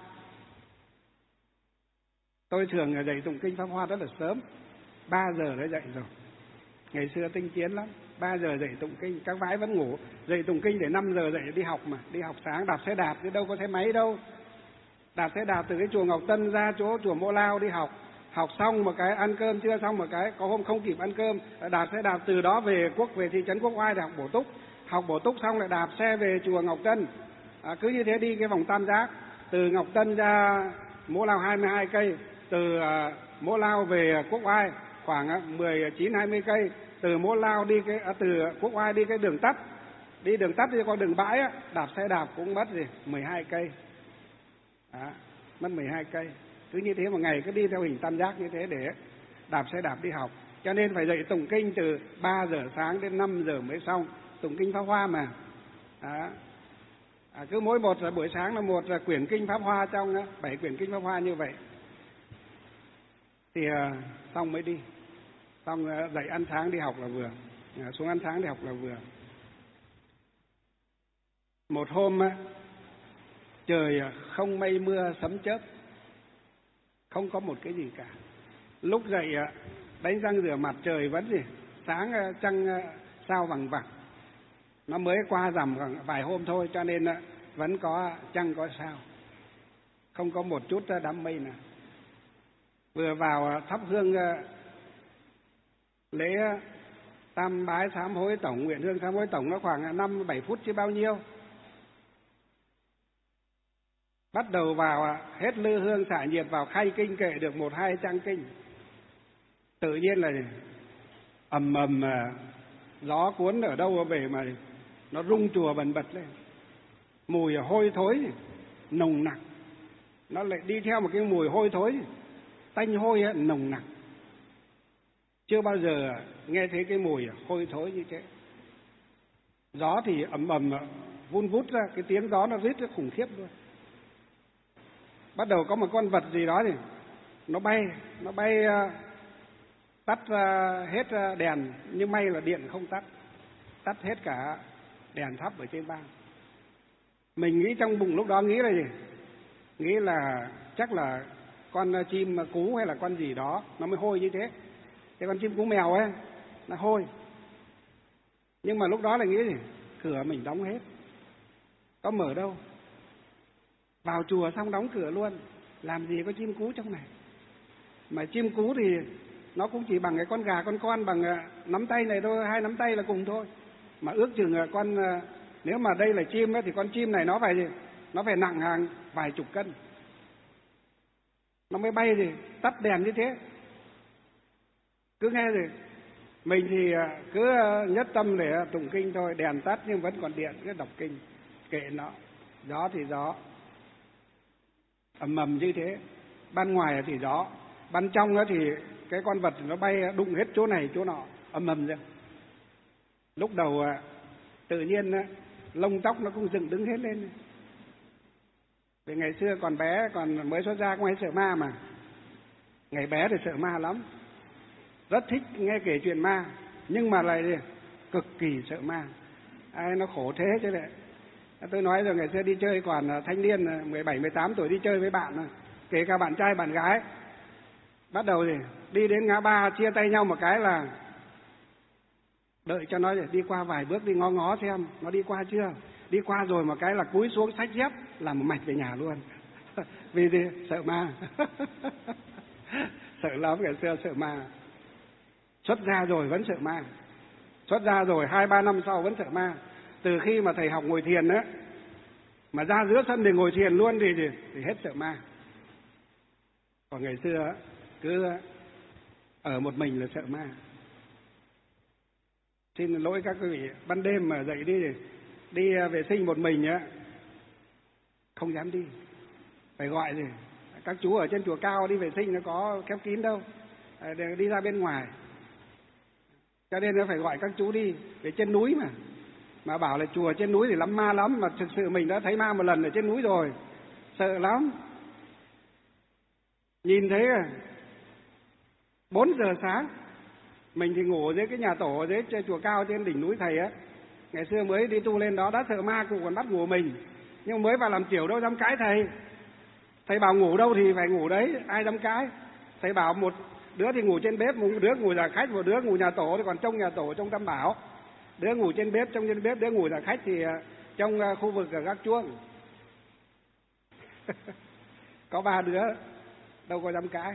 Tôi thường dạy tụng kinh Pháp Hoa rất là sớm, 3 giờ đã dậy rồi. Ngày xưa tinh tiến lắm, 3 giờ dậy tụng kinh, các vãi vẫn ngủ, dậy tụng kinh để 5 giờ dậy đi học mà, đi học sáng, đạp xe đạp chứ đâu có xe máy đâu. Đạp xe đạp từ cái chùa Ngọc Tân ra chỗ chùa Mộ Lao đi học, học xong một cái ăn cơm trưa xong một cái, có hôm không kịp ăn cơm, đạp xe đạp từ đó về thị trấn Quốc Oai để học bổ túc xong lại đạp xe về chùa Ngọc Tân. Cứ như thế đi cái vòng tam giác, từ Ngọc Tân ra Mộ Lao 22 cây, từ Mộ Lao về Quốc Oai khoảng 19-20 cây, từ Mộ Lao đi từ Quốc Oai đi cái đường tắt, đi qua đường bãi đạp xe đạp cũng mất 12 cây. Mất 12 cây. Cứ như thế một ngày cứ đi theo hình tam giác như thế để đạp xe đạp đi học. Cho nên phải dậy tụng kinh từ 3 giờ sáng đến 5 giờ mới xong, tụng kinh Pháp Hoa mà. Cứ mỗi một buổi sáng là một quyển kinh Pháp Hoa trong 7 quyển kinh Pháp Hoa như vậy. Thì xong mới đi. Xong dậy ăn sáng đi học là vừa. Xuống ăn sáng đi học là vừa. Một hôm trời không mây mưa sấm chớp, không có một cái gì cả. Lúc dậy đánh răng rửa mặt trời vẫn sáng trăng sao vằng vặc. Nó mới qua rằm khoảng vài hôm thôi cho nên vẫn có trăng có sao. không có một chút đám mây nào. Vừa vào thắp hương lễ tam bái sám hối tổng, nguyện hương sám hối tổng, nó khoảng 5-7 phút chứ bao nhiêu. Bắt đầu vào hết lư hương xả nhiệt vào khay kinh kệ được 1-2 trang kinh. Tự nhiên là ầm ầm gió cuốn ở đâu về mà nó rung chùa bần bật lên. Mùi hôi thối nồng nặc, nó lại đi theo một cái mùi hôi thối tanh hôi nồng nặc. Chưa bao giờ nghe thấy cái mùi hôi thối như thế. Gió thì ầm ầm vun vút ra, cái tiếng gió nó rít rất khủng khiếp luôn. Bắt đầu có một con vật gì đó thì nó bay tắt hết đèn, nhưng may là điện không tắt hết cả đèn thắp ở trên ban. Mình nghĩ trong bụng lúc đó nghĩ là gì? Nghĩ là chắc là con chim cú hay là con gì đó nó mới hôi như thế. Cái con chim cú mèo ấy nó hôi. Nhưng mà lúc đó là nghĩ gì? Cửa mình đóng hết, có mở đâu. Vào chùa xong đóng cửa luôn, làm gì có chim cú trong này. Mà chim cú thì nó cũng chỉ bằng cái con gà con bằng nắm tay này thôi, 2 nắm tay là cùng thôi. Mà ước chừng nếu mà đây là chim ấy, thì con chim này nó phải gì? Nó phải nặng hàng vài chục cân. Nó mới bay thì tắt đèn như thế. Cứ nghe gì? Mình thì cứ nhất tâm để tụng kinh thôi, đèn tắt nhưng vẫn còn điện, cứ đọc kinh, kệ nó. Gió thì gió, ầm ầm như thế. Ban ngoài thì gió, ban trong đó thì cái con vật nó bay đụng hết chỗ này chỗ nọ, ầm ầm ra. Lúc đầu tự nhiên lông tóc nó cũng dựng đứng hết lên. Vì ngày xưa còn bé, còn mới xuất gia cũng hay sợ ma mà. Ngày bé thì sợ ma lắm, rất thích nghe kể chuyện ma, nhưng mà lại cực kỳ sợ ma. Ai nó khổ thế chứ lại. Tôi nói rồi, ngày xưa đi chơi còn thanh niên 17-18 tuổi đi chơi với bạn, kể cả bạn trai bạn gái. Bắt đầu thì đi đến ngã ba chia tay nhau một cái là đợi cho nó đi qua vài bước, đi ngó ngó xem nó đi qua chưa. Đi qua rồi một cái là cúi xuống xách dép làm một mạch về nhà luôn. Vì gì? Sợ ma. Sợ lắm, ngày xưa sợ ma. Xuất gia rồi vẫn sợ ma. Xuất gia rồi 2-3 năm sau vẫn sợ ma. Từ khi mà thầy học ngồi thiền á, mà ra giữa sân để ngồi thiền luôn thì hết sợ ma. Còn ngày xưa cứ ở một mình là sợ ma. Xin lỗi các quý vị, ban đêm mà dậy đi vệ sinh một mình á, không dám đi, phải gọi gì các chú ở trên chùa cao đi vệ sinh, nó có khép kín đâu, đi ra bên ngoài, cho nên nó phải gọi các chú đi. Về trên núi mà bảo là chùa trên núi thì lắm ma lắm, mà thực sự mình đã thấy ma một lần ở trên núi rồi, sợ lắm. Nhìn thấy 4 giờ sáng, mình thì ngủ dưới cái nhà tổ dưới chùa cao trên đỉnh núi thầy á. Ngày xưa mới đi tu lên đó đã sợ ma, cụ còn bắt ngủ mình, nhưng mới vào làm tiểu đâu dám cãi thầy. Thầy bảo ngủ đâu thì phải ngủ đấy, ai dám cãi. Thầy bảo một đứa thì ngủ trên bếp, một đứa ngủ nhà khách, một đứa ngủ nhà tổ, thì còn trong nhà tổ trong Tam Bảo. Đứa ngủ trên bếp, trong trên bếp, đứa ngủ nhà khách thì trong khu vực ở gác chuông. Có 3 đứa, đâu có dám cãi.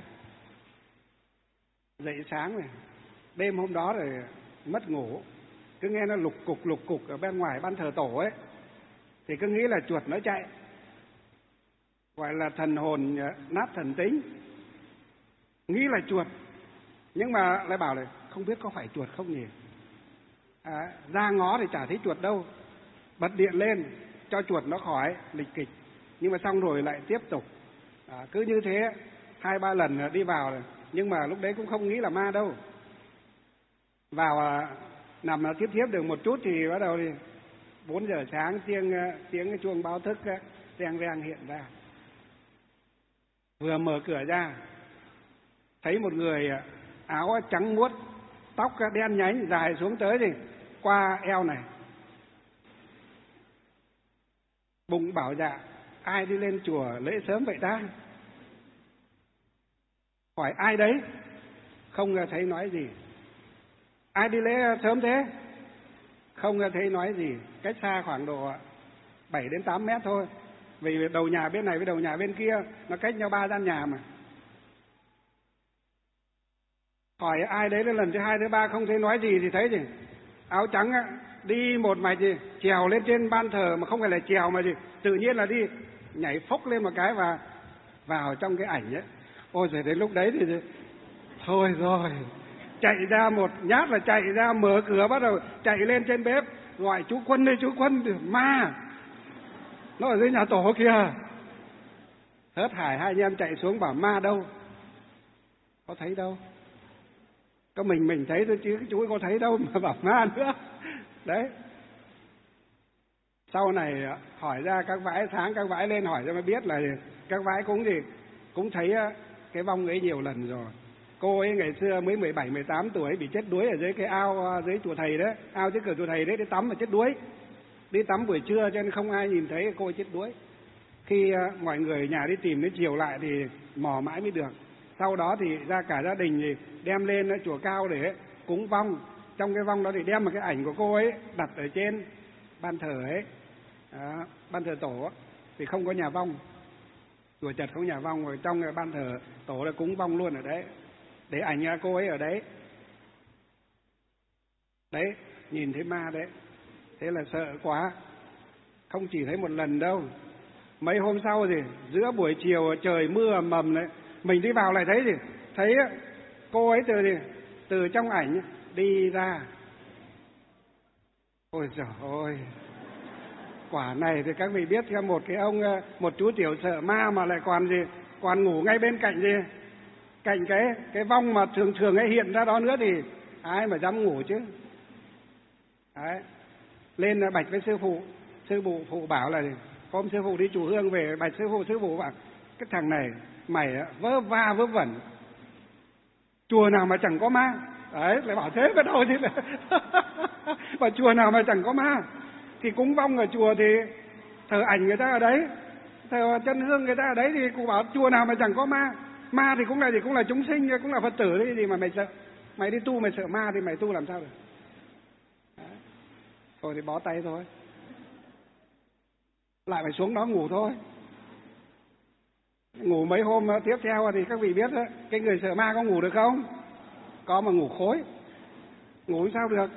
Dậy sáng này, đêm hôm đó rồi mất ngủ, cứ nghe nó lục cục ở bên ngoài ban thờ tổ ấy, thì cứ nghĩ là chuột nó chạy, gọi là thần hồn nát thần tính, nghĩ là chuột, nhưng mà lại bảo là không biết có phải chuột không nhỉ. Ra ngó thì chả thấy chuột đâu, bật điện lên cho chuột nó khỏi lịch kịch, nhưng mà xong rồi lại tiếp tục. Cứ như thế 2-3 lần đi vào, nhưng mà lúc đấy cũng không nghĩ là ma đâu. Vào nằm tiếp được một chút thì bắt đầu thì 4 giờ sáng tiếng cái chuông báo thức reng hiện ra. Vừa mở cửa ra thấy một người áo trắng muốt, tóc đen nhánh dài xuống tới thì qua eo này. Bụng bảo dạ, ai đi lên chùa lễ sớm vậy ta? Hỏi ai đấy? Không thấy nói gì. Ai đi lễ sớm thế? Không thấy nói gì. Cách xa khoảng độ 7-8 mét thôi. Vì đầu nhà bên này với đầu nhà bên kia nó cách nhau 3 gian nhà mà. Hỏi ai đấy lần thứ 2 thứ 3 không thấy nói gì thì thấy gì áo trắng á, đi một mạch gì trèo lên trên ban thờ, mà không phải là trèo mà gì tự nhiên là đi nhảy phốc lên một cái và vào trong cái ảnh ấy. Ôi giời, đến lúc đấy thì thôi rồi, chạy ra một nhát là chạy ra mở cửa, bắt đầu chạy lên trên bếp gọi chú Quân đây, chú Quân, ma nó ở dưới nhà tổ kìa. Hớt hải hai anh em chạy xuống bảo ma đâu, có thấy đâu, có mình thấy thôi chứ chú ấy có thấy đâu mà bảo ma nữa. Đấy, sau này hỏi ra các vãi, sáng các vãi lên hỏi cho mới biết là các vãi cũng thấy cái vong ấy nhiều lần rồi. Cô ấy ngày xưa mới 17, 18 tuổi bị chết đuối ở dưới cái ao dưới chùa thầy đấy, ao dưới cửa chùa thầy đấy, đi tắm mà chết đuối. Đi tắm buổi trưa cho nên không ai nhìn thấy cô ấy chết đuối. Khi mọi người nhà đi tìm đến chiều lại thì mò mãi mới được. Sau đó thì ra cả gia đình thì đem lên chùa Cao để cúng vong. Trong cái vong đó thì đem một cái ảnh của cô ấy đặt ở trên ban thờ ấy. Ban thờ tổ thì không có nhà vong, chùa Chật không nhà vong, rồi trong cái ban thờ tổ là cúng vong luôn ở đấy, để ảnh cô ấy ở đấy. Đấy, nhìn thấy ma đấy, thế là sợ quá. Không chỉ thấy một lần đâu, mấy hôm sau thì giữa buổi chiều trời mưa ầm ầm đấy, mình đi vào lại thấy gì, thấy cô ấy từ trong ảnh đi ra. Ôi giời ơi, quả này thì các vị biết, theo một chú tiểu sợ ma mà lại còn ngủ ngay bên cạnh cạnh cái vong mà thường ấy hiện ra đó nữa thì ai mà dám ngủ chứ. Đấy, lên bạch với sư phụ bảo là hôm sư phụ đi chùa Hương về bạch sư phụ bảo cái thằng này mày vớ va vớ vẩn, chùa nào mà chẳng có ma. Đấy, lại bảo thế có đâu chứ. Và chùa nào mà chẳng có ma, thì cúng vong ở chùa thì thờ ảnh người ta ở đấy, thờ chân hương người ta ở đấy, thì cụ bảo chùa nào mà chẳng có ma. Ma thì cũng là chúng sinh, cũng là Phật tử đấy, gì mà mày sợ. Mày đi tu mày sợ ma thì mày tu làm sao được. Đấy. Thôi thì bó tay thôi, lại phải xuống đó ngủ thôi. Ngủ mấy hôm tiếp theo thì các vị biết đó, cái người sợ ma có ngủ được không? Có, mà ngủ khối, ngủ sao được.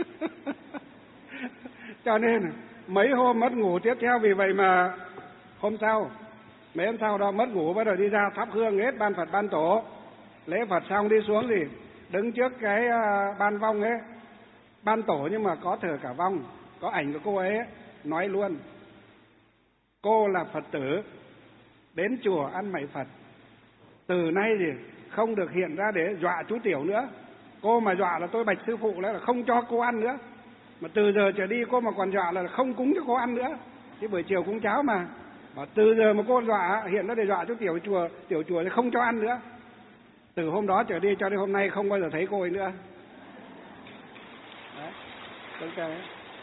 Cho nên mấy hôm mất ngủ tiếp theo, vì vậy mà mấy hôm sau đó mất ngủ, bắt đầu đi ra thắp hương hết ban Phật ban tổ, lễ Phật xong đi xuống thì đứng trước cái ban vong ấy, ban tổ nhưng mà có thờ cả vong, có ảnh của cô ấy, nói luôn: cô là Phật tử đến chùa ăn mày Phật, từ nay thì không được hiện ra để dọa chú tiểu nữa. Cô mà dọa là tôi bạch sư phụ là không cho cô ăn nữa, mà từ giờ trở đi cô mà còn dọa là không cúng cho cô ăn nữa. Chứ buổi chiều cúng cháo mà từ giờ mà cô dọa hiện ra để dọa chú tiểu chùa thì không cho ăn nữa. Từ hôm đó trở đi cho đến hôm nay không bao giờ thấy cô ấy nữa. Đấy, okay.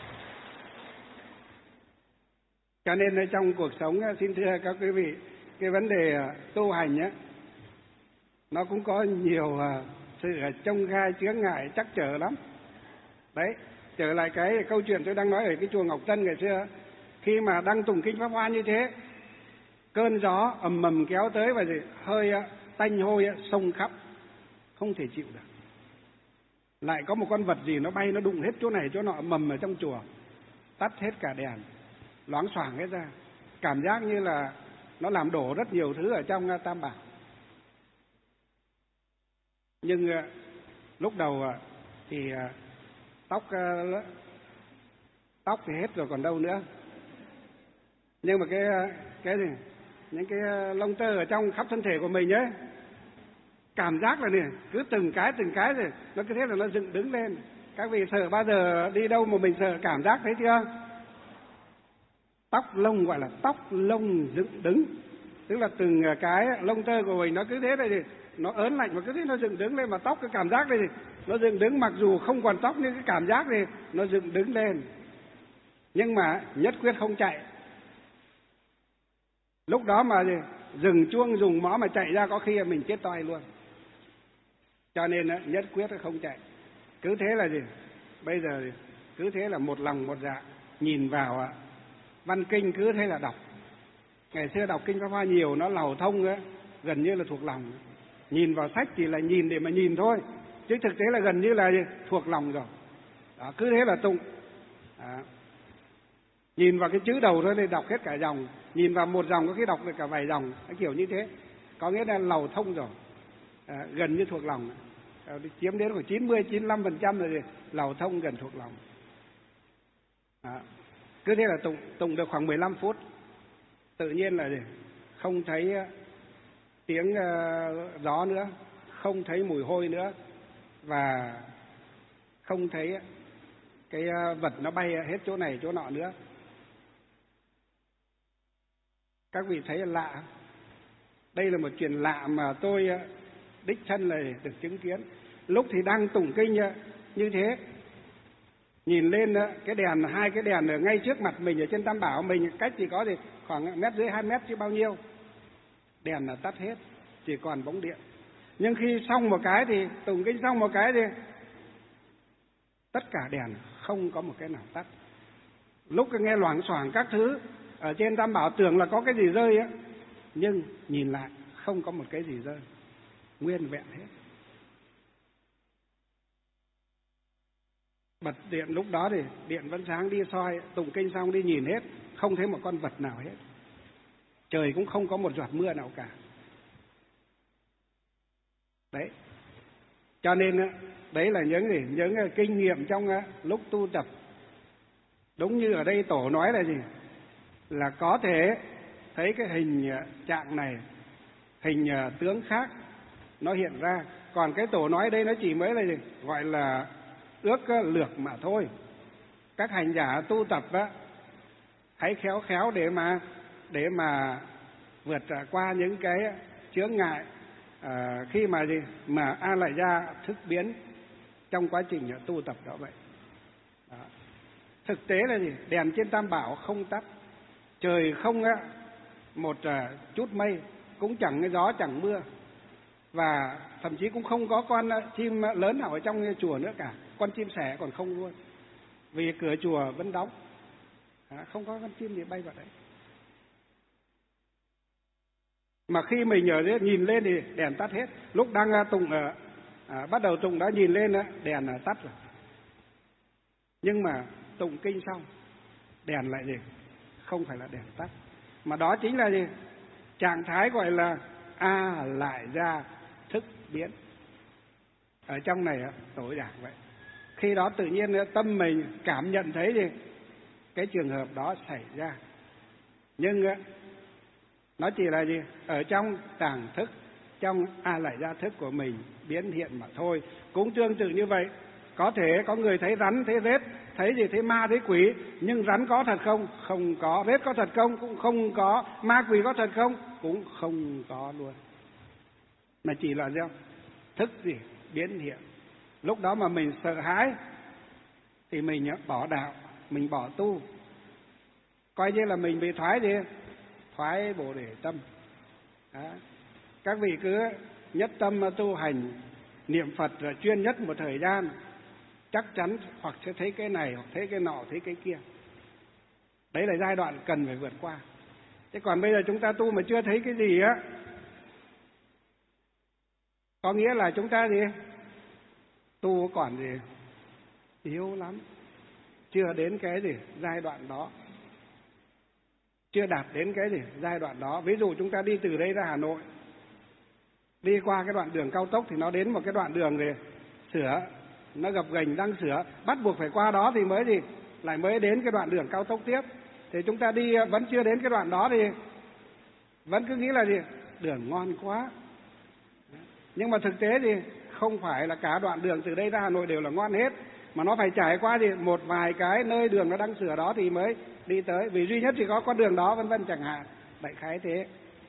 Cho nên trong cuộc sống, xin thưa các quý vị, cái vấn đề tu hành á, nó cũng có nhiều sự chông gai chướng ngại trắc trở lắm. Đấy, trở lại cái câu chuyện tôi đang nói ở cái chùa Ngọc Tân ngày xưa, khi mà đang tụng kinh Pháp Hoa như thế, cơn gió ầm ầm kéo tới và hơi tanh hôi xông khắp, không thể chịu được. Lại có một con vật gì nó bay, nó đụng hết chỗ này chỗ nọ, mầm ở trong chùa, tắt hết cả đèn, loáng xoảng hết ra, cảm giác như là nó làm đổ rất nhiều thứ ở trong Tam Bảo. Nhưng lúc đầu thì tóc thì hết rồi còn đâu nữa. Nhưng mà cái gì, những cái lông tơ ở trong khắp thân thể của mình ấy, cảm giác là này, cứ từng cái rồi nó cứ thế là nó dựng đứng lên. Các vị sợ bao giờ đi đâu mà mình sợ cảm giác thấy chưa? Tóc lông gọi là tóc lông dựng đứng, tức là từng cái lông tơ của mình nó cứ thế này thì nó ớn lạnh mà cứ thế nó dựng đứng lên, mà tóc cái cảm giác này thì nó dựng đứng, mặc dù không còn tóc nhưng cái cảm giác thì nó dựng đứng lên. Nhưng mà nhất quyết không chạy. Lúc đó mà dừng chuông dùng mõ mà chạy ra có khi mình chết toi luôn. Cho nên nhất quyết không chạy. Cứ thế là bây giờ cứ thế là một lòng một dạ, nhìn vào văn kinh cứ thế là đọc. Ngày xưa đọc kinh Pháp Hoa nhiều, nó lầu thông á, gần như là thuộc lòng. Nhìn vào sách chỉ là nhìn để mà nhìn thôi, chứ thực tế là gần như là thuộc lòng rồi. Đó, cứ thế là tụng. Đó. Nhìn vào cái chữ đầu thôi thì đọc hết cả dòng, nhìn vào một dòng có khi đọc được cả vài dòng, cái kiểu như thế. Có nghĩa là lầu thông rồi, gần như thuộc lòng. Chiếm đến khoảng 90-95% rồi, lầu thông gần thuộc lòng. Đó. Cứ thế là tụng được khoảng 15 phút. Tự nhiên là không thấy tiếng gió nữa, không thấy mùi hôi nữa, và không thấy cái vật nó bay hết chỗ này chỗ nọ nữa. Các vị thấy lạ. Đây là một chuyện lạ mà tôi đích thân là được chứng kiến. Lúc thì đang tụng kinh như thế, nhìn lên cái đèn, hai cái đèn ở ngay trước mặt mình ở trên Tam Bảo mình, cách chỉ có thì khoảng mét dưới 2 mét chứ bao nhiêu. Đèn là tắt hết, chỉ còn bóng điện. Nhưng khi xong một cái thì tụng kinh xong một cái thì tất cả đèn không có một cái nào tắt. Lúc nghe loảng xoảng các thứ ở trên Tam Bảo tưởng là có cái gì rơi á, nhưng nhìn lại không có một cái gì rơi, nguyên vẹn hết. Bật điện lúc đó thì điện vẫn sáng, đi soi tụng kinh xong đi nhìn hết, không thấy một con vật nào hết. Trời cũng không có một giọt mưa nào cả. Đấy. Cho nên đấy là những kinh nghiệm trong lúc tu tập. Đúng như ở đây tổ nói là gì? Là có thể thấy cái hình trạng này, hình tướng khác nó hiện ra. Còn cái tổ nói đây nó chỉ mới là gì? Gọi là ước lược mà thôi. Các hành giả tu tập hãy khéo khéo để mà vượt qua những cái chướng ngại khi mà gì? Mà A Lại Gia thức biến trong quá trình tu tập đó vậy. Đó. Thực tế là gì? Đèn trên Tam Bảo không tắt, trời không một chút mây, cũng chẳng cái gió chẳng mưa, và thậm chí cũng không có con chim lớn nào ở trong chùa nữa cả. Con chim sẻ còn không luôn, vì cửa chùa vẫn đóng, không có con chim gì bay vào đấy. Mà khi mình ở đấy nhìn lên thì đèn tắt hết. Lúc đang tụng bắt đầu tụng đã nhìn lên đèn tắt rồi. Nhưng mà tụng kinh xong đèn lại gì? Không phải là đèn tắt, mà đó chính là gì? Trạng thái gọi là A Lại Gia thức biến. Ở trong này tổ giảng vậy. Khi đó tự nhiên tâm mình cảm nhận thấy gì? Cái trường hợp đó xảy ra. Nhưng nó chỉ là gì? Ở trong tàng thức, trong A Lại Gia thức của mình biến hiện mà thôi. Cũng tương tự như vậy. Có thể có người thấy rắn, thấy rết, thấy gì? Thấy ma, thấy quỷ. Nhưng rắn có thật không? Không có. Rết có thật không? Cũng không có. Ma quỷ có thật không? Cũng không có luôn. Mà chỉ là gì? Thức gì? Biến hiện. Lúc đó mà mình sợ hãi thì mình bỏ đạo, mình bỏ tu. Coi như là mình bị thoái gì? Thoái Bồ Đề tâm. Đó. Các vị cứ nhất tâm tu hành, niệm Phật rồi chuyên nhất một thời gian, chắc chắn hoặc sẽ thấy cái này, hoặc thấy cái nọ, thấy cái kia. Đấy là giai đoạn cần phải vượt qua. Thế còn bây giờ chúng ta tu mà chưa thấy cái gì á, có nghĩa là chúng ta gì? Tu còn gì? Yếu lắm. Chưa đến cái gì? Giai đoạn đó. Chưa đạt đến cái gì? Giai đoạn đó. Ví dụ chúng ta đi từ đây ra Hà Nội, đi qua cái đoạn đường cao tốc thì nó đến một cái đoạn đường để sửa, nó gập ghềnh đang sửa, bắt buộc phải qua đó thì mới gì? Lại mới đến cái đoạn đường cao tốc tiếp. Thì chúng ta đi vẫn chưa đến cái đoạn đó thì vẫn cứ nghĩ là gì? Đường ngon quá. Nhưng mà thực tế thì không phải là cả đoạn đường từ đây ra Hà Nội đều là ngon hết, mà nó phải trải qua gì? Một vài cái nơi đường nó đang sửa đó thì mới đi tới, vì duy nhất chỉ có con đường đó, vân vân chẳng hạn. Đại khái thế.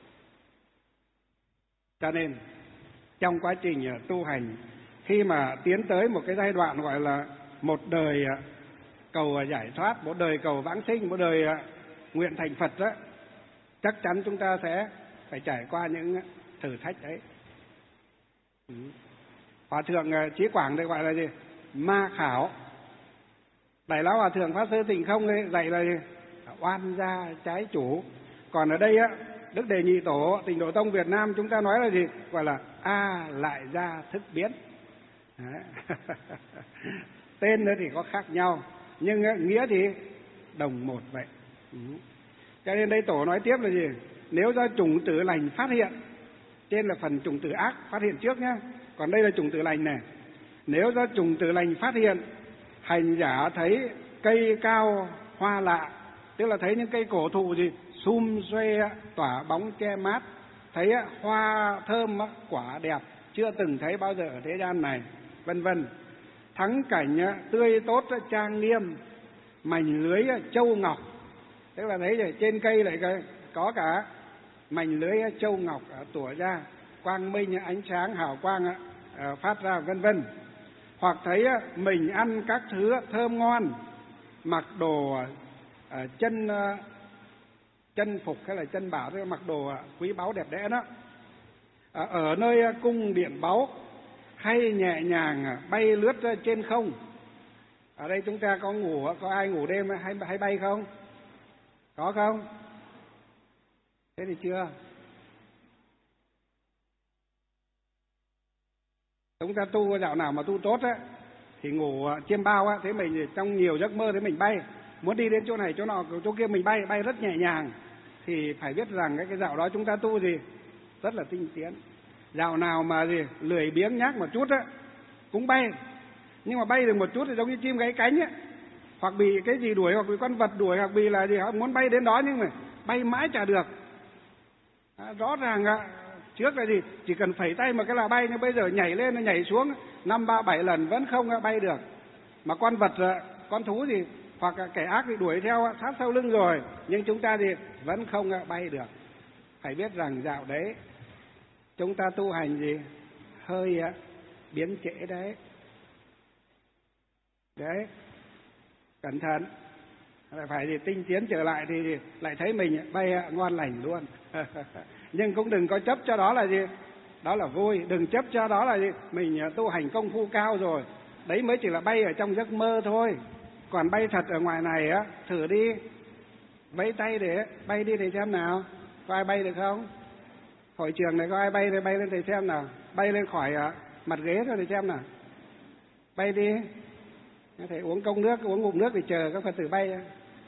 Cho nên trong quá trình tu hành, khi mà tiến tới một cái giai đoạn gọi là một đời cầu giải thoát, một đời cầu vãng sinh, một đời nguyện thành Phật đó, chắc chắn chúng ta sẽ phải trải qua những thử thách ấy. Hòa thượng Chí Quảng đây gọi là gì? Ma khảo. Đại lão Hòa thượng Pháp Sư Tịnh Không ấy dạy là gì? Oan gia trái chủ. Còn ở đây á, Đức Đề Nhị Tổ Tịnh Độ Tông Việt Nam chúng ta nói là gì? Gọi là A Lại Gia Thức Biến. Tên nữa thì có khác nhau, nhưng nghĩa thì đồng một vậy. Cho nên đây Tổ nói tiếp là gì? Nếu do chủng tử lành phát hiện, trên là phần chủng tử ác phát hiện trước nhé, còn đây là chủng tử lành này. Nếu do chủng tử lành phát hiện, hành giả thấy cây cao hoa lạ, tức là thấy những cây cổ thụ gì sum xuê tỏa bóng che mát, thấy hoa thơm quả đẹp chưa từng thấy bao giờ ở thế gian này, vân vân. Thắng cảnh tươi tốt trang nghiêm, mảnh lưới châu ngọc, tức là thấy trên cây lại có cả mảnh lưới châu ngọc tủa ra, quang minh ánh sáng hào quang phát ra, vân vân. Hoặc thấy mình ăn các thứ thơm ngon, mặc đồ chân phục hay là chân bảo, tức là mặc đồ quý báu đẹp đẽ đó, ở nơi cung điện báu, hay nhẹ nhàng bay lướt trên không. Ở đây chúng ta có ai ngủ đêm hay bay không? Có không? Thế thì chưa. Chúng ta tu dạo nào mà tu tốt á thì ngủ chiêm bao á, thế mình trong nhiều giấc mơ thế mình bay, muốn đi đến chỗ này chỗ nọ chỗ kia mình bay rất nhẹ nhàng, thì phải biết rằng cái dạo đó chúng ta tu gì rất là tinh tiến. Dạo nào mà gì lười biếng nhác một chút á cũng bay, nhưng mà bay được một chút thì giống như chim gáy cánh á, hoặc bị cái gì đuổi, hoặc bị con vật đuổi, hoặc bị là gì họ muốn bay đến đó nhưng mà bay mãi chả được. Rõ ràng trước là gì chỉ cần phẩy tay một cái là bay, nhưng bây giờ nhảy lên nhảy xuống 5, 3, 7 lần vẫn không bay được. Mà con vật con thú gì hoặc kẻ ác thì đuổi theo sát sau lưng rồi, nhưng chúng ta thì vẫn không bay được. Phải biết rằng dạo đấy chúng ta tu hành gì hơi biến trễ đấy. Đấy, cẩn thận, phải thì tinh tiến trở lại thì lại thấy mình bay ngon lành luôn. Nhưng cũng đừng có chấp cho đó là gì, đó là vui. Đừng chấp cho đó là gì mình tu hành công phu cao rồi, đấy mới chỉ là bay ở trong giấc mơ thôi. Còn bay thật ở ngoài này á, thử đi, vẫy tay để bay đi thì xem nào, có ai bay được không? Hội trường này có ai bay thì bay lên thì xem nào, bay lên khỏi mặt ghế thôi thì xem nào, bay đi. Thầy uống cốc nước, uống ngụm nước thì chờ các Phật tử bay.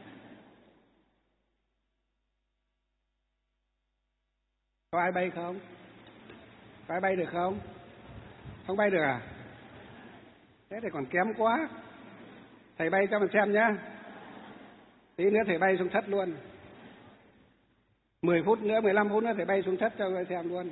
Có ai bay không? Có ai bay được không? Không bay được à? Thế thì còn kém quá. Thầy bay cho mình xem nhá. Tí nữa thầy bay xuống thất luôn. 10 phút nữa, 15 phút nữa thầy bay xuống thất cho người xem luôn.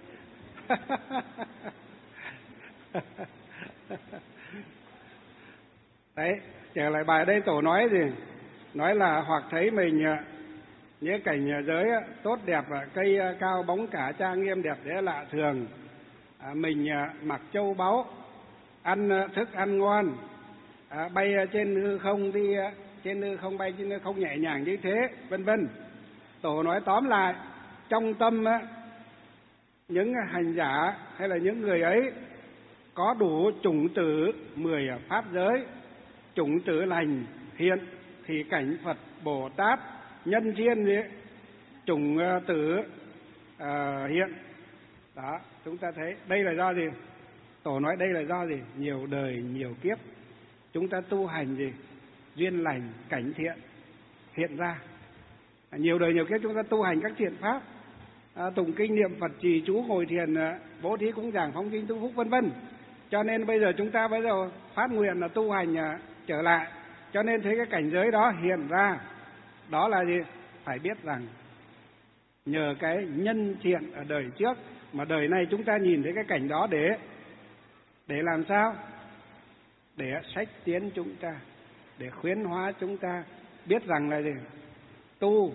Đấy, trở lại bài đây Tổ nói gì? Nói là hoặc thấy mình những cảnh giới tốt đẹp, cây cao bóng cả trang nghiêm đẹp đẽ lạ thường, mình mặc châu báu, ăn thức ăn ngon, bay trên hư không, đi trên hư không, bay trên hư không nhẹ nhàng như thế, vân vân. Tổ nói tóm lại, trong tâm những hành giả hay là những người ấy có đủ chủng tử 10 pháp giới, chủng tử lành hiện thì cảnh Phật Bồ Tát nhân duyên gì chủng tử hiện. Đó, chúng ta thấy đây là do gì? Tổ nói đây là do gì? Nhiều đời nhiều kiếp chúng ta tu hành gì duyên lành cảnh thiện hiện ra. Nhiều đời nhiều kiếp chúng ta tu hành các thiện pháp, tụng kinh niệm Phật, trì chú, ngồi thiền, bố thí cúng dường, phóng sinh tu phúc, vân vân. Cho nên bây giờ chúng ta bây giờ phát nguyện là tu hành trở lại, cho nên thấy cái cảnh giới đó hiện ra. Đó là gì? Phải biết rằng nhờ cái nhân thiện ở đời trước mà đời này chúng ta nhìn thấy cái cảnh đó để làm sao? Để sách tiến chúng ta, để khuyến hóa chúng ta biết rằng là gì? Tu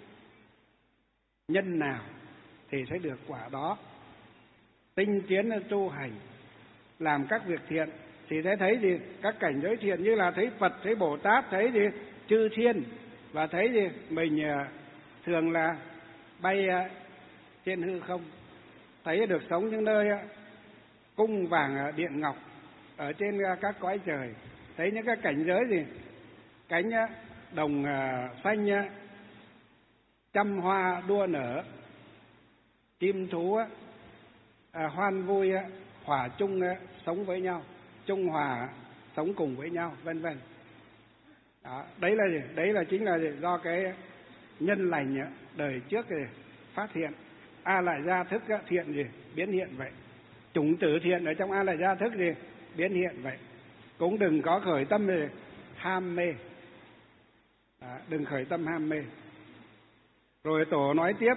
nhân nào thì sẽ được quả đó. Tinh tiến tu hành, làm các việc thiện thì sẽ thấy gì? Các cảnh giới thiện, như là thấy Phật, thấy Bồ Tát, thấy gì? Chư thiên, và thấy gì? Mình thường là bay trên hư không, thấy được sống những nơi cung vàng điện ngọc ở trên các cõi trời, thấy những cái cảnh giới gì? Cánh đồng xanh trăm hoa đua nở, chim thú hoan vui hòa chung sống với nhau, chung hòa sống cùng với nhau, vân vân. Đó, đấy là gì? Đấy là chính là do cái nhân lành đời trước thì phát hiện. A lại gia thức thiện gì biến hiện vậy, chủng tử thiện ở trong A lại gia thức gì biến hiện vậy. Cũng đừng có khởi tâm gì ham mê. Đó, đừng khởi tâm ham mê. Rồi Tổ nói tiếp,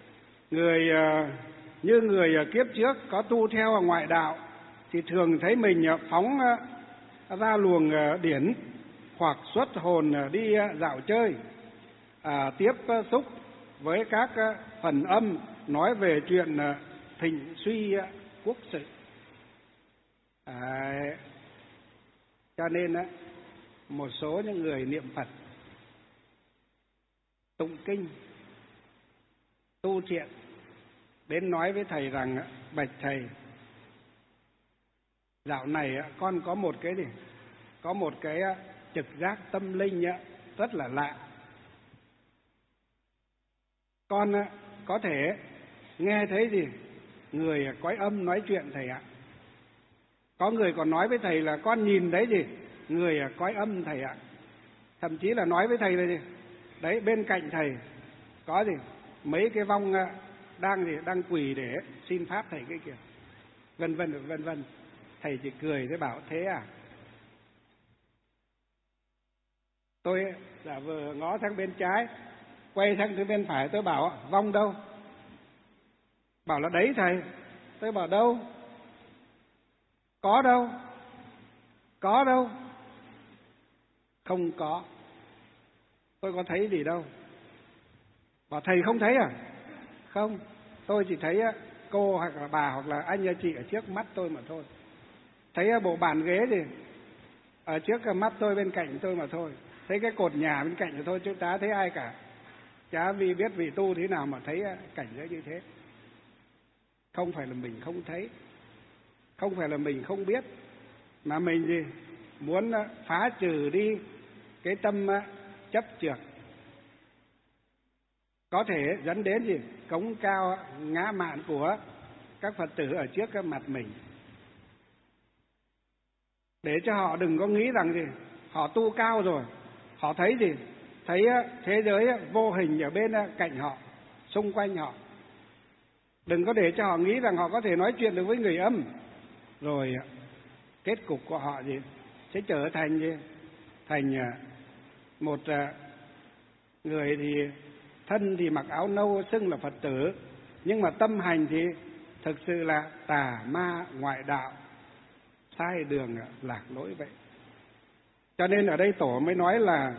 như người kiếp trước có tu theo ngoại đạo thì thường thấy mình phóng ra luồng điển hoặc xuất hồn đi dạo chơi, tiếp xúc với các phần âm nói về chuyện thịnh suy quốc sự. Cho nên một số những người niệm Phật, tụng kinh, tu thiện đến nói với thầy rằng bạch thầy, dạo này con có một cái gì, có một cái trực giác tâm linh rất là lạ. Con có thể nghe thấy gì người cõi âm nói chuyện thầy ạ. Có người còn nói với thầy là con nhìn thấy gì người cõi âm thầy ạ. Thậm chí là nói với thầy là gì, đấy bên cạnh thầy có gì mấy cái vong đang quỳ để xin pháp thầy cái kìa, vân vân vân vân. Thầy chỉ cười thế bảo thế à. Tôi giả vờ ngó sang bên trái, quay sang bên phải, tôi bảo vong đâu? Bảo là đấy thầy. Tôi bảo đâu? Có đâu? Có đâu? Không có. Tôi có thấy gì đâu. Bảo thầy không thấy à? Không, tôi chỉ thấy cô hoặc là bà hoặc là anh chị ở trước mắt tôi mà thôi. Thấy bộ bàn ghế gì ở trước mắt tôi, bên cạnh tôi mà thôi. Thấy cái cột nhà bên cạnh rồi thôi, chứ chả thấy ai cả. Chả vì biết vị tu thế nào mà thấy cảnh giới như thế. Không phải là mình không thấy, không phải là mình không biết, mà mình gì muốn phá trừ đi cái tâm chấp trược, có thể dẫn đến gì cống cao ngã mạn của các Phật tử ở trước cái mặt mình, để cho họ đừng có nghĩ rằng gì họ tu cao rồi, họ thấy gì, thấy thế giới vô hình ở bên cạnh họ, xung quanh họ. Đừng có để cho họ nghĩ rằng họ có thể nói chuyện được với người âm, rồi kết cục của họ gì sẽ trở thành gì, thành một người thì thân thì mặc áo nâu xưng là Phật tử, nhưng mà tâm hành thì thực sự là tà ma ngoại đạo, sai đường lạc lối vậy. Cho nên ở đây Tổ mới nói là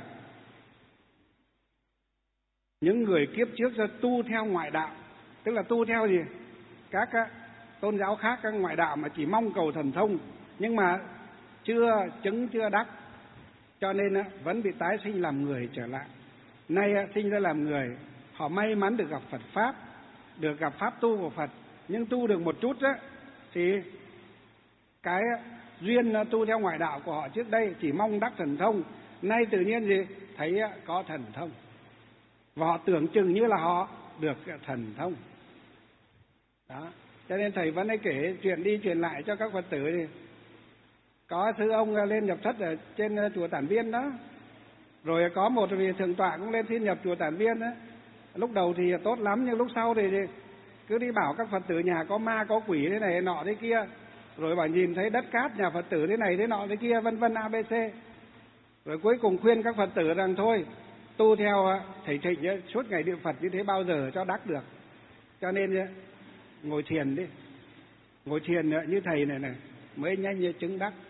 những người kiếp trước ra tu theo ngoại đạo, tức là tu theo gì các tôn giáo khác, các ngoại đạo mà chỉ mong cầu thần thông, nhưng mà chưa chứng chưa đắc, cho nên vẫn bị tái sinh làm người trở lại. Nay sinh ra làm người, họ may mắn được gặp Phật pháp, được gặp pháp tu của Phật, nhưng tu được một chút thì cái duyên tu theo ngoại đạo của họ trước đây chỉ mong đắc thần thông, nay tự nhiên gì thấy có thần thông, và họ tưởng chừng như là họ được thần thông. Đó, cho nên thầy vẫn hay kể chuyện đi chuyện lại cho các Phật tử thì có sư ông lên nhập thất ở trên chùa Tản Viên đó, rồi có một vị thượng tọa cũng lên xin nhập chùa Tản Viên đó. Lúc đầu thì tốt lắm, nhưng lúc sau thì cứ đi bảo các Phật tử nhà có ma có quỷ thế này nọ thế kia, rồi bảo nhìn thấy đất cát nhà Phật tử thế này thế nọ thế kia, vân vân ABC. Rồi cuối cùng khuyên các Phật tử rằng thôi tu theo thầy Thịnh suốt ngày niệm Phật như thế bao giờ cho đắc được, cho nên ngồi thiền đi, ngồi thiền như thầy này mới nhanh như chứng đắc.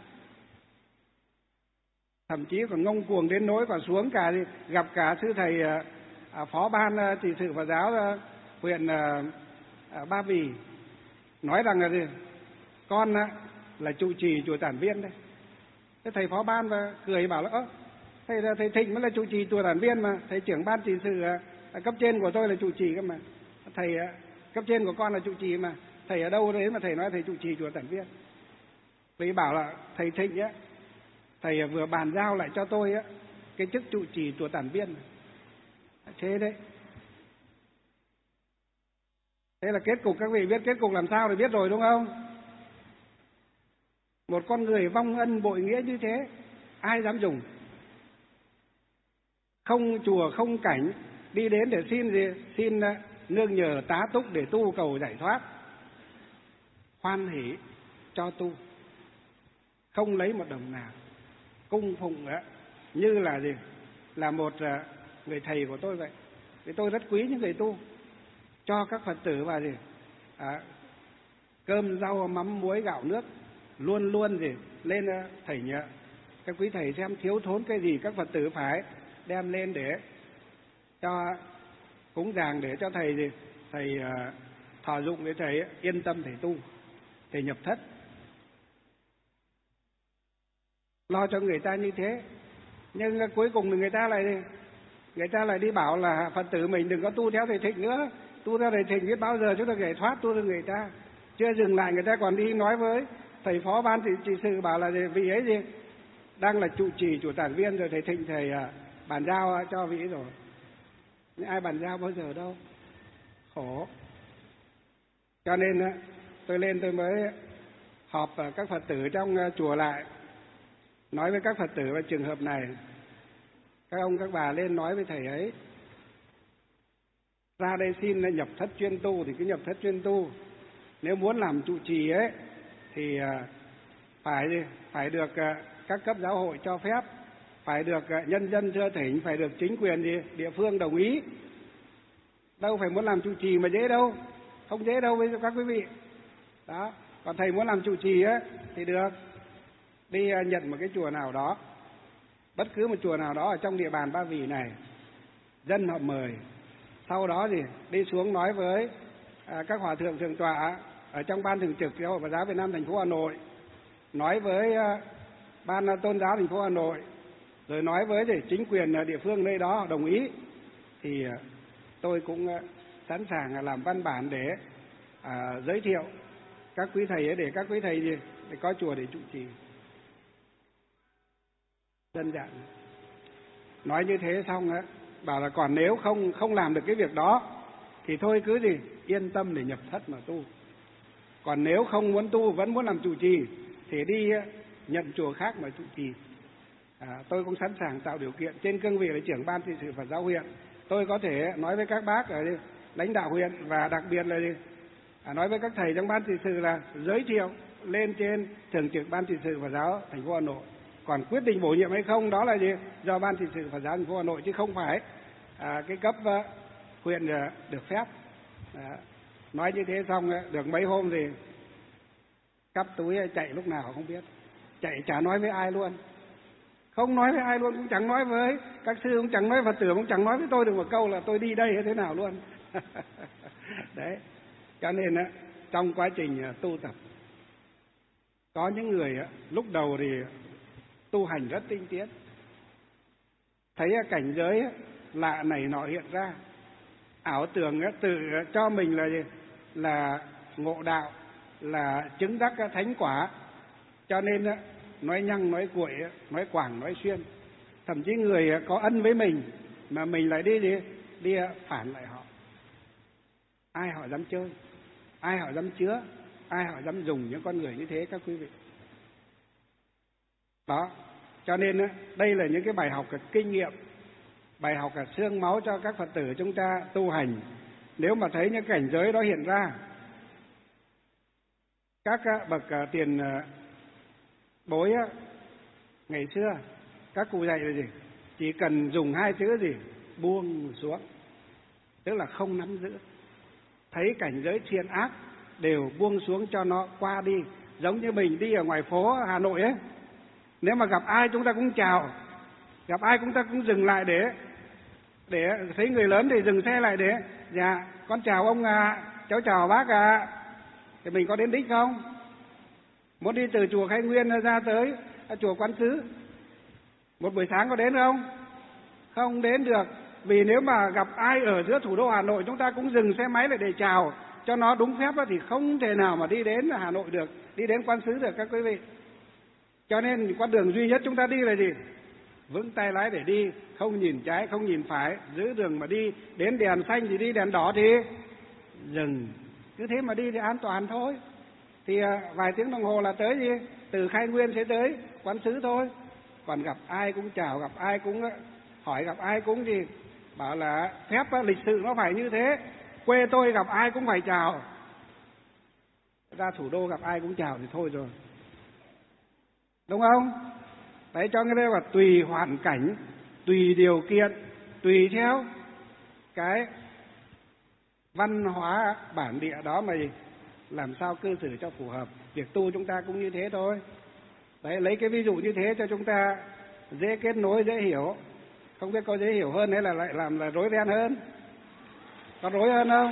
Thậm chí còn ngông cuồng đến nỗi còn xuống cả gặp cả sư thầy phó ban trị sự Phật giáo huyện Ba Vì, nói rằng là gì con là trụ trì chùa Tản Viên đấy. Thế thầy phó ban và cười bảo là thầy Thịnh mới là trụ trì chùa Tản Viên mà, thầy trưởng ban trị sự cấp trên của tôi là trụ trì cơ mà, thầy cấp trên của con là trụ trì mà, thầy ở đâu đấy mà thầy nói thầy trụ trì chùa Tản Viên. Vì bảo là thầy Thịnh thầy vừa bàn giao lại cho tôi cái chức trụ trì chùa Tản Viên. Thế đấy, Thế là kết cục các vị biết kết cục làm sao thì biết rồi đúng không? Một con người vong ân bội nghĩa như thế, ai dám dùng? Không chùa không cảnh, đi đến để xin nương nhờ tá túc để tu cầu giải thoát, hoan hỷ cho tu, không lấy một đồng nào, cung phụng như là gì? Là một người thầy của tôi vậy. Thì tôi rất quý những người tu, cho các Phật tử và gì? Cơm rau mắm muối gạo nước, luôn luôn gì? Lên thầy nhờ các quý thầy xem thiếu thốn cái gì các Phật tử phải đem lên để cho cúng dường, để cho thầy gì? Thầy thọ dụng, để thầy yên tâm thầy tu, thầy nhập thất. Lo cho người ta như thế, nhưng cuối cùng thì người ta lại đi bảo là Phật tử mình đừng có tu theo thầy Thịnh nữa, tu theo thầy Thịnh biết bao giờ chúng ta giải thoát, tu được người ta. Chưa dừng lại, người ta còn đi nói với thầy phó ban trị sự bảo là vị ấy gì đang là trụ trì chủ tản viên rồi, thầy Thịnh thầy bàn giao cho vị ấy rồi. Nhưng ai bàn giao bao giờ đâu, khổ. Cho nên tôi lên tôi mới họp các Phật tử trong chùa lại, nói với các Phật tử về trường hợp này. Các ông các bà lên nói với thầy ấy, ra đây xin nhập thất chuyên tu thì cứ nhập thất chuyên tu. Nếu muốn làm trụ trì ấy thì phải được các cấp giáo hội cho phép, phải được nhân dân thưa thỉnh, phải được chính quyền địa phương đồng ý. Đâu phải muốn làm trụ trì mà dễ đâu, không dễ đâu với các quý vị. Đó, còn thầy muốn làm trụ trì ấy thì được, đi nhận một cái chùa nào đó, bất cứ một chùa nào đó ở trong địa bàn Ba Vì này, dân họ mời. Sau đó đi xuống nói với các hòa thượng thượng tọa ở trong ban thường trực Giáo hội Phật giáo Việt Nam thành phố Hà Nội, nói với ban tôn giáo thành phố Hà Nội, rồi nói với chính quyền địa phương nơi đó đồng ý, thì tôi cũng sẵn sàng làm văn bản để giới thiệu các quý thầy ấy, để các quý thầy để có chùa để trụ trì. Đơn giản. Nói như thế xong bảo là còn nếu không làm được cái việc đó thì thôi cứ yên tâm để nhập thất mà tu. Còn nếu không muốn tu, vẫn muốn làm trụ trì thì đi nhận chùa khác mà trụ trì. Tôi cũng sẵn sàng tạo điều kiện. Trên cương vị là trưởng ban trị sự Phật giáo huyện, tôi có thể nói với các bác ở lãnh đạo huyện, và đặc biệt là nói với các thầy trong ban trị sự là giới thiệu lên trên thường trực ban trị sự Phật giáo thành phố Hà Nội. Còn quyết định bổ nhiệm hay không đó là do ban trị sự Phật giáo thành phố Hà Nội, chứ không phải cái cấp huyện được phép. Nói như thế xong được mấy hôm thì cắp túi chạy lúc nào không biết, chạy chả nói với ai luôn, không nói với ai luôn, cũng chẳng nói với các sư, cũng chẳng nói Phật tử, cũng chẳng nói với tôi được một câu là tôi đi đây hay thế nào luôn. Đấy, cho nên trong quá trình tu tập, có những người lúc đầu thì tu hành rất tinh tiến, thấy cảnh giới lạ này nọ hiện ra, ảo tưởng tự cho mình là ngộ đạo, là chứng đắc thánh quả, cho nên nói nhăng, nói cuội, nói quảng, nói xuyên. Thậm chí người có ân với mình mà mình lại đi phản lại họ. Ai họ dám chơi, ai họ dám chứa, ai họ dám dùng những con người như thế các quý vị. Đó, cho nên đây là những cái bài học kinh nghiệm, bài học xương máu cho các Phật tử chúng ta tu hành. Nếu mà thấy những cảnh giới đó hiện ra, các bậc tiền bối ngày xưa các cụ dạy là gì? Chỉ cần dùng hai chữ buông xuống, tức là không nắm giữ. Thấy cảnh giới thiện ác đều buông xuống cho nó qua đi. Giống như mình đi ở ngoài phố Hà Nội ấy, nếu mà gặp ai chúng ta cũng chào, gặp ai chúng ta cũng dừng lại để thấy người lớn thì dừng xe lại để dạ con chào ông cháu chào bác thì mình có đến đích không? Muốn đi từ chùa Khai Nguyên ra tới chùa Quán Sứ một buổi sáng có đến không? Không đến được. Vì nếu mà gặp ai ở giữa thủ đô Hà Nội chúng ta cũng dừng xe máy lại để chào cho nó đúng phép thì không thể nào mà đi đến Hà Nội được, đi đến Quán Sứ được các quý vị. Cho nên con đường duy nhất chúng ta đi là gì? Vững tay lái để đi, không nhìn trái, không nhìn phải, giữ đường mà đi. Đến đèn xanh thì đi, đèn đỏ thì dừng, cứ thế mà đi thì an toàn thôi. Thì vài tiếng đồng hồ là tới gì? Từ Khai Nguyên sẽ tới Quán Sứ thôi. Còn gặp ai cũng chào, gặp ai cũng hỏi, gặp ai cũng gì bảo là phép lịch sự nó phải như thế. Quê tôi gặp ai cũng phải chào, ra thủ đô gặp ai cũng chào thì thôi rồi, đúng không? Đấy, cho nên là tùy hoàn cảnh, tùy điều kiện, tùy theo cái văn hóa bản địa đó mà làm sao cư xử cho phù hợp. Việc tu chúng ta cũng như thế thôi. Đấy, lấy cái ví dụ như thế cho chúng ta dễ kết nối, dễ hiểu. Không biết có dễ hiểu hơn hay là lại làm là rối ren hơn? Có rối hơn không?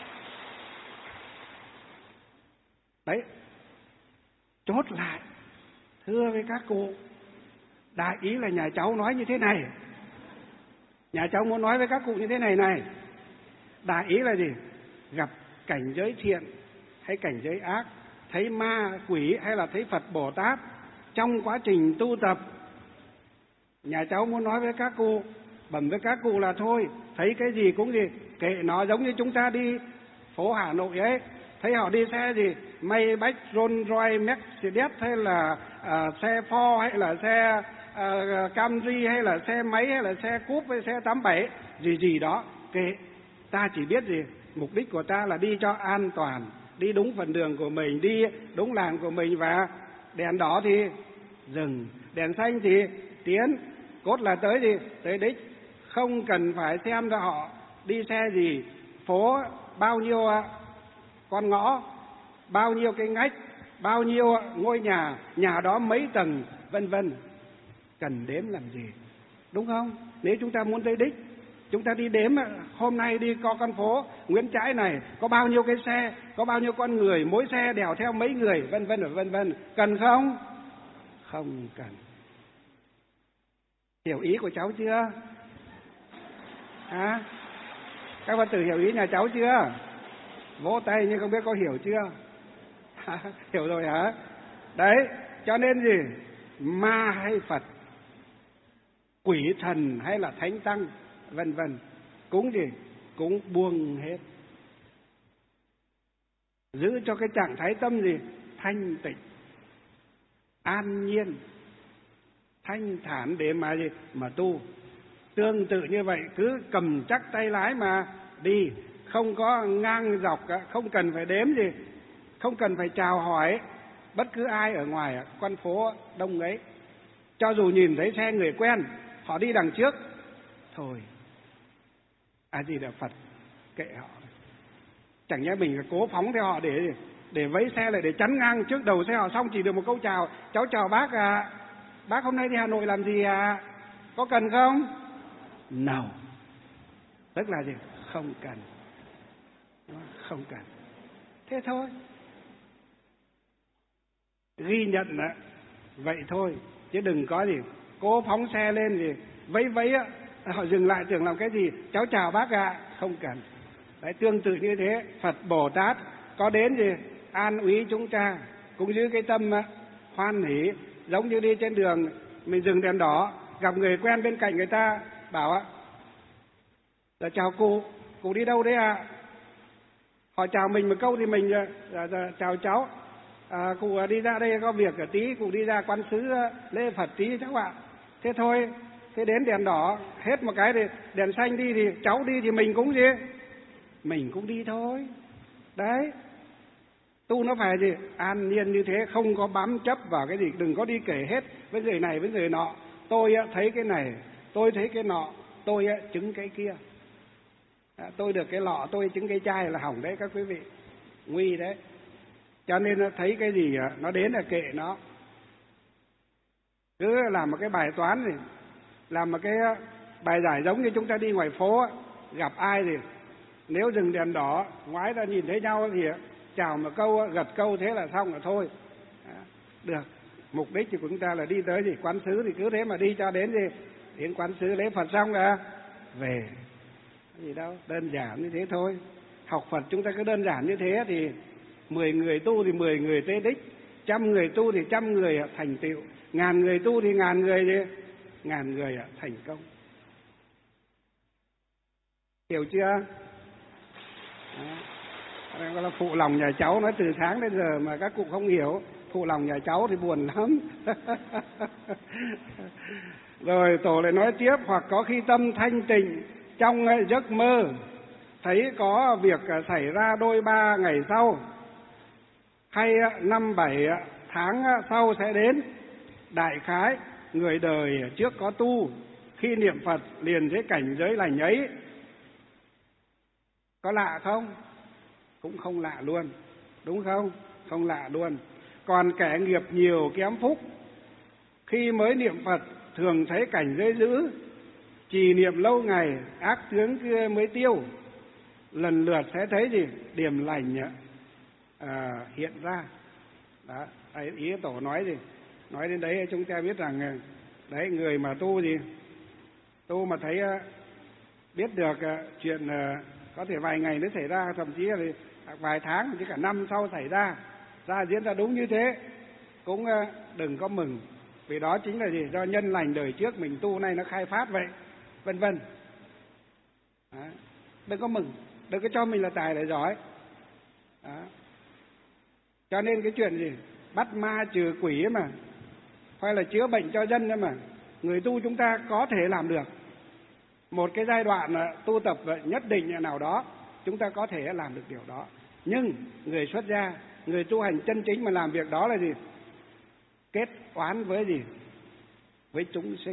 Đấy, chốt lại, thưa với các cụ, đại ý là nhà cháu nói như thế này. Nhà cháu muốn nói với các cụ như thế này này. Đại ý là gì? Gặp cảnh giới thiện hay cảnh giới ác, thấy ma quỷ hay là thấy Phật Bồ Tát, trong quá trình tu tập, nhà cháu muốn nói với các cụ, bẩm với các cụ là thôi, thấy cái gì cũng gì kệ nó. Giống như chúng ta đi phố Hà Nội ấy, thấy họ đi xe gì Maybach, Rolls Royce, Mercedes hay là xe Ford hay là xe Camry hay là xe máy hay là xe Cúp hay xe 87 gì gì đó, kệ. Ta chỉ biết gì mục đích của ta là đi cho an toàn, đi đúng phần đường của mình, đi đúng làng của mình, và đèn đỏ thì dừng, đèn xanh thì tiến, cốt là tới gì? Tới đích. Không cần phải xem ra họ đi xe gì, phố bao nhiêu con ngõ, bao nhiêu cái ngách, bao nhiêu ngôi nhà, nhà đó mấy tầng, vân vân. Cần đếm làm gì, đúng không? Nếu chúng ta muốn tới đích, chúng ta đi đếm hôm nay đi qua con phố Nguyễn Trãi này có bao nhiêu cái xe, có bao nhiêu con người, mỗi xe đèo theo mấy người, vân vân và vân vân. Cần không? Không cần. Hiểu ý của cháu chưa? Các Phật tử hiểu ý nhà cháu chưa? Vỗ tay nhưng không biết có hiểu chưa? Hiểu rồi hả? Đấy, cho nên gì? Ma hay Phật, quỷ thần hay là thánh tăng, vân vân, cũng gì? Cũng buông hết. Giữ cho cái trạng thái tâm gì? Thanh tịnh, an nhiên, thanh thản để mà gì? Mà tu. Tương tự như vậy, cứ cầm chắc tay lái mà đi, không có ngang dọc, không cần phải đếm gì, không cần phải chào hỏi bất cứ ai ở ngoài con phố đông ấy. Cho dù nhìn thấy xe người quen, họ đi đằng trước, thôi, gì là Phật, kệ họ. Chẳng nhẽ mình phải cố phóng theo họ để vẫy xe lại, để chắn ngang trước đầu xe họ, xong chỉ được một câu chào: cháu chào bác ạ, bác hôm nay đi Hà Nội làm gì ạ? Có cần không? No. Tức là gì? Không cần. Không cần. Thế thôi. Ghi nhận vậy thôi, chứ đừng có gì cố phóng xe lên gì vẫy họ dừng lại tưởng làm cái gì, cháu chào bác ạ. Không cần. Đấy, tương tự như thế, Phật Bồ Tát có đến gì an úy chúng ta, cũng giữ cái tâm hoan hỷ. Giống như đi trên đường, mình dừng đèn đỏ, gặp người quen bên cạnh, người ta bảo là chào cụ đi đâu đấy ạ? Họ chào mình một câu thì mình chào cháu, cụ đi ra đây có việc tí, cụ đi ra Quán Sứ lễ Phật tí cháu ạ. Thế thôi. Thế đến đèn đỏ hết một cái thì đèn xanh đi, thì cháu đi thì mình cũng gì? Mình cũng đi thôi. Đấy, tu nó phải gì? An nhiên như thế, không có bám chấp vào cái gì. Đừng có đi kể hết với người này với người nọ, tôi thấy cái này, tôi thấy cái nọ, tôi chứng cái kia, tôi được cái lọ, tôi chứng cái chai, là hỏng đấy các quý vị, nguy đấy. Cho nên thấy cái gì nó đến là kệ nó. Cứ làm một cái bài toán này, làm một cái bài giải giống như chúng ta đi ngoài phố, gặp ai thì nếu dừng đèn đỏ, ngoái ra nhìn thấy nhau thì chào một câu, gật câu, thế là xong rồi thôi. Được. Mục đích của chúng ta là đi tới gì? Quán Sứ, thì cứ thế mà đi cho đến gì? Đến Quán Sứ lễ Phật xong rồi về. Cái gì đâu, đơn giản như thế thôi. Học Phật chúng ta cứ đơn giản như thế thì 10 người tu thì 10 người tới đích, 100 người tu thì 100 người thành tựu, 1000 người tu thì 1000 người gì? 1000 người thành công. Hiểu chưa? Gọi là phụ lòng nhà cháu, nói từ sáng đến giờ mà các cụ không hiểu. Phụ lòng nhà cháu thì buồn lắm. Rồi Tổ lại nói tiếp, hoặc có khi tâm thanh tịnh trong giấc mơ, thấy có việc xảy ra đôi ba ngày sau, hay 5-7 tháng sau sẽ đến. Đại khái người đời trước có tu, khi niệm Phật liền thấy cảnh giới lành ấy. Có lạ không? Cũng không lạ luôn, đúng không? Không lạ luôn. Còn kẻ nghiệp nhiều kém phúc, khi mới niệm Phật thường thấy cảnh giới dữ, trì niệm lâu ngày ác tướng kia mới tiêu, lần lượt sẽ thấy gì? Điểm lành hiện ra. Đó, ý Tổ nói gì? Nói đến đấy chúng ta biết rằng đấy, người mà tu gì? Tu mà thấy biết được chuyện có thể vài ngày nữa xảy ra, thậm chí là vài tháng, chứ cả năm sau xảy ra diễn ra đúng như thế, cũng đừng có mừng, vì đó chính là gì? Do nhân lành đời trước mình tu nay nó khai phát vậy, vân vân. Đừng có mừng, đừng có cho mình là tài là giỏi. Đó. Cho nên cái chuyện gì bắt ma trừ quỷ ấy mà, hay là chữa bệnh cho dân ấy mà, người tu chúng ta có thể làm được. Một cái giai đoạn tu tập nhất định nào đó chúng ta có thể làm được điều đó. Nhưng người xuất gia, người tu hành chân chính mà làm việc đó là gì? Kết oán với gì? Với chúng sinh.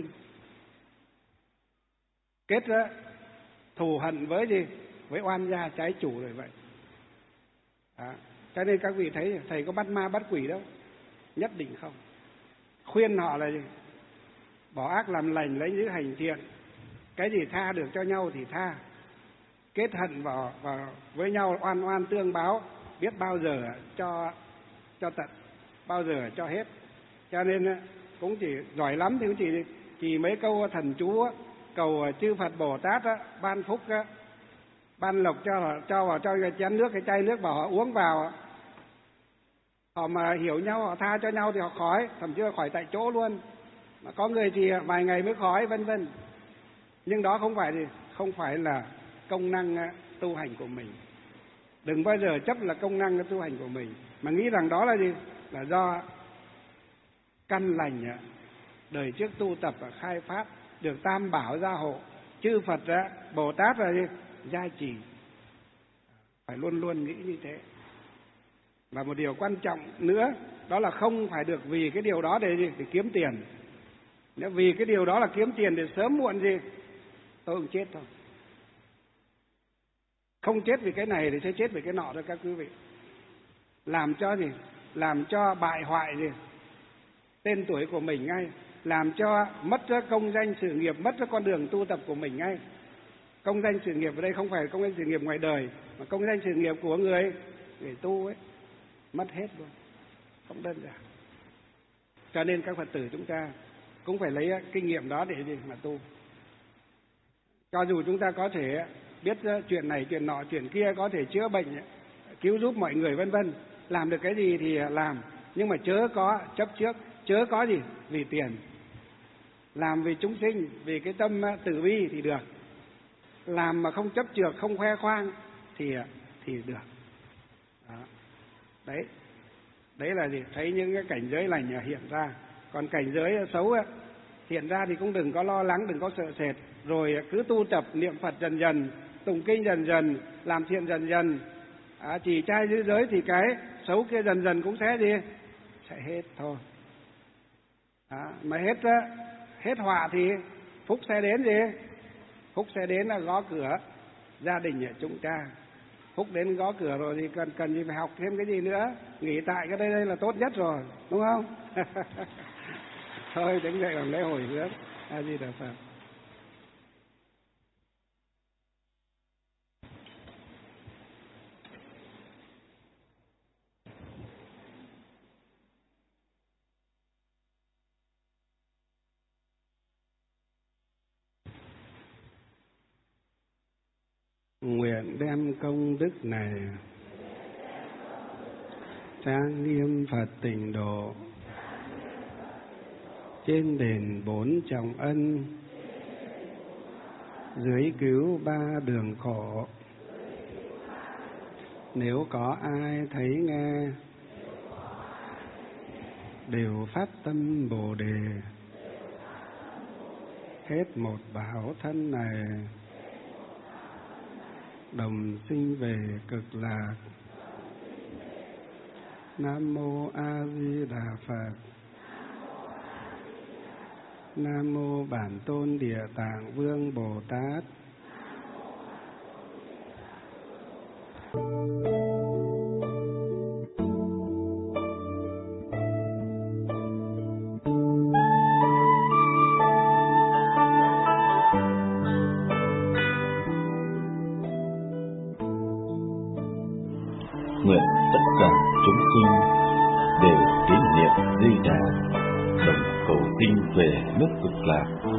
Kết thù hận với gì? Với oan gia trái chủ rồi vậy. Đó. Cho nên các vị thấy thầy có bắt ma bắt quỷ đâu, nhất định không. Khuyên họ là gì? Bỏ ác làm lành, lấy giữ hành thiện. Cái gì tha được cho nhau thì tha. Kết hận vào với nhau, oan oan tương báo, biết bao giờ cho tận, bao giờ cho hết. Cho nên cũng chỉ giỏi lắm thì cũng chỉ mấy câu thần chú, cầu chư Phật Bồ Tát ban phúc, ban lộc cho vào cho cái chén nước, cái chai nước, bảo họ uống vào. Họ mà hiểu nhau, họ tha cho nhau thì họ khỏi, thậm chí là khỏi tại chỗ luôn. Mà có người thì vài ngày mới khỏi, vân vân. Nhưng đó không phải là công năng tu hành của mình. Đừng bao giờ chấp là công năng tu hành của mình, mà nghĩ rằng đó là gì? Là do căn lành đời trước tu tập và khai phát, được Tam Bảo gia hộ, chư Phật Bồ Tát là gì? Gia trì. Phải luôn luôn nghĩ như thế. Và một điều quan trọng nữa, đó là không phải được vì cái điều đó để gì? Để kiếm tiền. Nếu vì cái điều đó là kiếm tiền thì sớm muộn gì tôi cũng chết thôi. Không chết vì cái này thì sẽ chết vì cái nọ thôi các quý vị. Làm cho gì? Làm cho bại hoại gì? Tên tuổi của mình ngay. Làm cho mất công danh sự nghiệp, mất con đường tu tập của mình ngay. Công danh sự nghiệp ở đây không phải công danh sự nghiệp ngoài đời, mà công danh sự nghiệp của người tu ấy, mất hết luôn. Không đơn giản. Cho nên các Phật tử chúng ta cũng phải lấy kinh nghiệm đó để gì mà tu. Cho dù chúng ta có thể biết chuyện này, chuyện nọ, chuyện kia, có thể chữa bệnh, cứu giúp mọi người vân vân, làm được cái gì thì làm, nhưng mà chớ có chấp trước, chớ có gì vì tiền. Làm vì chúng sinh, vì cái tâm từ bi thì được. Làm mà không chấp chược, không khoe khoang thì được. Đó. Đấy là gì? Thấy những cái cảnh giới lành hiện ra. Còn cảnh giới xấu hiện ra thì cũng đừng có lo lắng, đừng có sợ sệt. Rồi cứ tu tập niệm Phật dần dần, tụng kinh dần dần, làm thiện dần dần, chỉ trai giữ giới thì cái xấu kia dần dần cũng sẽ gì? Sẽ hết thôi. Mà hết họa thì phúc sẽ đến gì? Phúc sẽ đến là gõ cửa gia đình của chúng ta. Phúc đến gõ cửa rồi thì cần gì phải học thêm cái gì nữa? Nghỉ tại cái đây là tốt nhất rồi, đúng không? Thôi đứng dậy làm lễ hồi hướng. A Di Đà Phật. Nguyện đem công đức này trang nghiêm Phật tịnh độ, trên đền 4 trọng ân, dưới cứu 3 đường khổ, Nếu có ai thấy nghe, đều phát tâm Bồ Đề, hết một báo thân này, đồng sinh về cực lạc. Nam mô A Di Đà Phật. Nam mô Bản Tôn Địa Tạng Vương Bồ Tát. Nguyện tất cả chúng sinh đều tín niệm Di Đà, đồng cầu sinh về nước Cực Lạc.